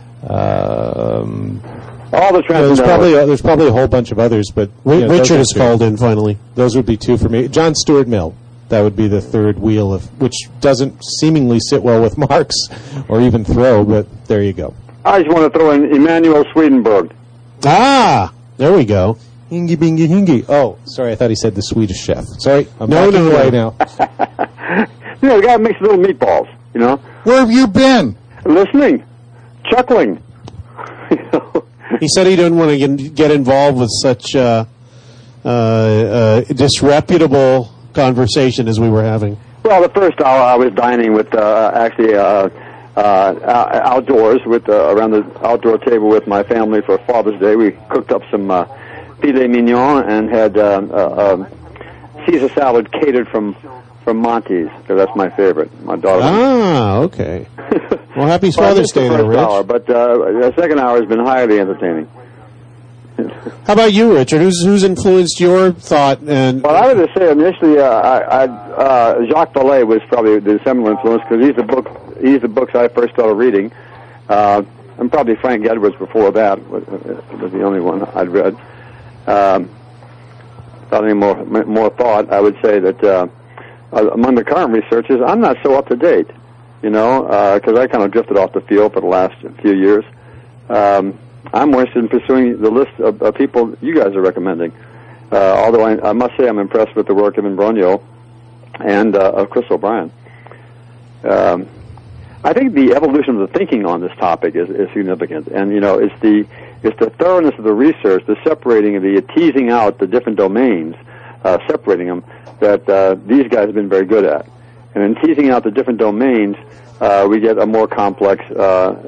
um,
all the
yeah, there's probably a, there's probably a whole bunch of others, but
R-
yeah,
Richard has called in finally.
Those would be two for me. John Stuart Mill. That would be the third wheel of which doesn't seemingly sit well with Marx or even Thoreau, but there you go.
I just want to throw in Emanuel Swedenborg.
Ah, there we go.
Hingy bingy hingy. Oh, sorry, I thought he said the Swedish chef. Sorry, I'm
no,
backing
no,
away
no.
now.
You know, the guy makes little meatballs, you know.
Where have you been?
Listening. Chuckling. You know?
He said he didn't want to get, get involved with such uh, uh, uh, disreputable conversation as we were having.
Well, the first hour I was dining with, uh, actually, uh, uh, outdoors with uh, around the outdoor table with my family for Father's Day. We cooked up some uh, filet mignon and had uh, uh, uh, Caesar salad catered from from Monty's, because that's my favorite. My daughter.
Ah, okay. Well, happy
well,
Father's Day, there, Rich.
Hour, but uh, the second hour has been highly entertaining.
How about you, Richard? Who's who's influenced your thought? And
well, I would just say initially, uh, I, I, uh, Jacques Vallée was probably the seminal influence because he's the book. He's the books I first started reading, uh, and probably Frank Edwards before that was, was the only one I'd read. Um, without any more more thought, I would say that uh, among the current researchers, I'm not so up to date. You know, because uh, I kind of drifted off the field for the last few years. Um, I'm more interested in pursuing the list of, of people you guys are recommending. Uh, although I, I must say I'm impressed with the work of Imbrogno and uh, of Chris O'Brien. Um, I think the evolution of the thinking on this topic is, is significant, and you know, it's the it's the thoroughness of the research, the separating, the teasing out the different domains, uh, separating them that uh, these guys have been very good at, and in teasing out the different domains, uh, we get a more complex Uh,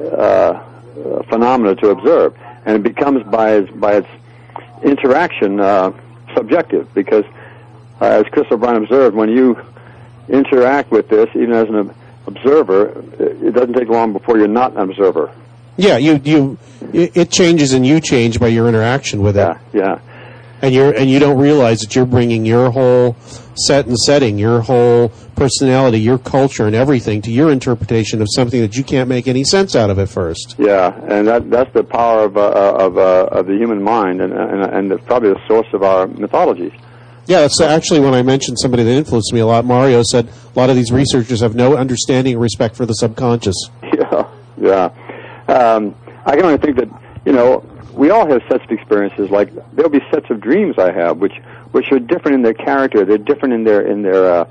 uh, Uh, phenomena to observe, and it becomes by its, by its interaction uh, subjective, because uh, as Chris O'Brien observed, when you interact with this, even as an observer, it doesn't take long before you're not an observer.
Yeah, you you it changes and you change by your interaction with
yeah,
it.
Yeah,
and you're and you don't realize that you're bringing your whole set and setting, your whole personality, your culture, and everything to your interpretation of something that you can't make any sense out of at first.
Yeah, and that that's the power of uh, of uh, of the human mind, and and, and it's probably the source of our mythologies.
Yeah, that's actually when I mentioned somebody that influenced me a lot. Mario said a lot of these researchers have no understanding or respect for the subconscious.
Yeah, yeah. Um, I can only think that, you know, we all have sets of experiences. Like there'll be sets of dreams I have, which which are different in their character. They're different in their in their. Uh,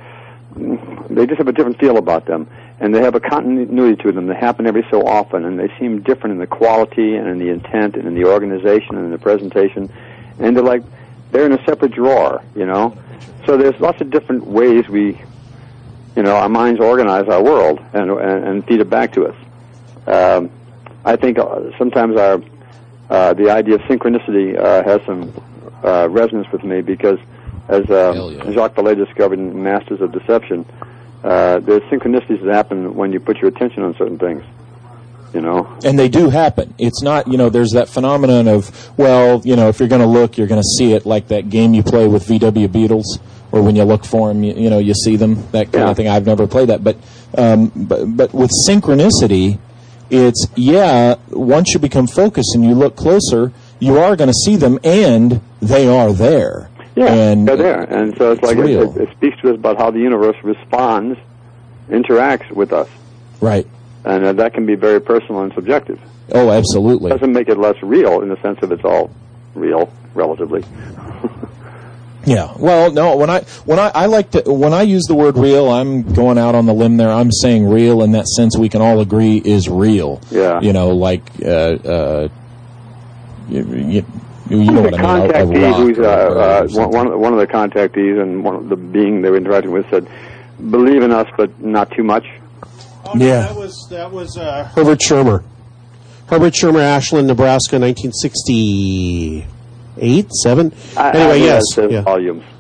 they just have a different feel about them, and they have a continuity to them. They happen every so often, and they seem different in the quality and in the intent and in the organization and in the presentation. And they're like they're in a separate drawer, you know. So there's lots of different ways we, you know, our minds organize our world and and, and feed it back to us. Um, I think uh, sometimes our uh, the idea of synchronicity uh, has some uh, resonance with me, because as uh,
yeah.
Jacques Vallée discovered in Masters of Deception, uh, there's synchronicities that happen when you put your attention on certain things, you know.
And they do happen. It's not, you know, there's that phenomenon of, well, you know, if you're going to look, you're going to see it, like that game you play with V W Beetles, or when you look for them, you, you know, you see them, that kind
yeah.
of thing. I've never played that. But, um, but, but with synchronicity, it's, yeah, once you become focused and you look closer, you are going to see them, and they are there.
Yeah,
and
they're there. And so it's,
it's
like it,
real.
it, it speaks to us about how the universe responds, interacts with us.
Right.
And uh, that can be very personal and subjective.
Oh, absolutely.
It doesn't make it less real in the sense of it's all real, relatively.
Yeah. Well, no. When I when I, I like to when I use the word real, I'm going out on the limb there. I'm saying real in that sense we can all agree is real.
Yeah.
You know, like uh, uh, you, you, you know what I mean. A, a
contactee,
rock
who's
or-
uh,
or
uh, one of- one of the contactees and one of the being they were interacting with said, "Believe in us, but not too much."
Oh, no,
Yeah.
that was that was uh, Herbert Shermer. Herbert Shermer, Ashland, Nebraska, nineteen sixty-eight, seven.
I-
Anyway,
I read
yes,
the
yeah.
volumes.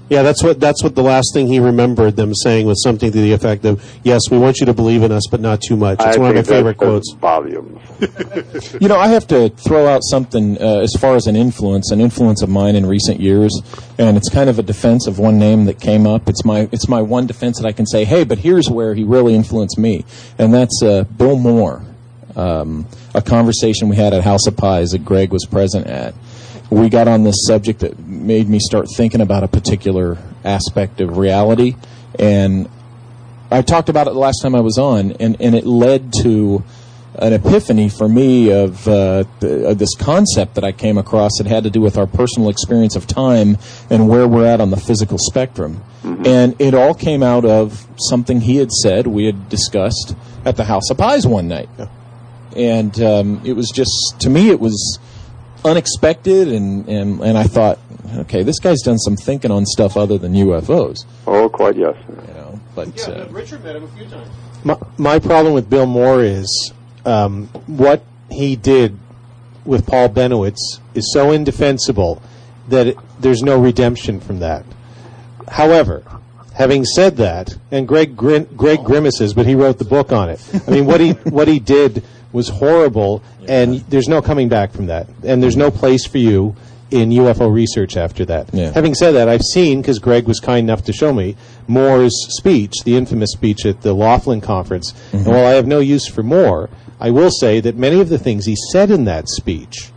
Yeah, that's what that's what the last thing he remembered them saying was something to the effect of, "Yes, we want you to believe in us, but not too much." It's
I
one of my
think
favorite
that's
quotes.
Volumes.
You know, I have to throw out something uh, as far as an influence, an influence of mine in recent years, and it's kind of a defense of one name that came up. It's my it's my one defense that I can say, hey, but here's where he really influenced me, and that's uh, Bill Moore. Um, a conversation we had at House of Pies that Greg was present at. We got on this subject that made me start thinking about a particular aspect of reality, and I talked about it the last time I was on, and, and it led to an epiphany for me of, uh, the, of this concept that I came across that had to do with our personal experience of time and where we're at on the physical spectrum. Mm-hmm. And it all came out of something he had said, we had discussed at the House of Pies one night. Yeah. And um, it was just, to me, it was unexpected, and, and, and I thought, okay, this guy's done some thinking on stuff other than U F Os.
Oh, quite yes.
You know, but
Yeah,
uh,
Richard met him a few times.
My, my problem with Bill Moore is um, what he did with Paul Benowitz is so indefensible that it, there's no redemption from that. However, having said that, and Greg Grin, Greg grimaces, but he wrote the book on it. I mean, what he what he did was horrible, and there's no coming back from that. And there's no place for you in U F O research after that.
Yeah.
Having said that, I've seen, because Greg was kind enough to show me, Moore's speech, the infamous speech at the Laughlin Conference. Mm-hmm. And while I have no use for Moore, I will say that many of the things he said in that speech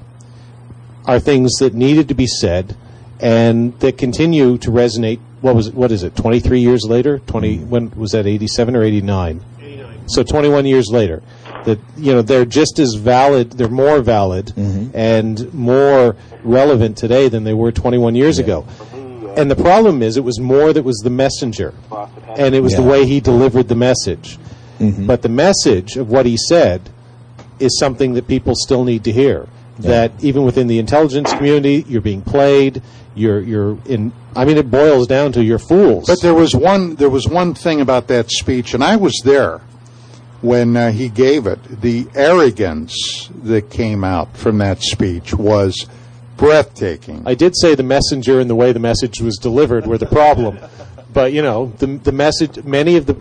are things that needed to be said and that continue to resonate. What was it, what is it, twenty-three years later? twenty mm-hmm. When was that, eighty-seven or eighty-nine? eighty-nine. So twenty-one years later. That, you know, they're just as valid, they're more valid mm-hmm. and more relevant today than they were twenty-one years yeah. ago. And the problem is it was Moore that was the messenger, and it was yeah. the way he delivered the message. Mm-hmm. But the message of what he said is something that people still need to hear. Yeah. That even within the intelligence community, you're being played, you're you're in, I mean, it boils down to you're fools.
But there was one there was one thing about that speech, and I was there when uh, he gave it. The arrogance that came out from that speech was breathtaking.
I did say the messenger and the way the message was delivered were the problem. But, you know, the the message, many of the,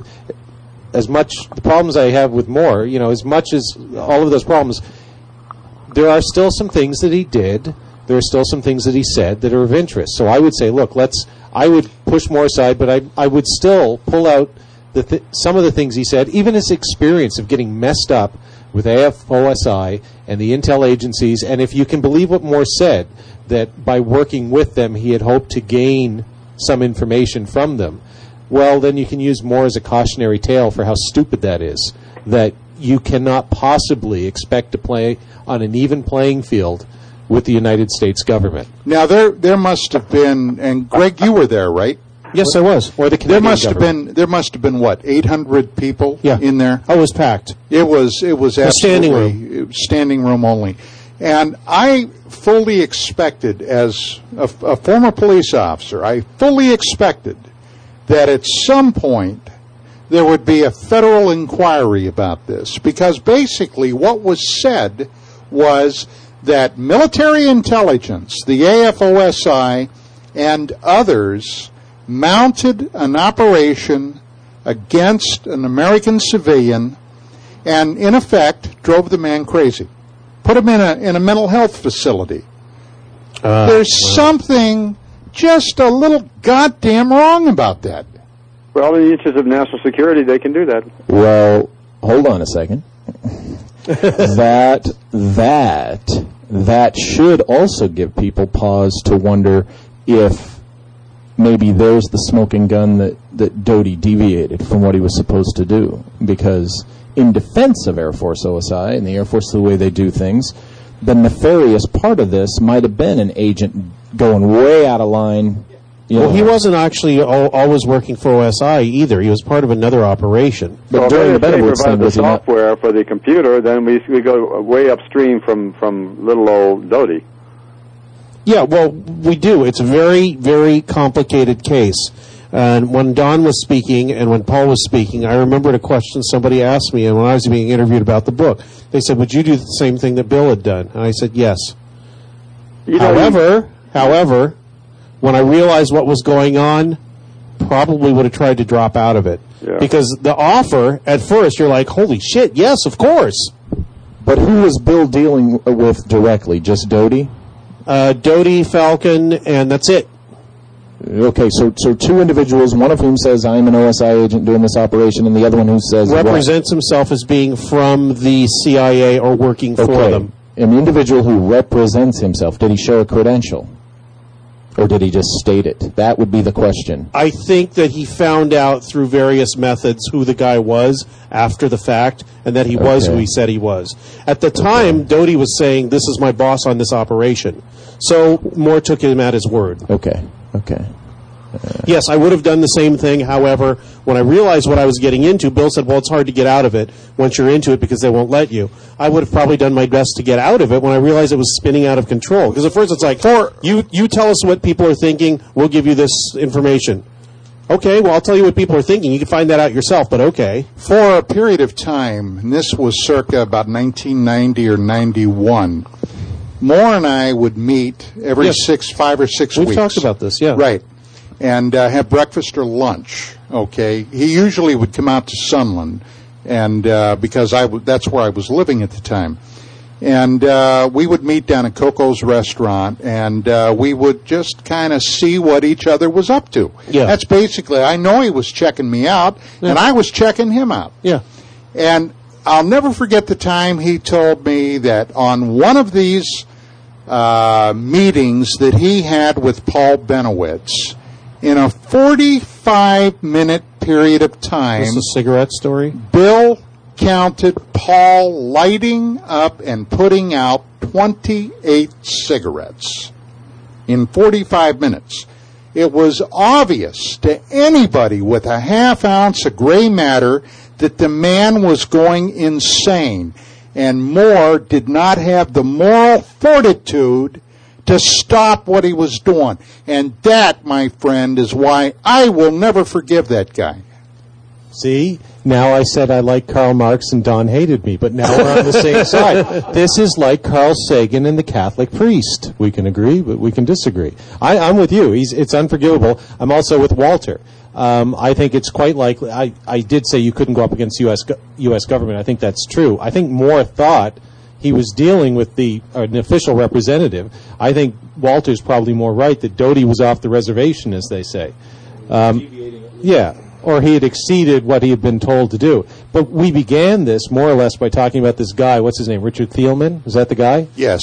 as much, the problems I have with Moore, you know, as much as all of those problems, there are still some things that he did, there are still some things that he said that are of interest. So I would say, look, let's, I would push Moore aside, but I I would still pull out the th- some of the things he said, even his experience of getting messed up with A F O S I and the intel agencies, and if you can believe what Moore said, that by working with them he had hoped to gain some information from them, well, then you can use Moore as a cautionary tale for how stupid that is, that you cannot possibly expect to play on an even playing field with the United States government.
Now, there there must have been, and Greg, you were there, right?
Yes, I was. Or the Canadian
there must
government.
have been there must have been what, eight hundred people
yeah.
in there?
Oh, it was packed.
It was it was
a standing
room. It was standing room only. And I fully expected, as a, a former police officer, I fully expected that at some point there would be a federal inquiry about this, because basically what was said was that military intelligence, the A F O S I, and others mounted an operation against an American civilian and, in effect, drove the man crazy. Put him in a in a mental health facility. Uh, There's uh. something just a little goddamn wrong about that.
Well, in the interest of national security, they can do that.
Well, hold on a second. that that that should also give people pause to wonder if maybe there's the smoking gun that, that Doty deviated from what he was supposed to do. Because in defense of Air Force O S I and the Air Force, the way they do things, the nefarious part of this might have been an agent going way out of line. You
well,
know.
he wasn't actually al- always working for O S I either. He was part of another operation.
But well, during the Benowitz thing, was the software for the computer, then we we go way upstream from, from little old Doty.
Yeah, well, we do. It's a very, very complicated case. And when Don was speaking and when Paul was speaking, I remembered a question somebody asked me, and when I was being interviewed about the book, they said, would you do the same thing that Bill had done? And I said, yes.
You know,
however, however, when I realized what was going on, probably would have tried to drop out of it.
Yeah.
Because the offer, at first, you're like, holy shit, yes, of course.
But who was Bill dealing with directly? Just Doty?
Uh, Doty, Falcon, and that's it.
Okay, so so two individuals, one of whom says, I'm an O S I agent doing this operation, and the other one who says
represents what? himself as being from the C I A or working for
okay.
them.
And the individual who represents himself, did he show a credential? Or did he just state it? That would be the question.
I think that he found out through various methods who the guy was after the fact, and that he okay. was who he said he was. At the time, okay. Doty was saying, this is my boss on this operation. So Moore took him at his word.
Okay, okay.
Uh, yes, I would have done the same thing. However, when I realized what I was getting into, Bill said, well, it's hard to get out of it once you're into it because they won't let you. I would have probably done my best to get out of it when I realized it was spinning out of control. Because at first it's like, for you, you tell us what people are thinking, we'll give you this information. Okay, well, I'll tell you what people are thinking. You can find that out yourself, but okay.
For a period of time, and this was circa about nineteen ninety or ninety-one, Moore and I would meet every
yes.
six, five or six
We've
weeks.
We've talked about this, yeah.
Right. And uh, have breakfast or lunch, okay? He usually would come out to Sunland, and uh, because I w- that's where I was living at the time. And uh, we would meet down at Coco's restaurant, and uh, we would just kind of see what each other was up to.
Yeah.
That's basically, I know he was checking me out, yeah. and I was checking him out.
Yeah.
And I'll never forget the time he told me that on one of these uh, meetings that he had with Paul Benowitz, in a forty-five minute period of time,
this is a cigarette story?
Bill counted Paul lighting up and putting out twenty-eight cigarettes in forty-five minutes. It was obvious to anybody with a half ounce of gray matter that the man was going insane, and Moore did not have the moral fortitude to stop what he was doing. And that, my friend, is why I will never forgive that guy.
See? Now I said I like Karl Marx and Don hated me, but now we're on the same side. This is like Carl Sagan and the Catholic priest. We can agree, but we can disagree. I, I'm with you. He's, it's unforgivable. I'm also with Walter. Um, I think it's quite likely. I, I did say you couldn't go up against U S U S government. I think that's true. I think Moore thought he was dealing with the uh, an official representative. I think Walter's probably more right that Doty was off the reservation, as they say. Um, yeah, or he had exceeded what he had been told to do. But we began this more or less by talking about this guy. What's his name? Richard Thielman? Is that the guy?
Yes.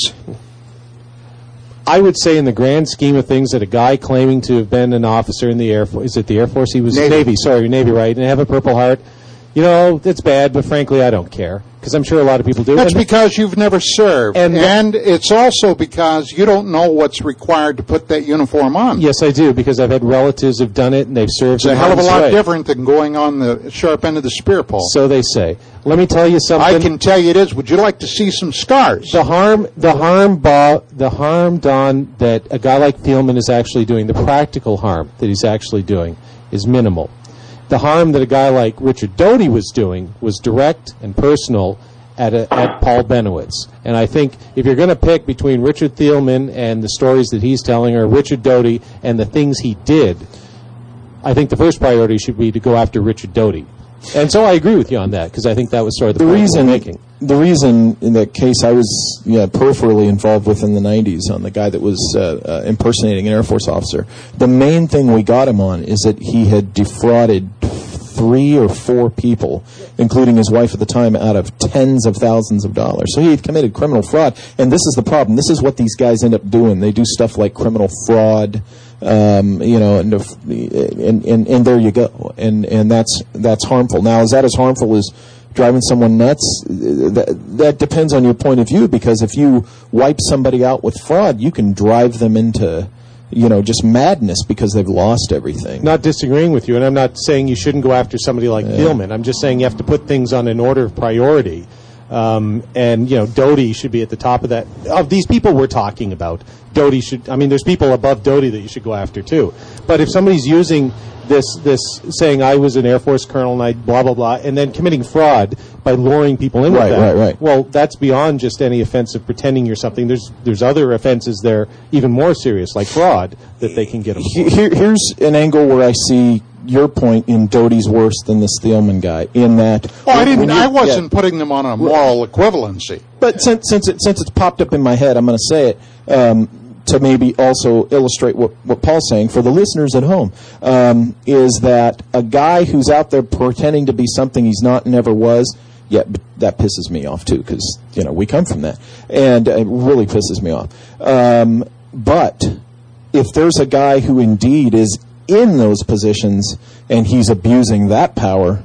I would say in the grand scheme of things that a guy claiming to have been an officer in the Air Force, is it the Air Force? He was
Navy.
Navy, sorry, Navy, right, and have a Purple Heart. You know, it's bad, but frankly, I don't care. Because I'm sure a lot of people do.
That's
and
because you've never served.
And,
and it's also because you don't know what's required to put that uniform on.
Yes, I do, because I've had relatives who've done it, and they've served.
It's a hell of a lot way. different than going on the sharp end of the spear, Paul.
So they say. Let me tell you something.
I can tell you it is. Would you like to see some scars?
The harm, the harm, ba- the harm, Don, that a guy like Thielman is actually doing, the practical harm that he's actually doing, is minimal. The harm that a guy like Richard Doty was doing was direct and personal at a, at Paul Benowitz. And I think if you're going to pick between Richard Thielman and the stories that he's telling, or Richard Doty and the things he did, I think the first priority should be to go after Richard Doty. And so I agree with you on that, because I think that was sort of the,
the
point
reason.
we're making.
The reason in that case I was yeah, peripherally involved with in the nineties on the guy that was uh, uh, impersonating an Air Force officer, the main thing we got him on is that he had defrauded three or four people, including his wife at the time, out of tens of thousands of dollars. So he had committed criminal fraud, and this is the problem. This is what these guys end up doing. They do stuff like criminal fraud, um, you know, and, and and and there you go, and and that's that's harmful. Now, is that as harmful as driving someone nuts? That, that depends on your point of view, because if you wipe somebody out with fraud, you can drive them into, you know, just madness because they've lost everything.
Not disagreeing with you, and I'm not saying you shouldn't go after somebody like
yeah.
Thielman. I'm just saying you have to put things on an order of priority.
Um, and, you know, Doty should be at the top of that. Of these people we're talking about, Doty should, I mean, there's people above Doty that you should go after, too. But if somebody's using this, this saying I was an Air Force colonel and I blah, blah, blah, and then committing fraud by luring people in
Right,
with that,
right, right.
well, that's beyond just any offense of pretending you're something. There's there's other offenses there, even more serious, like fraud, that they can get them for.
Here, here's an angle where I see your point in Doty's worse than the Steelman guy, in that...
Oh, I didn't.
when you-
I wasn't
yeah.
putting them on a moral equivalency.
But since since it since it's popped up in my head, I'm going to say it um, to maybe also illustrate what, what Paul's saying for the listeners at home. Um, is that a guy who's out there pretending to be something he's not and never was? Yeah, but that pisses me off too, because you know we come from that, and it really pisses me off. Um, but if there's a guy who indeed is in those positions and he's abusing that power,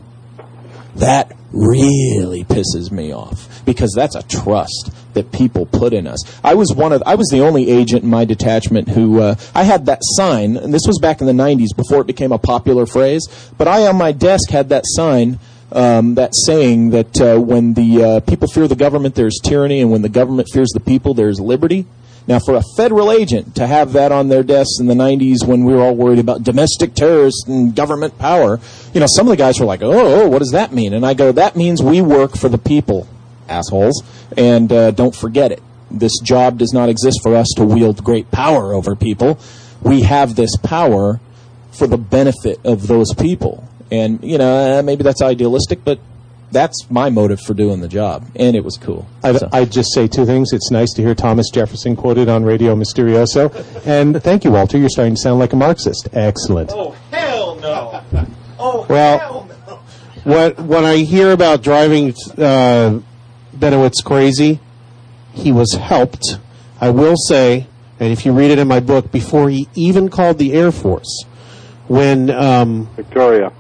that really pisses me off, because that's a trust that people put in us. I was one of, I was the only agent in my detachment who, uh, I had that sign, and this was back in the nineties before it became a popular phrase, but I on my desk had that sign, um, that saying that uh, when the uh, people fear the government, there's tyranny, and when the government fears the people, there's liberty. Now, for a federal agent to have that on their desks in the nineties when we were all worried about domestic terrorists and government power, you know, some of the guys were like, oh, oh what does that mean? And I go, that means we work for the people, assholes, and uh, don't forget it. This job does not exist for us to wield great power over people. We have this power for the benefit of those people. And, you know, uh, maybe that's idealistic, but that's my motive for doing the job, and it was cool.
I'd,
So.
I'd just say two things. It's nice to hear Thomas Jefferson quoted on Radio Mysterioso. And thank you, Walter. You're starting to sound like a Marxist. Excellent.
Oh, hell no. Oh,
Well,
hell no.
What, when I hear about driving uh, Benowitz crazy, he was helped. I will say, and if you read it in my book, before he even called the Air Force, when um,
Victoria.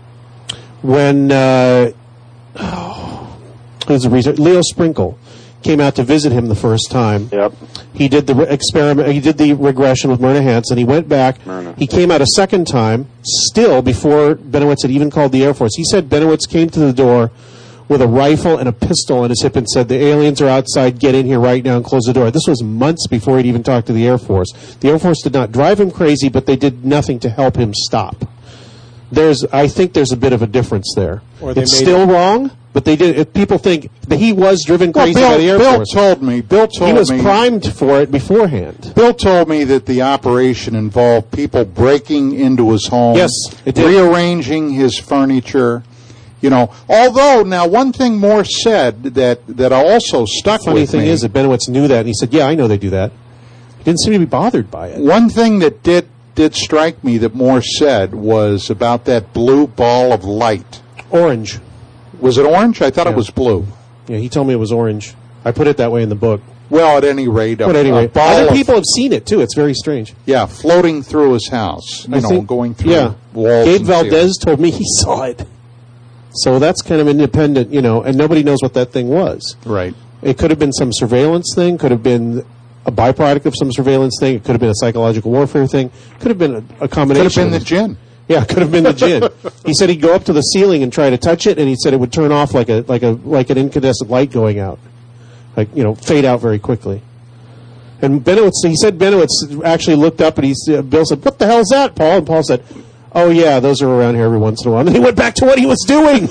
when uh, oh, there's a reason, Leo Sprinkle came out to visit him the first time.
Yep.
He did the re- experiment. He did the regression with Myrna Hansen. He went back.
Myrna.
He came out a second time, still before Benowitz had even called the Air Force. He said Benowitz came to the door with a rifle and a pistol on his hip and said, "The aliens are outside. Get in here right now and close the door." This was months before he'd even talked to the Air Force. The Air Force did not drive him crazy, but they did nothing to help him stop. There's, I think, there's a bit of a difference there.
Or they
It's
made
still wrong, but they did. If people think that he was driven
Well,
crazy
Bill,
by the Air
Bill
Force.
told me. Bill told
He was
me.
primed for it beforehand.
Bill told me that the operation involved people breaking into his home,
Yes, it did.
rearranging his furniture. You know, although now one thing Morse said that that also stuck
Funny
with
thing
me.
is that Benowitz knew that, and he said, "Yeah, I know they do that." He didn't seem to be bothered by it.
One thing that did did strike me that Morse said was about that blue ball of light.
Orange.
Was it orange? I thought
Yeah.
it was blue.
Yeah, he told me it was orange. I put it that way in the book.
Well, at any rate, a,
But anyway,
a ball
other
of,
people have seen it too. It's very strange.
yeah, floating through his house. You
I
know,
think-
going through
yeah.
walls.
Gabe
and
Valdez
ceilings.
told me he saw it. So that's kind of independent, you know, and nobody knows what that thing was.
Right.
It could have been some surveillance thing, could have been a byproduct of some surveillance thing, it could have been a psychological warfare thing, could have been a, a combination.
Could have been the
of-
gin.
Yeah, it could have been the gin. He said he'd go up to the ceiling and try to touch it, and he said it would turn off like a like a like an incandescent light going out, like you know, fade out very quickly. And Benowitz, he said Benowitz actually looked up, and he said, Bill said, "What the hell's that, Paul?" And Paul said, "Oh yeah, those are around here every once in a while." And he went back to what he was doing.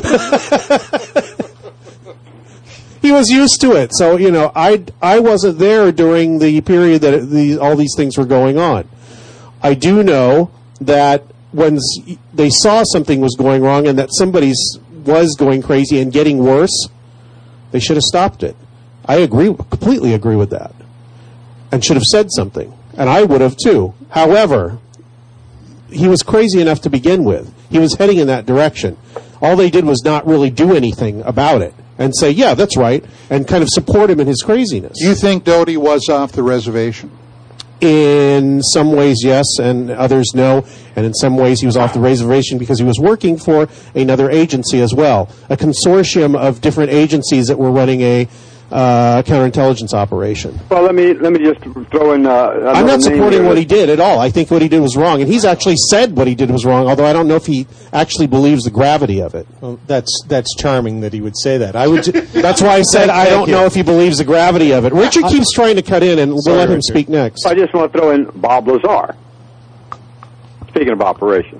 He was used to it, so you know, I I wasn't there during the period that it, the, all these things were going on. I do know that when s- they saw something was going wrong and that somebody's was going crazy and getting worse, they should have stopped it. I agree, completely agree with that, and should have said something, and I would have too. However, he was crazy enough to begin with. He was heading in that direction. All they did was not really do anything about it and say, "Yeah, that's right," and kind of support him in his craziness.
You think Doty was off the reservation?
In some ways, yes, and others, no. And in some ways, he was off the reservation because he was working for another agency as well, a consortium of different agencies that were running a uh, counterintelligence operation.
Well, let me let me just throw in. Uh,
I'm not supporting what he did at all. I think what he did was wrong, and he's actually said what he did was wrong. Although I don't know if he actually believes the gravity of it.
Well, that's that's charming that he would say that. I would. Ju-
that's why I said I don't know if he believes the gravity of it. Richard keeps trying to cut in, and we'll
Sorry,
let him
Richard.
speak next.
I just want to throw in Bob Lazar. Speaking of operations.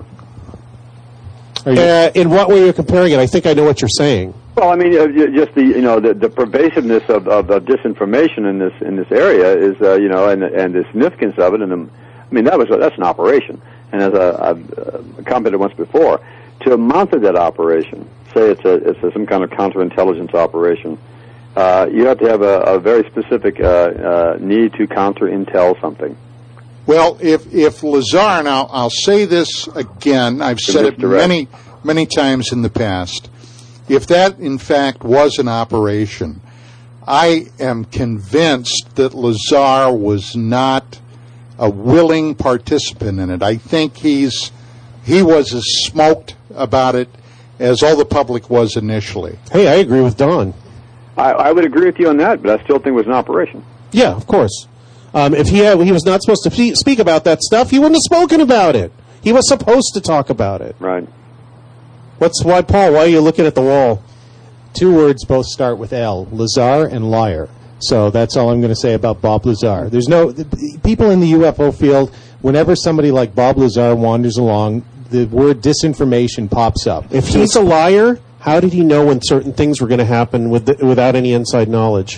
Uh, in what way you're comparing it? I think I know what you're saying.
Well, I mean, uh, ju- just the you know the, the pervasiveness of, of, of disinformation in this in this area is uh, you know and and the significance of it, and the, I mean that was that's an operation, and as a, I've uh, commented once before, to mount that operation, say it's a it's a, some kind of counterintelligence operation, uh, you have to have a, a very specific uh, uh, need to counter intel something.
Well, if if Lazar, and I'll, I'll say this again, I've said it
Direct.
many, many times in the past, if that in fact was an operation, I am convinced that Lazar was not a willing participant in it. I think he's he was as smoked about it as all the public was initially.
Hey, I agree with Don.
I, I would agree with you on that, but I still think it was an operation.
Yeah, of course. Um, if he had, he was not supposed to pe- speak about that stuff, he wouldn't have spoken about it. He was supposed to talk about it.
Right.
What's why, Paul? Why are you looking at the wall?
Two words both start with L, Lazar and liar. So that's all I'm going to say about Bob Lazar. There's no the, people in the U F O field, whenever somebody like Bob Lazar wanders along, the word disinformation pops up.
If he's a liar, how did he know when certain things were going to happen with the, without any inside knowledge?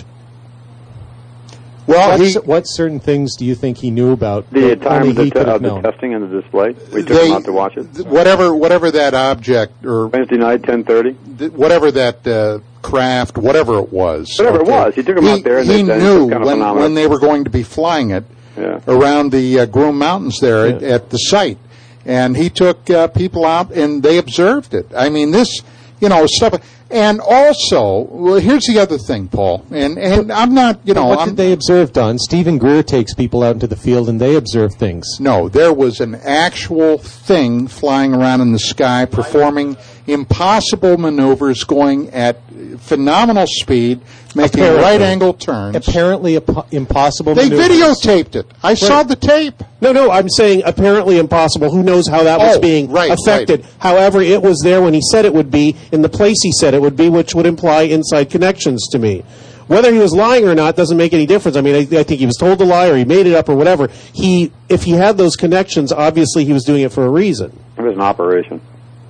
Well,
what,
he,
what certain things do you think he knew about
The
that
time
only
of the,
he could
t-
have
of the
known?
testing and the display, we took
they-
him out to watch it.
th- whatever whatever that object or
Wednesday night, ten thirty.
th- whatever that uh, craft, whatever it was.
Whatever it was, he took 'em
he,
out there and
he
they- they-
knew
some kind of
when,
phenomenon.
when they were going to be flying it
Yeah.
around the uh, Groom Mountains there at, at the site. And he took uh, people out and they observed it. I mean, this, you know, stuff. And also, well, here's the other thing, Paul. And, and I'm not, you know,
what
I'm,
did they observe, Don? Stephen Greer takes people out into the field and they observe things.
No, there was an actual thing flying around in the sky, performing impossible maneuvers, going at phenomenal speed, making
Apparently.
right-angle turns.
Apparently impo- impossible
They
maneuvers.
videotaped it. I saw the tape.
No, no, I'm saying apparently impossible. Who knows how that was
Oh,
being
right,
affected?
right.
However, it was there when he said it would be, in the place he said it would be, which would imply inside connections to me. Whether he was lying or not doesn't make any difference. I mean, I, I think he was told to lie or he made it up or whatever. He, if he had those connections, obviously he was doing it for a reason.
It was an operation.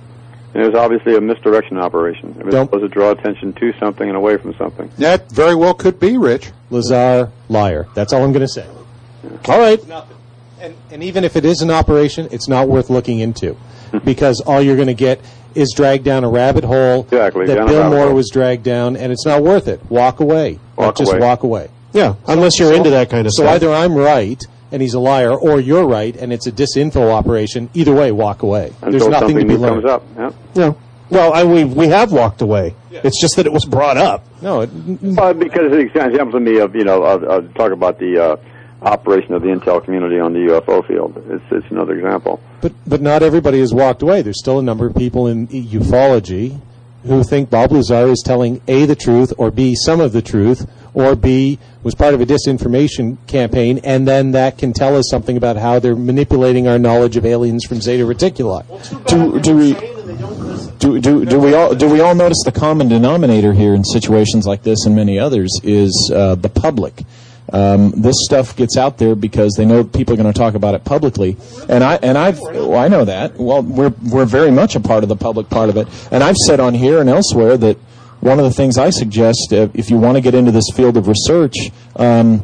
It was obviously a misdirection operation. It was
Don't-
supposed to draw attention to something and away from something.
That very well could be, Rich.
Lazar, liar. That's all I'm going to say.
All right.
Nothing. And, and even if it is an operation, it's not worth looking into. Because all you're going to get is dragged down a rabbit hole
Exactly,
that
down a
Bill
rabbit
Moore
hole.
was dragged down, and it's not worth it. Walk away.
Walk
Like, just
away.
walk away.
Yeah, unless you're into that kind of
So
stuff.
either I'm right and he's a liar, or you're right and it's a disinfo operation. Either way, walk away.
Until
There's nothing
something
to be
new
learned.
comes up. Yeah.
Yeah. Well, I, we we have walked away. It's just that it was brought up.
No, it,
Well, because it examples to me of, you know, of, of talk about the uh, operation of the intel community on the U F O field. It's, it's another example.
but but not everybody has walked away. There's still a number of people in ufology who think Bob Lazar is telling A, the truth, or B, some of the truth, or B, was part of a disinformation campaign, and then that can tell us something about how they're manipulating our knowledge of aliens from Zeta Reticuli.
Do, do we do, do, do we all do we all notice the common denominator here in situations like this and many others is uh, the public. Um, this stuff gets out there because they know people are going to talk about it publicly, and I and I've well, I know that. Well, we're we're very much a part of the public part of it, and I've said on here and elsewhere that one of the things I suggest, uh, if you want to get into this field of research, um,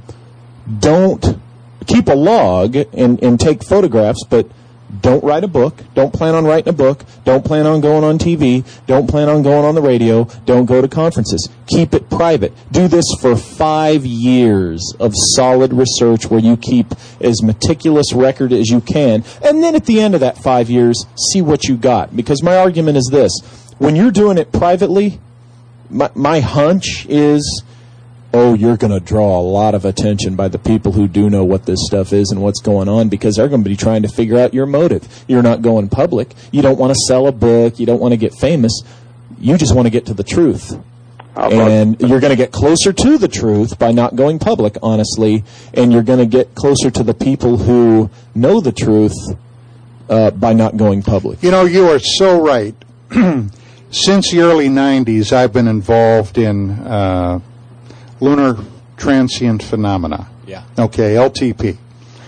don't keep a log and, and take photographs, but don't write a book. Don't plan on writing a book. Don't plan on going on T V. Don't plan on going on the radio. Don't go to conferences. Keep it private. Do this for five years of solid research where you keep as meticulous record as you can. And then at the end of that five years, see what you got. Because my argument is this. When you're doing it privately, my, my hunch is, oh, you're going to draw a lot of attention by the people who do know what this stuff is and what's going on, because they're going to be trying to figure out your motive. You're not going public. You don't want to sell a book. You don't want to get famous. You just want to get to the truth. And you're going to get closer to the truth by not going public, honestly, and you're going to get closer to the people who know the truth uh, by not going public.
You know, you are so right. Since the early nineties, I've been involved in uh, lunar transient phenomena.
Yeah.
Okay, L T P,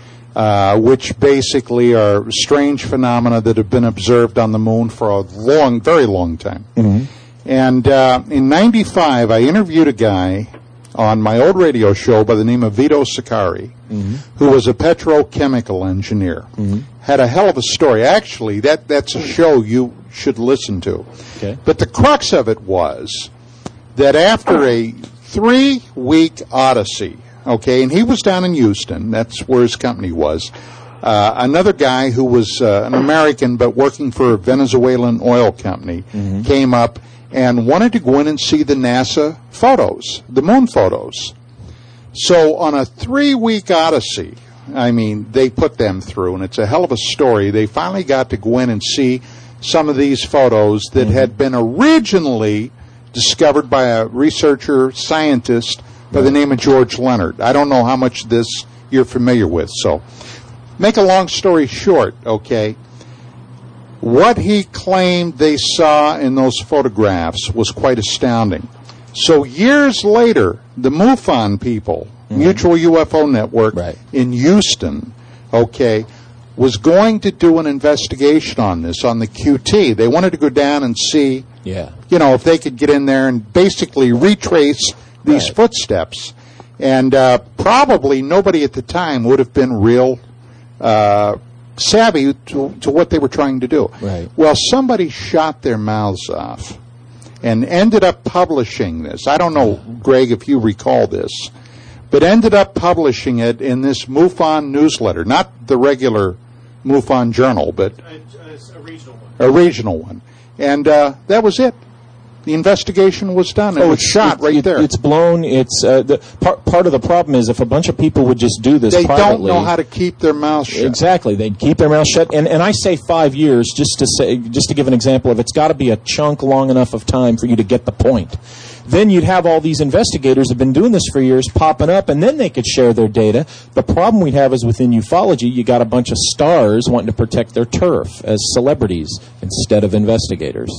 uh, which basically are strange phenomena that have been observed on the moon for a long, very long time.
Mm-hmm.
And uh, in ninety-five, I interviewed a guy on my old radio show by the name of Vito Sicari,
mm-hmm.
who was a petrochemical engineer.
Mm-hmm.
Had a hell of a story. Actually, that, that's a show you should listen to.
Okay.
But the crux of it was that after a three-week odyssey, okay, and he was down in Houston, that's where his company was, uh, another guy who was uh, an American but working for a Venezuelan oil company
mm-hmm.
came up and wanted to go in and see the NASA photos, the moon photos. So on a three-week odyssey, I mean, they put them through, and it's a hell of a story. They finally got to go in and see some of these photos that
mm-hmm.
had been originally discovered by a researcher, scientist by the name of George Leonard. I don't know how much of this you're familiar with. So, make a long story short, okay, what he claimed they saw in those photographs was quite astounding. So years later, the MUFON people, mm-hmm. Mutual U F O Network
right.
in Houston, okay, was going to do an investigation on this, on the Q T. They wanted to go down and see,
yeah.
you know, if they could get in there and basically retrace these
right.
footsteps. And uh, probably nobody at the time would have been real uh, savvy to, to what they were trying to do.
Right.
Well, somebody shot their mouths off and ended up publishing this. I don't know, Greg, if you recall this, but ended up publishing it in this MUFON newsletter, not the regular MUFON journal, but
a regional one.
A regional one. And uh, that was it. The investigation was done. It
oh,
was
it's,
shot
it,
right
it,
there.
It's blown. It's uh, the part. Part of the problem is if a bunch of people would just do this
they
privately,
don't know how to keep their mouths shut.
Exactly, they'd keep their mouth shut. And and I say five years just to say, just to give an example of it's got to be a chunk long enough of time for you to get the point. Then you'd have all these investigators who've been doing this for years popping up, and then they could share their data. The problem we'd have is within ufology, you got a bunch of stars wanting to protect their turf as celebrities instead of investigators.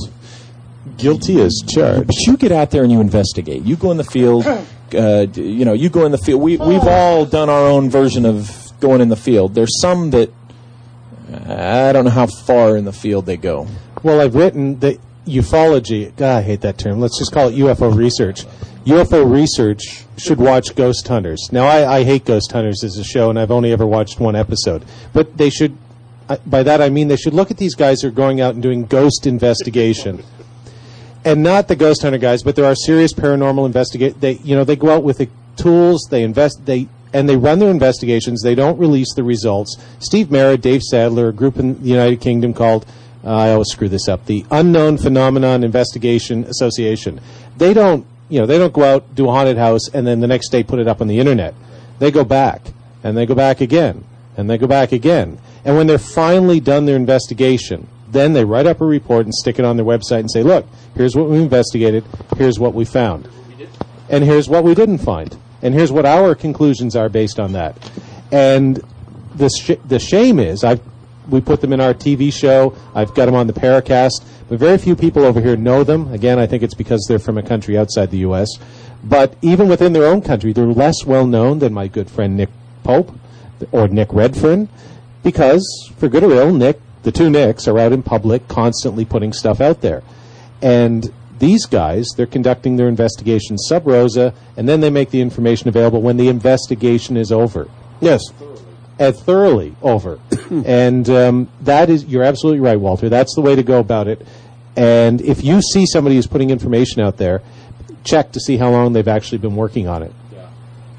Guilty as charged.
But you get out there and you investigate. You go in the field. Uh, you know, you go in the field. We we've all done our own version of going in the field. There's some that uh, I don't know how far in the field they go.
Well, I've written that ufology. God, I hate that term. Let's just call it U F O research. U F O research should watch Ghost Hunters. Now, I, I hate Ghost Hunters as a show, and I've only ever watched one episode. But they should. By that I mean they should look at these guys who are going out and doing ghost investigation. And not the ghost hunter guys, but there are serious paranormal investigate. They, you know, they go out with the tools. They invest. They and they run their investigations. They don't release the results. Steve Merritt, Dave Sadler, a group in the United Kingdom called uh, I always screw this up. The Unknown Phenomenon Investigation Association. They don't, you know, they don't go out, do a haunted house, and then the next day put it up on the internet. They go back and they go back again and they go back again. And when they're finally done their investigation, then they write up a report and stick it on their website and say, look, here's what we investigated, here's what we found, and here's what we didn't find, and here's what our conclusions are based on that. And the, sh- the shame is, I've, we put them in our T V show, I've got them on the Paracast, but very few people over here know them. Again, I think it's because they're from a country outside the U S But even within their own country, they're less well known than my good friend Nick Pope or Nick Redfern, because, for good or ill, Nick, the two Nicks, are out in public constantly putting stuff out there. And these guys, they're conducting their investigation sub rosa, and then they make the information available when the investigation is over. Yes. And thoroughly over. And um, that is, you're absolutely right, Walter. That's the way to go about it. And if you see somebody who's putting information out there, check to see how long they've actually been working on it.
Yeah.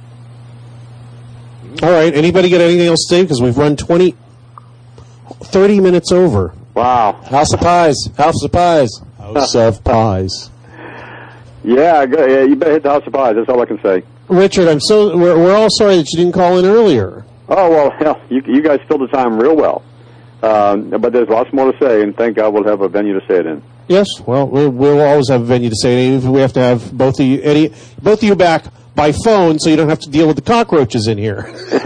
All right. Anybody got anything else to say? Because we've run twenty, thirty minutes over.
Wow.
House of Pies. House of Pies.
House of Pies.
Yeah, go, yeah, you better hit the House of Pies. That's all I can say.
Richard, I'm so we're, we're all sorry that you didn't call in earlier.
Oh, well, hell, you, you guys filled the time real well. Um, but there's lots more to say, and thank God we'll have a venue to say it in.
Yes, well, we'll, we'll always have a venue to say it. We have to have both of you, Eddie, both of you back by phone, so you don't have to deal with the cockroaches in here.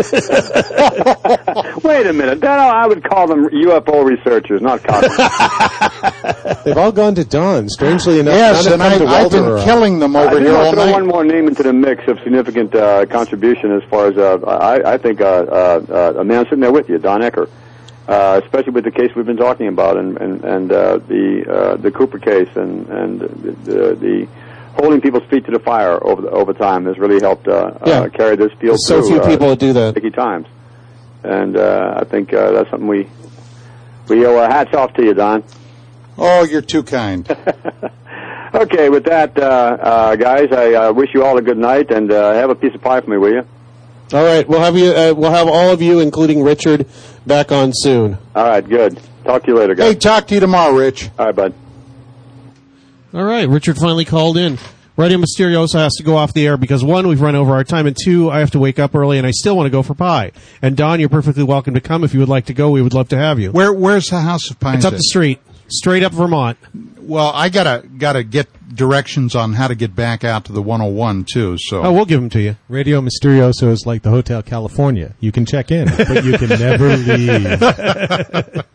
Wait a minute. No, I would call them U F O researchers, not cockroaches.
They've all gone to Don, strangely enough.
Yes,
None
and
have come
I,
to
I've
Walter
been
or-
killing them
I
over
do
here
want
all
to throw
night.
one more name into the mix of significant uh, contribution as far as, uh, I, I think, uh, uh, uh, a man sitting there with you, Don Ecker, uh, especially with the case we've been talking about and, and, and uh, the uh, the Cooper case and, and the, the holding people's feet to the fire over the, over time has really helped uh,
Yeah.
uh, carry this field
There's so
through,
few
uh,
people that do that.
sticky times. And uh, I think uh, that's something we, we owe a hats off to you, Don.
Oh, you're too kind.
Okay, with that, uh, uh, guys, I uh, wish you all a good night, and uh, have a piece of pie for me, will you?
All right, we'll have you. Uh, we'll have all of you, including Richard, back on soon.
All right, good. Talk to you later, guys.
Hey, talk to you tomorrow, Rich.
All right, bud.
All right, Richard finally called in. Radio Mysterioso has to go off the air because, one, we've run over our time, and two, I have to wake up early, and I still want to go for pie. And, Don, you're perfectly welcome to come. If you would like to go, we would love to have you.
Where Where's the House of Pines?
It's up
at?
the street, straight up Vermont.
Well, I gotta gotta get directions on how to get back out to the one oh one too. So
Oh, we'll give them to you.
Radio Mysterioso is like the Hotel California. You can check in, but you can never leave.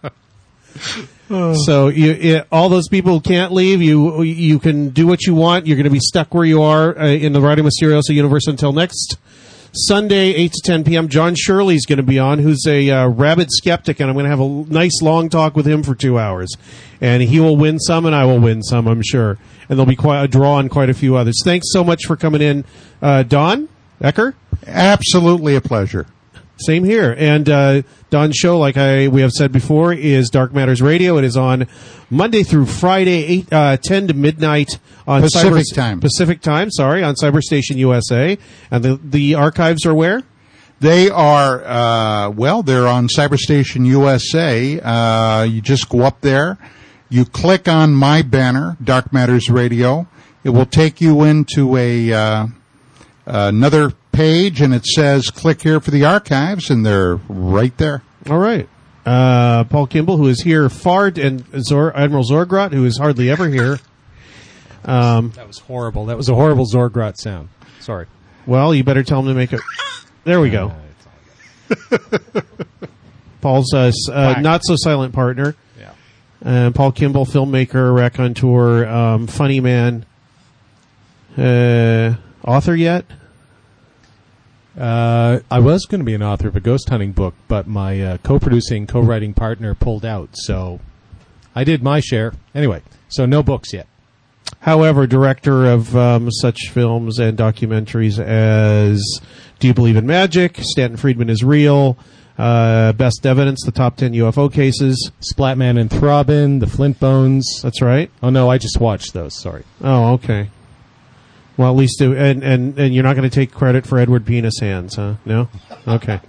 So you, you, all those people who can't leave, you you can do what you want. You're going to be stuck where you are uh, in the Radio Mysterioso universe until next Sunday, eight to ten p.m. John Shirley's going to be on, who's a uh, rabid skeptic, and I'm going to have a nice long talk with him for two hours. And he will win some, and I will win some, I'm sure. And there'll be quite a draw on quite a few others. Thanks so much for coming in, uh, Don Ecker.
absolutely a pleasure.
Same here. And uh, Don's show, like I we have said before, is Dark Matters Radio. It is on Monday through Friday, eight, uh, ten to midnight on
Pacific
Cyber,
time.
Pacific time, sorry, on Cyberstation U S A. And the the archives are where?
They are, uh, well, they're on Cyberstation U S A. Uh, you just go up there. You click on my banner, Dark Matters Radio. It will take you into a uh, another page, and it says, click here for the archives, and they're right there.
All right. Uh, Paul Kimball, who is here, Fard, and Zor, Admiral Zorgrot, who is hardly ever here. Um,
That was horrible. That was a horrible Zorgrot sound. Sorry.
well, you better tell him to make it. There we go. Paul's uh, s- uh, not so silent partner.
Yeah.
Uh, Paul Kimball, filmmaker, raconteur, um, funny man, uh, author yet?
Uh, I was going to be an author of a ghost hunting book, but my uh, co-producing, co-writing partner pulled out, so I did my share. Anyway, so no books yet.
However, director of um, such films and documentaries as Do You Believe in Magic? Stanton Friedman is Real. Uh, Best Evidence, the top ten U F O cases.
Splatman and Throbbing, the Flint Bones.
That's right.
Oh, no, I just watched those. Sorry.
Oh, okay. Well, at least do, and, and, and you're not going to take credit for Edward Penis Hands, huh? No? Okay.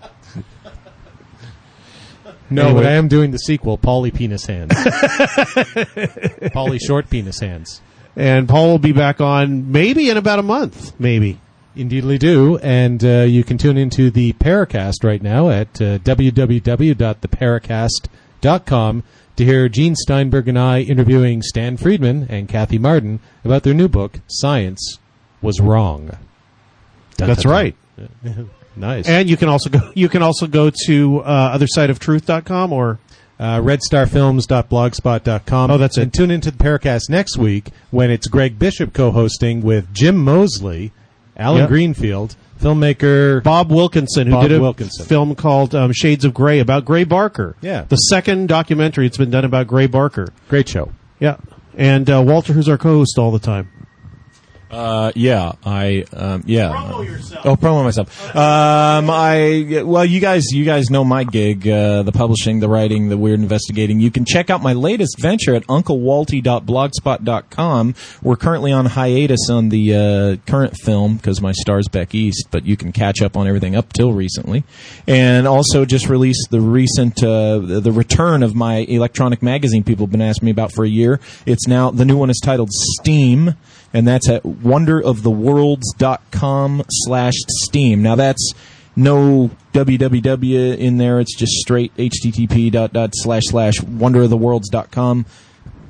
No,
Anyway.
but I am doing the sequel, Polly Penis Hands. Polly Short Penis Hands.
And Paul will be back on maybe in about a month, maybe.
Indeedly do, and uh, you can tune into the Paracast right now at uh, w w w dot the paracast dot com to hear Gene Steinberg and I interviewing Stan Friedman and Kathy Martin about their new book, Science Was Wrong. Dun,
That's
dun,
right.
dun. Nice.
And you can also go you can also go to uh, other side of truth dot com or
uh, red star films dot blogspot dot com.
Oh, that's it.
And tune into the Paracast next week when it's Greg Bishop co-hosting with Jim Mosley, Alan
Yep.
Greenfield, filmmaker
Bob Wilkinson, who
Bob
did a
Wilkinson.
film called um, Shades of Grey about Gray Barker.
Yeah.
The second documentary it's been done about Gray Barker.
Great show.
Yeah. And uh, Walter, who's our co-host all the time.
Uh, yeah, I, um, yeah.
Promo yourself.
Oh, promo myself. Um, I, well, you guys, you guys know my gig, uh, the publishing, the writing, the weird investigating. You can check out my latest venture at uncle walty dot blogspot dot com. We're currently on hiatus on the, uh, current film because my star's Beck East, but you can catch up on everything up till recently. And also just released the recent, uh, the return of my electronic magazine people have been asking me about for a year. It's now, the new one is titled Steam. And that's at wonder of the worlds dot com slash steam. Now that's no www in there. It's just straight http dot dot slash slash wonder of the worlds dot com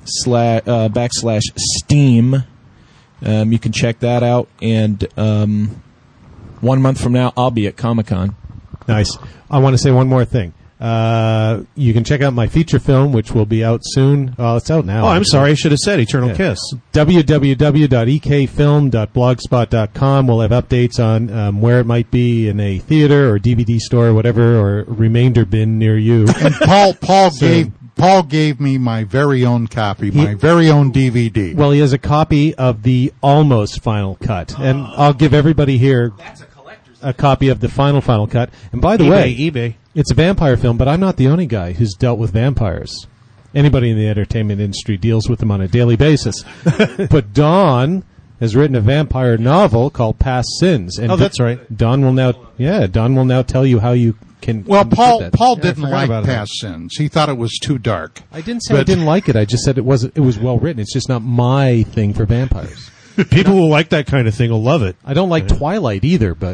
slash, uh, backslash Steam. Um, you can check that out. And um, one month from now, I'll be at Comic-Con.
Nice. I want to say one more thing. Uh, you can check out my feature film, which will be out soon. Well, it's out now.
Oh, I'm sorry. I should have said Eternal
Yeah.
Kiss.
w w w dot e k film dot blogspot dot com. We'll have updates on um, where it might be in a theater or D V D store or whatever, or remainder bin near you.
And Paul Paul
So-
gave Paul gave me my very own copy, my very own D V D.
Well, he has a copy of the almost final cut, and I'll give everybody here a copy of the final final cut. And by the
eBay,
way,
eBay.
it's a vampire film, but I'm not the only guy who's dealt with vampires. Anybody in the entertainment industry deals with them on a daily basis. But Don has written a vampire novel called Past Sins. And
Oh, that's right.
Don will now, yeah, Don will now tell you how you can.
Well,
can
Paul
get that.
Paul
Yeah, I
didn't
forgot
like
about that.
Past Sins. He thought it was too dark.
I didn't say I
But-
didn't like it. I just said it was it was well written. It's just not my thing for vampires.
People who like that kind of thing will love it.
I don't like Twilight either, but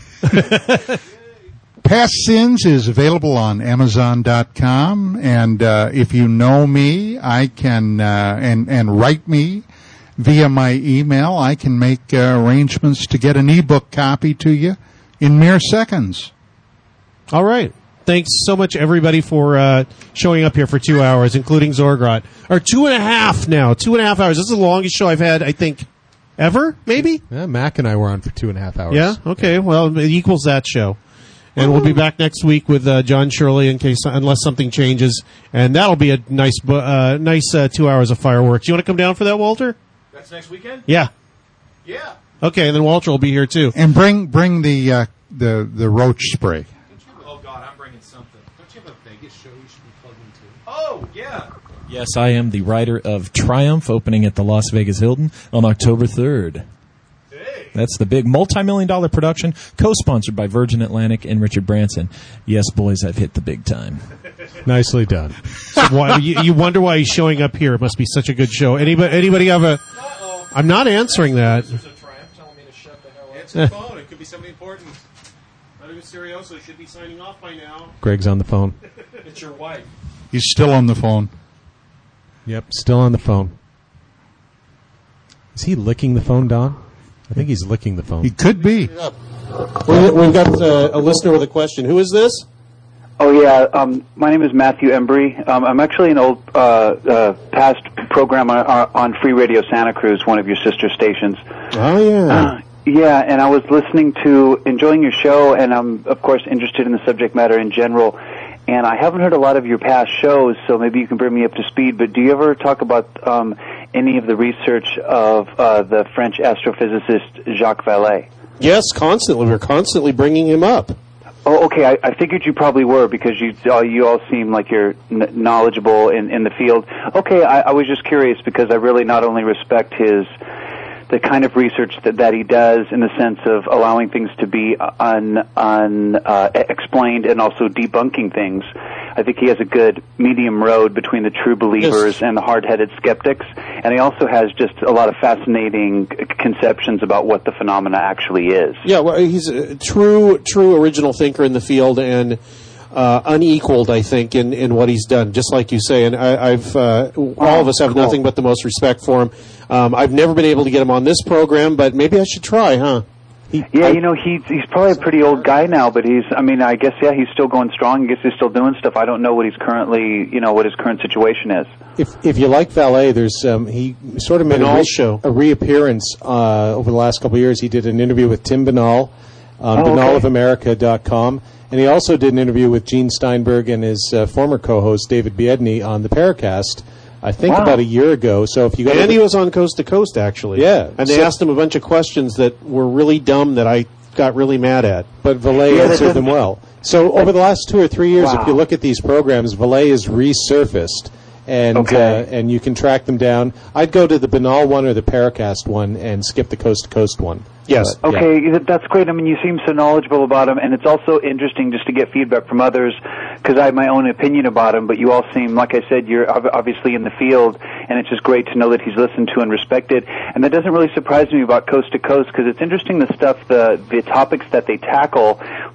Past Sins is available on Amazon dot com, and uh, if you know me, I can uh, and and write me via my email. I can make uh, arrangements to get an ebook copy to you in mere seconds.
All right. Thanks so much, everybody, for uh, showing up here for two hours, including Zorgrot. Or two and a half now. Two and a half hours. This is the longest show I've had, I think, ever, maybe?
yeah, Mac and I were on for two and a half hours.
Yeah? Okay. Well, it equals that show. And we'll be back next week with uh, John Shirley, in case unless something changes, and that'll be a nice, bu- uh, nice uh, two hours of fireworks. You want to come down for that, Walter?
That's next weekend?
Yeah.
Yeah.
Okay, and then Walter will be here too.
And bring bring the uh, the the roach spray.
Oh, God, I'm bringing something.
Don't you have a Vegas show you should be plugged into?
Oh, yeah.
Yes, I am the writer of Triumph, opening at the Las Vegas Hilton on October third. That's the big multi-million dollar production, co-sponsored by Virgin Atlantic and Richard Branson. Yes, boys, I've hit the big time.
Nicely done.
So why, you, you wonder why he's showing up here. It must be such a good show. Anybody, anybody have a... I'm not answering that.
There's a Triumph telling me to shut the hell up. Answer the phone. It could be somebody important. Vladimir Serioso should be signing off by now.
Greg's on the phone.
It's your wife.
He's still on the phone.
Yep, still on the phone. Is he licking the phone, Don? I think he's licking the phone.
He could be.
We- We've got uh, a listener with a question. Who is this?
Oh yeah, um, my name is Matthew Embry. Um, I'm actually an old uh, uh, past program on, on Free Radio Santa Cruz, one of your sister stations.
Oh, yeah.
Uh, yeah, and I was listening to, enjoying your show, and I'm of course interested in the subject matter in general. And I haven't heard a lot of your past shows, so maybe you can bring me up to speed. But do you ever talk about um, any of the research of uh, the French astrophysicist Jacques Vallée?
Yes, constantly. We're constantly bringing him up.
Oh, okay. I, I figured you probably were because you all, you all seem like you're n- knowledgeable in, in the field. Okay, I, I was just curious because I really not only respect his the kind of research that, that he does in the sense of allowing things to be un, un uh, explained and also debunking things. I think he has a good medium road between the true believers
Yes.
and the hard-headed skeptics, and he also has just a lot of fascinating conceptions about what the phenomena actually is.
Yeah, well, he's a true, true original thinker in the field and uh, unequaled, I think, in, in what he's done, just like you say. And I, I've uh, all of us have
cool.
nothing but the most respect for him. Um, I've never been able to get him on this program, but maybe I should try, huh? He,
Yeah,
I-
you know, he's he's probably a pretty old guy now, but he's, I mean, I guess, yeah, he's still going strong. I guess he's still doing stuff. I don't know what he's currently, you know, what his current situation is.
If if you like Vallée, there's um, he sort of made a,
Banal
re-
show.
a reappearance uh, over the last couple of years. He did an interview with Tim Banal on
Oh, okay.
banal of america dot com, and he also did an interview with Gene Steinberg and his uh, former co-host David Biedny on the Paracast, I think
Wow.
about a year ago. So if you go
and
to
he was on Coast to Coast, actually.
Yeah.
And they
So-
asked him a bunch of questions that were really dumb that I got really mad at.
but Vallée
Yeah, that
answered them
doesn't-
well. So over the last two or three years,
Wow.
if you look at these programs, Vallée is resurfaced, and
Okay.
uh, and you can track them down. I'd go to the Banal one or the Paracast one and skip the Coast to Coast one.
Yes.
But, yeah.
Okay, that- that's great. I mean, you seem so knowledgeable about him, and it's also interesting just to get feedback from others, because I have my own opinion about him, but you all seem, like I said, you're ob- obviously in the field, and it's just great to know that he's listened to and respected. And that doesn't really surprise me about Coast to Coast, because it's interesting the stuff, the the topics that they tackle,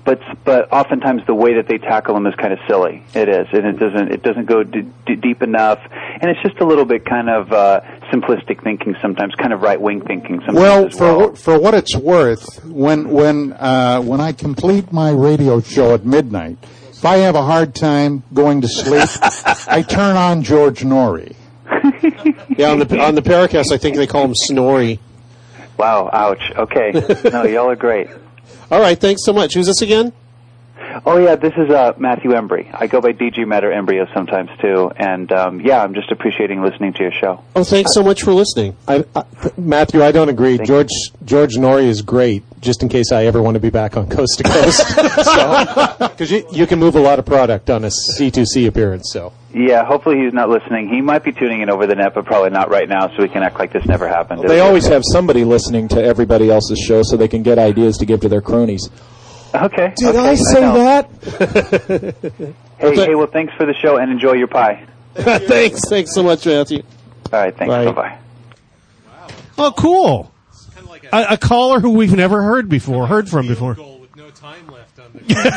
but but oftentimes the way that they tackle them is kind of silly. It is, and it doesn't it doesn't go d- d- deep enough, and it's just a little bit kind of uh, simplistic thinking sometimes, kind of right wing thinking sometimes.
Well,
as well.
for for what it's worth, when when uh, when I complete my radio show at midnight, if I have a hard time going to sleep, I turn on George Norrie.
Yeah, on the on the Paracast, I think they call him Snorri.
Wow, ouch. Okay, no, y'all are great.
All right, thanks so much. Who's this again?
Oh yeah, this is uh, Matthew Embry. I go by D G Matt or Embryo sometimes too, and um, yeah, I'm just appreciating listening to your show.
Oh, thanks so much for listening.
I, I, Matthew, I don't agree.
Thank
George George Norrie is great, just in case I ever want to be back on Coast to Coast. Because you, you can move a lot of product on a C two C appearance. So
Yeah, hopefully he's not listening. He might be tuning in over the net, but probably not right now, so we can act like this never happened.
They always have somebody listening to everybody else's show so they can get ideas to give to their cronies.
Okay.
Did
okay,
I say
know.
that?
Hey, hey, well, thanks for the show, and enjoy your pie.
thanks. Thanks so much, Matthew.
All right, thanks.
Bye.
Bye-bye.
Oh, cool. A, a caller who we've never heard before, heard from before.
With no time left on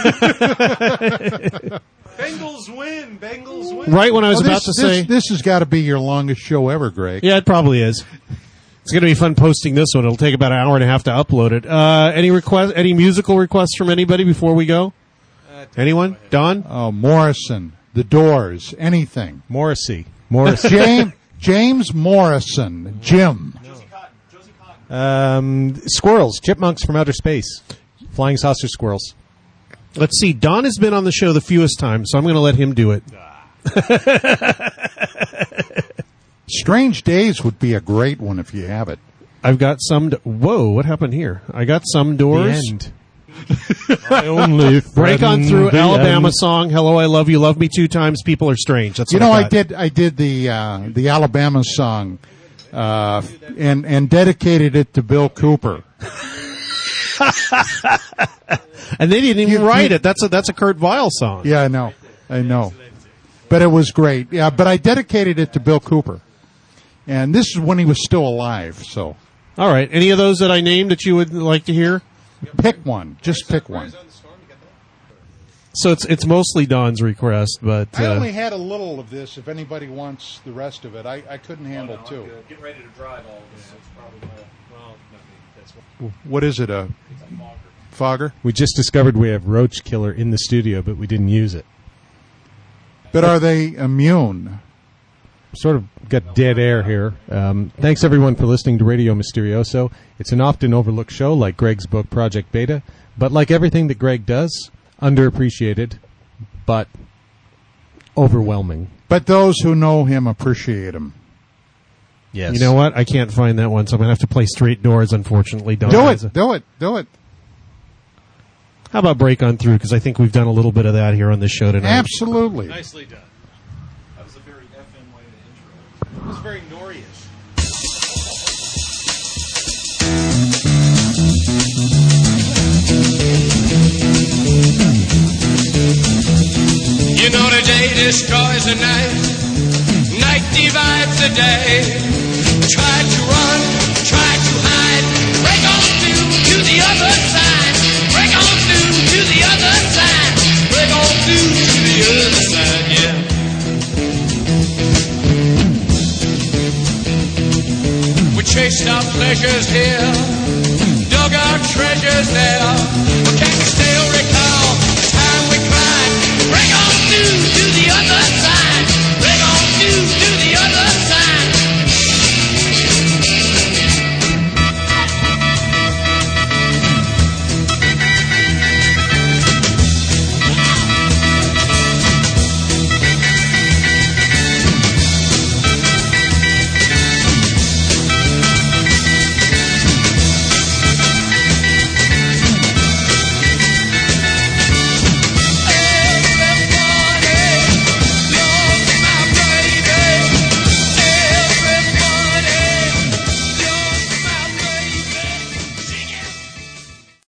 the Bengals win. Bengals win.
Right when I was
Well,
about
this,
to say,
this, this has got to be your longest show ever, Greg.
yeah, it probably is. It's going to be fun posting this one. It'll take about an hour and a half to upload it. Uh, any request? Any musical requests from anybody before we go? Anyone? Don?
Oh, Morrison, The Doors, anything.
Morrissey, Morrissey,
James James Morrison, Jim.
um, squirrels, chipmunks from outer space, flying saucer squirrels.
Let's see. Don has been on the show the fewest times, so I'm going to let him do it.
Strange Days would be a great one if you have it.
I've got some. Do- Whoa! What happened here? I got some doors.
The end. I only
Break on
friend
through
the
Alabama
end.
song. Hello, I love you. Love me two times. People are strange. That's
You
what
know,
I,
I
got.
did I did the uh, the Alabama song, uh, and and dedicated it to Bill Cooper.
And they didn't even
You-
write
you-
it. That's a that's a Kurt Weill song.
Yeah, I know, I know, but it was great. Yeah, but I dedicated it to Bill Cooper, and this is when he was still alive. So
All right. Any of those that I named that you would like to hear?
pick one, just pick one.
So it's it's mostly Don's request, but
I
uh,
only had a little of this. If anybody wants the rest of it, I, I couldn't handle two.
Get ready to drive all this. It's probably well, not me. That's what.
What is it? A fogger?
We just discovered we have roach killer in the studio, but we didn't use it.
But are they immune?
Sort of got dead air here. Um, thanks everyone for listening to Radio Mysterioso. It's an often overlooked show, like Greg's book Project Beta, but like everything that Greg does, underappreciated, but overwhelming.
But those who know him appreciate him.
Yes.
you know what? I can't find that one, so I'm going to have to play Straight Doors, unfortunately. Don
Do
has
it,
a-
do it, do it.
How about Break On Through? Because I think we've done a little bit of that here on this show tonight.
Absolutely.
Nicely done. That was a very F M way to intro. It was very Norrie-ish.
You know the day destroys the night, night divides the day. Try to run, try to hide, break on through to the other side. Break on through to the other side. Break on through to the other side, yeah. We chased our pleasures here, dug our treasures there.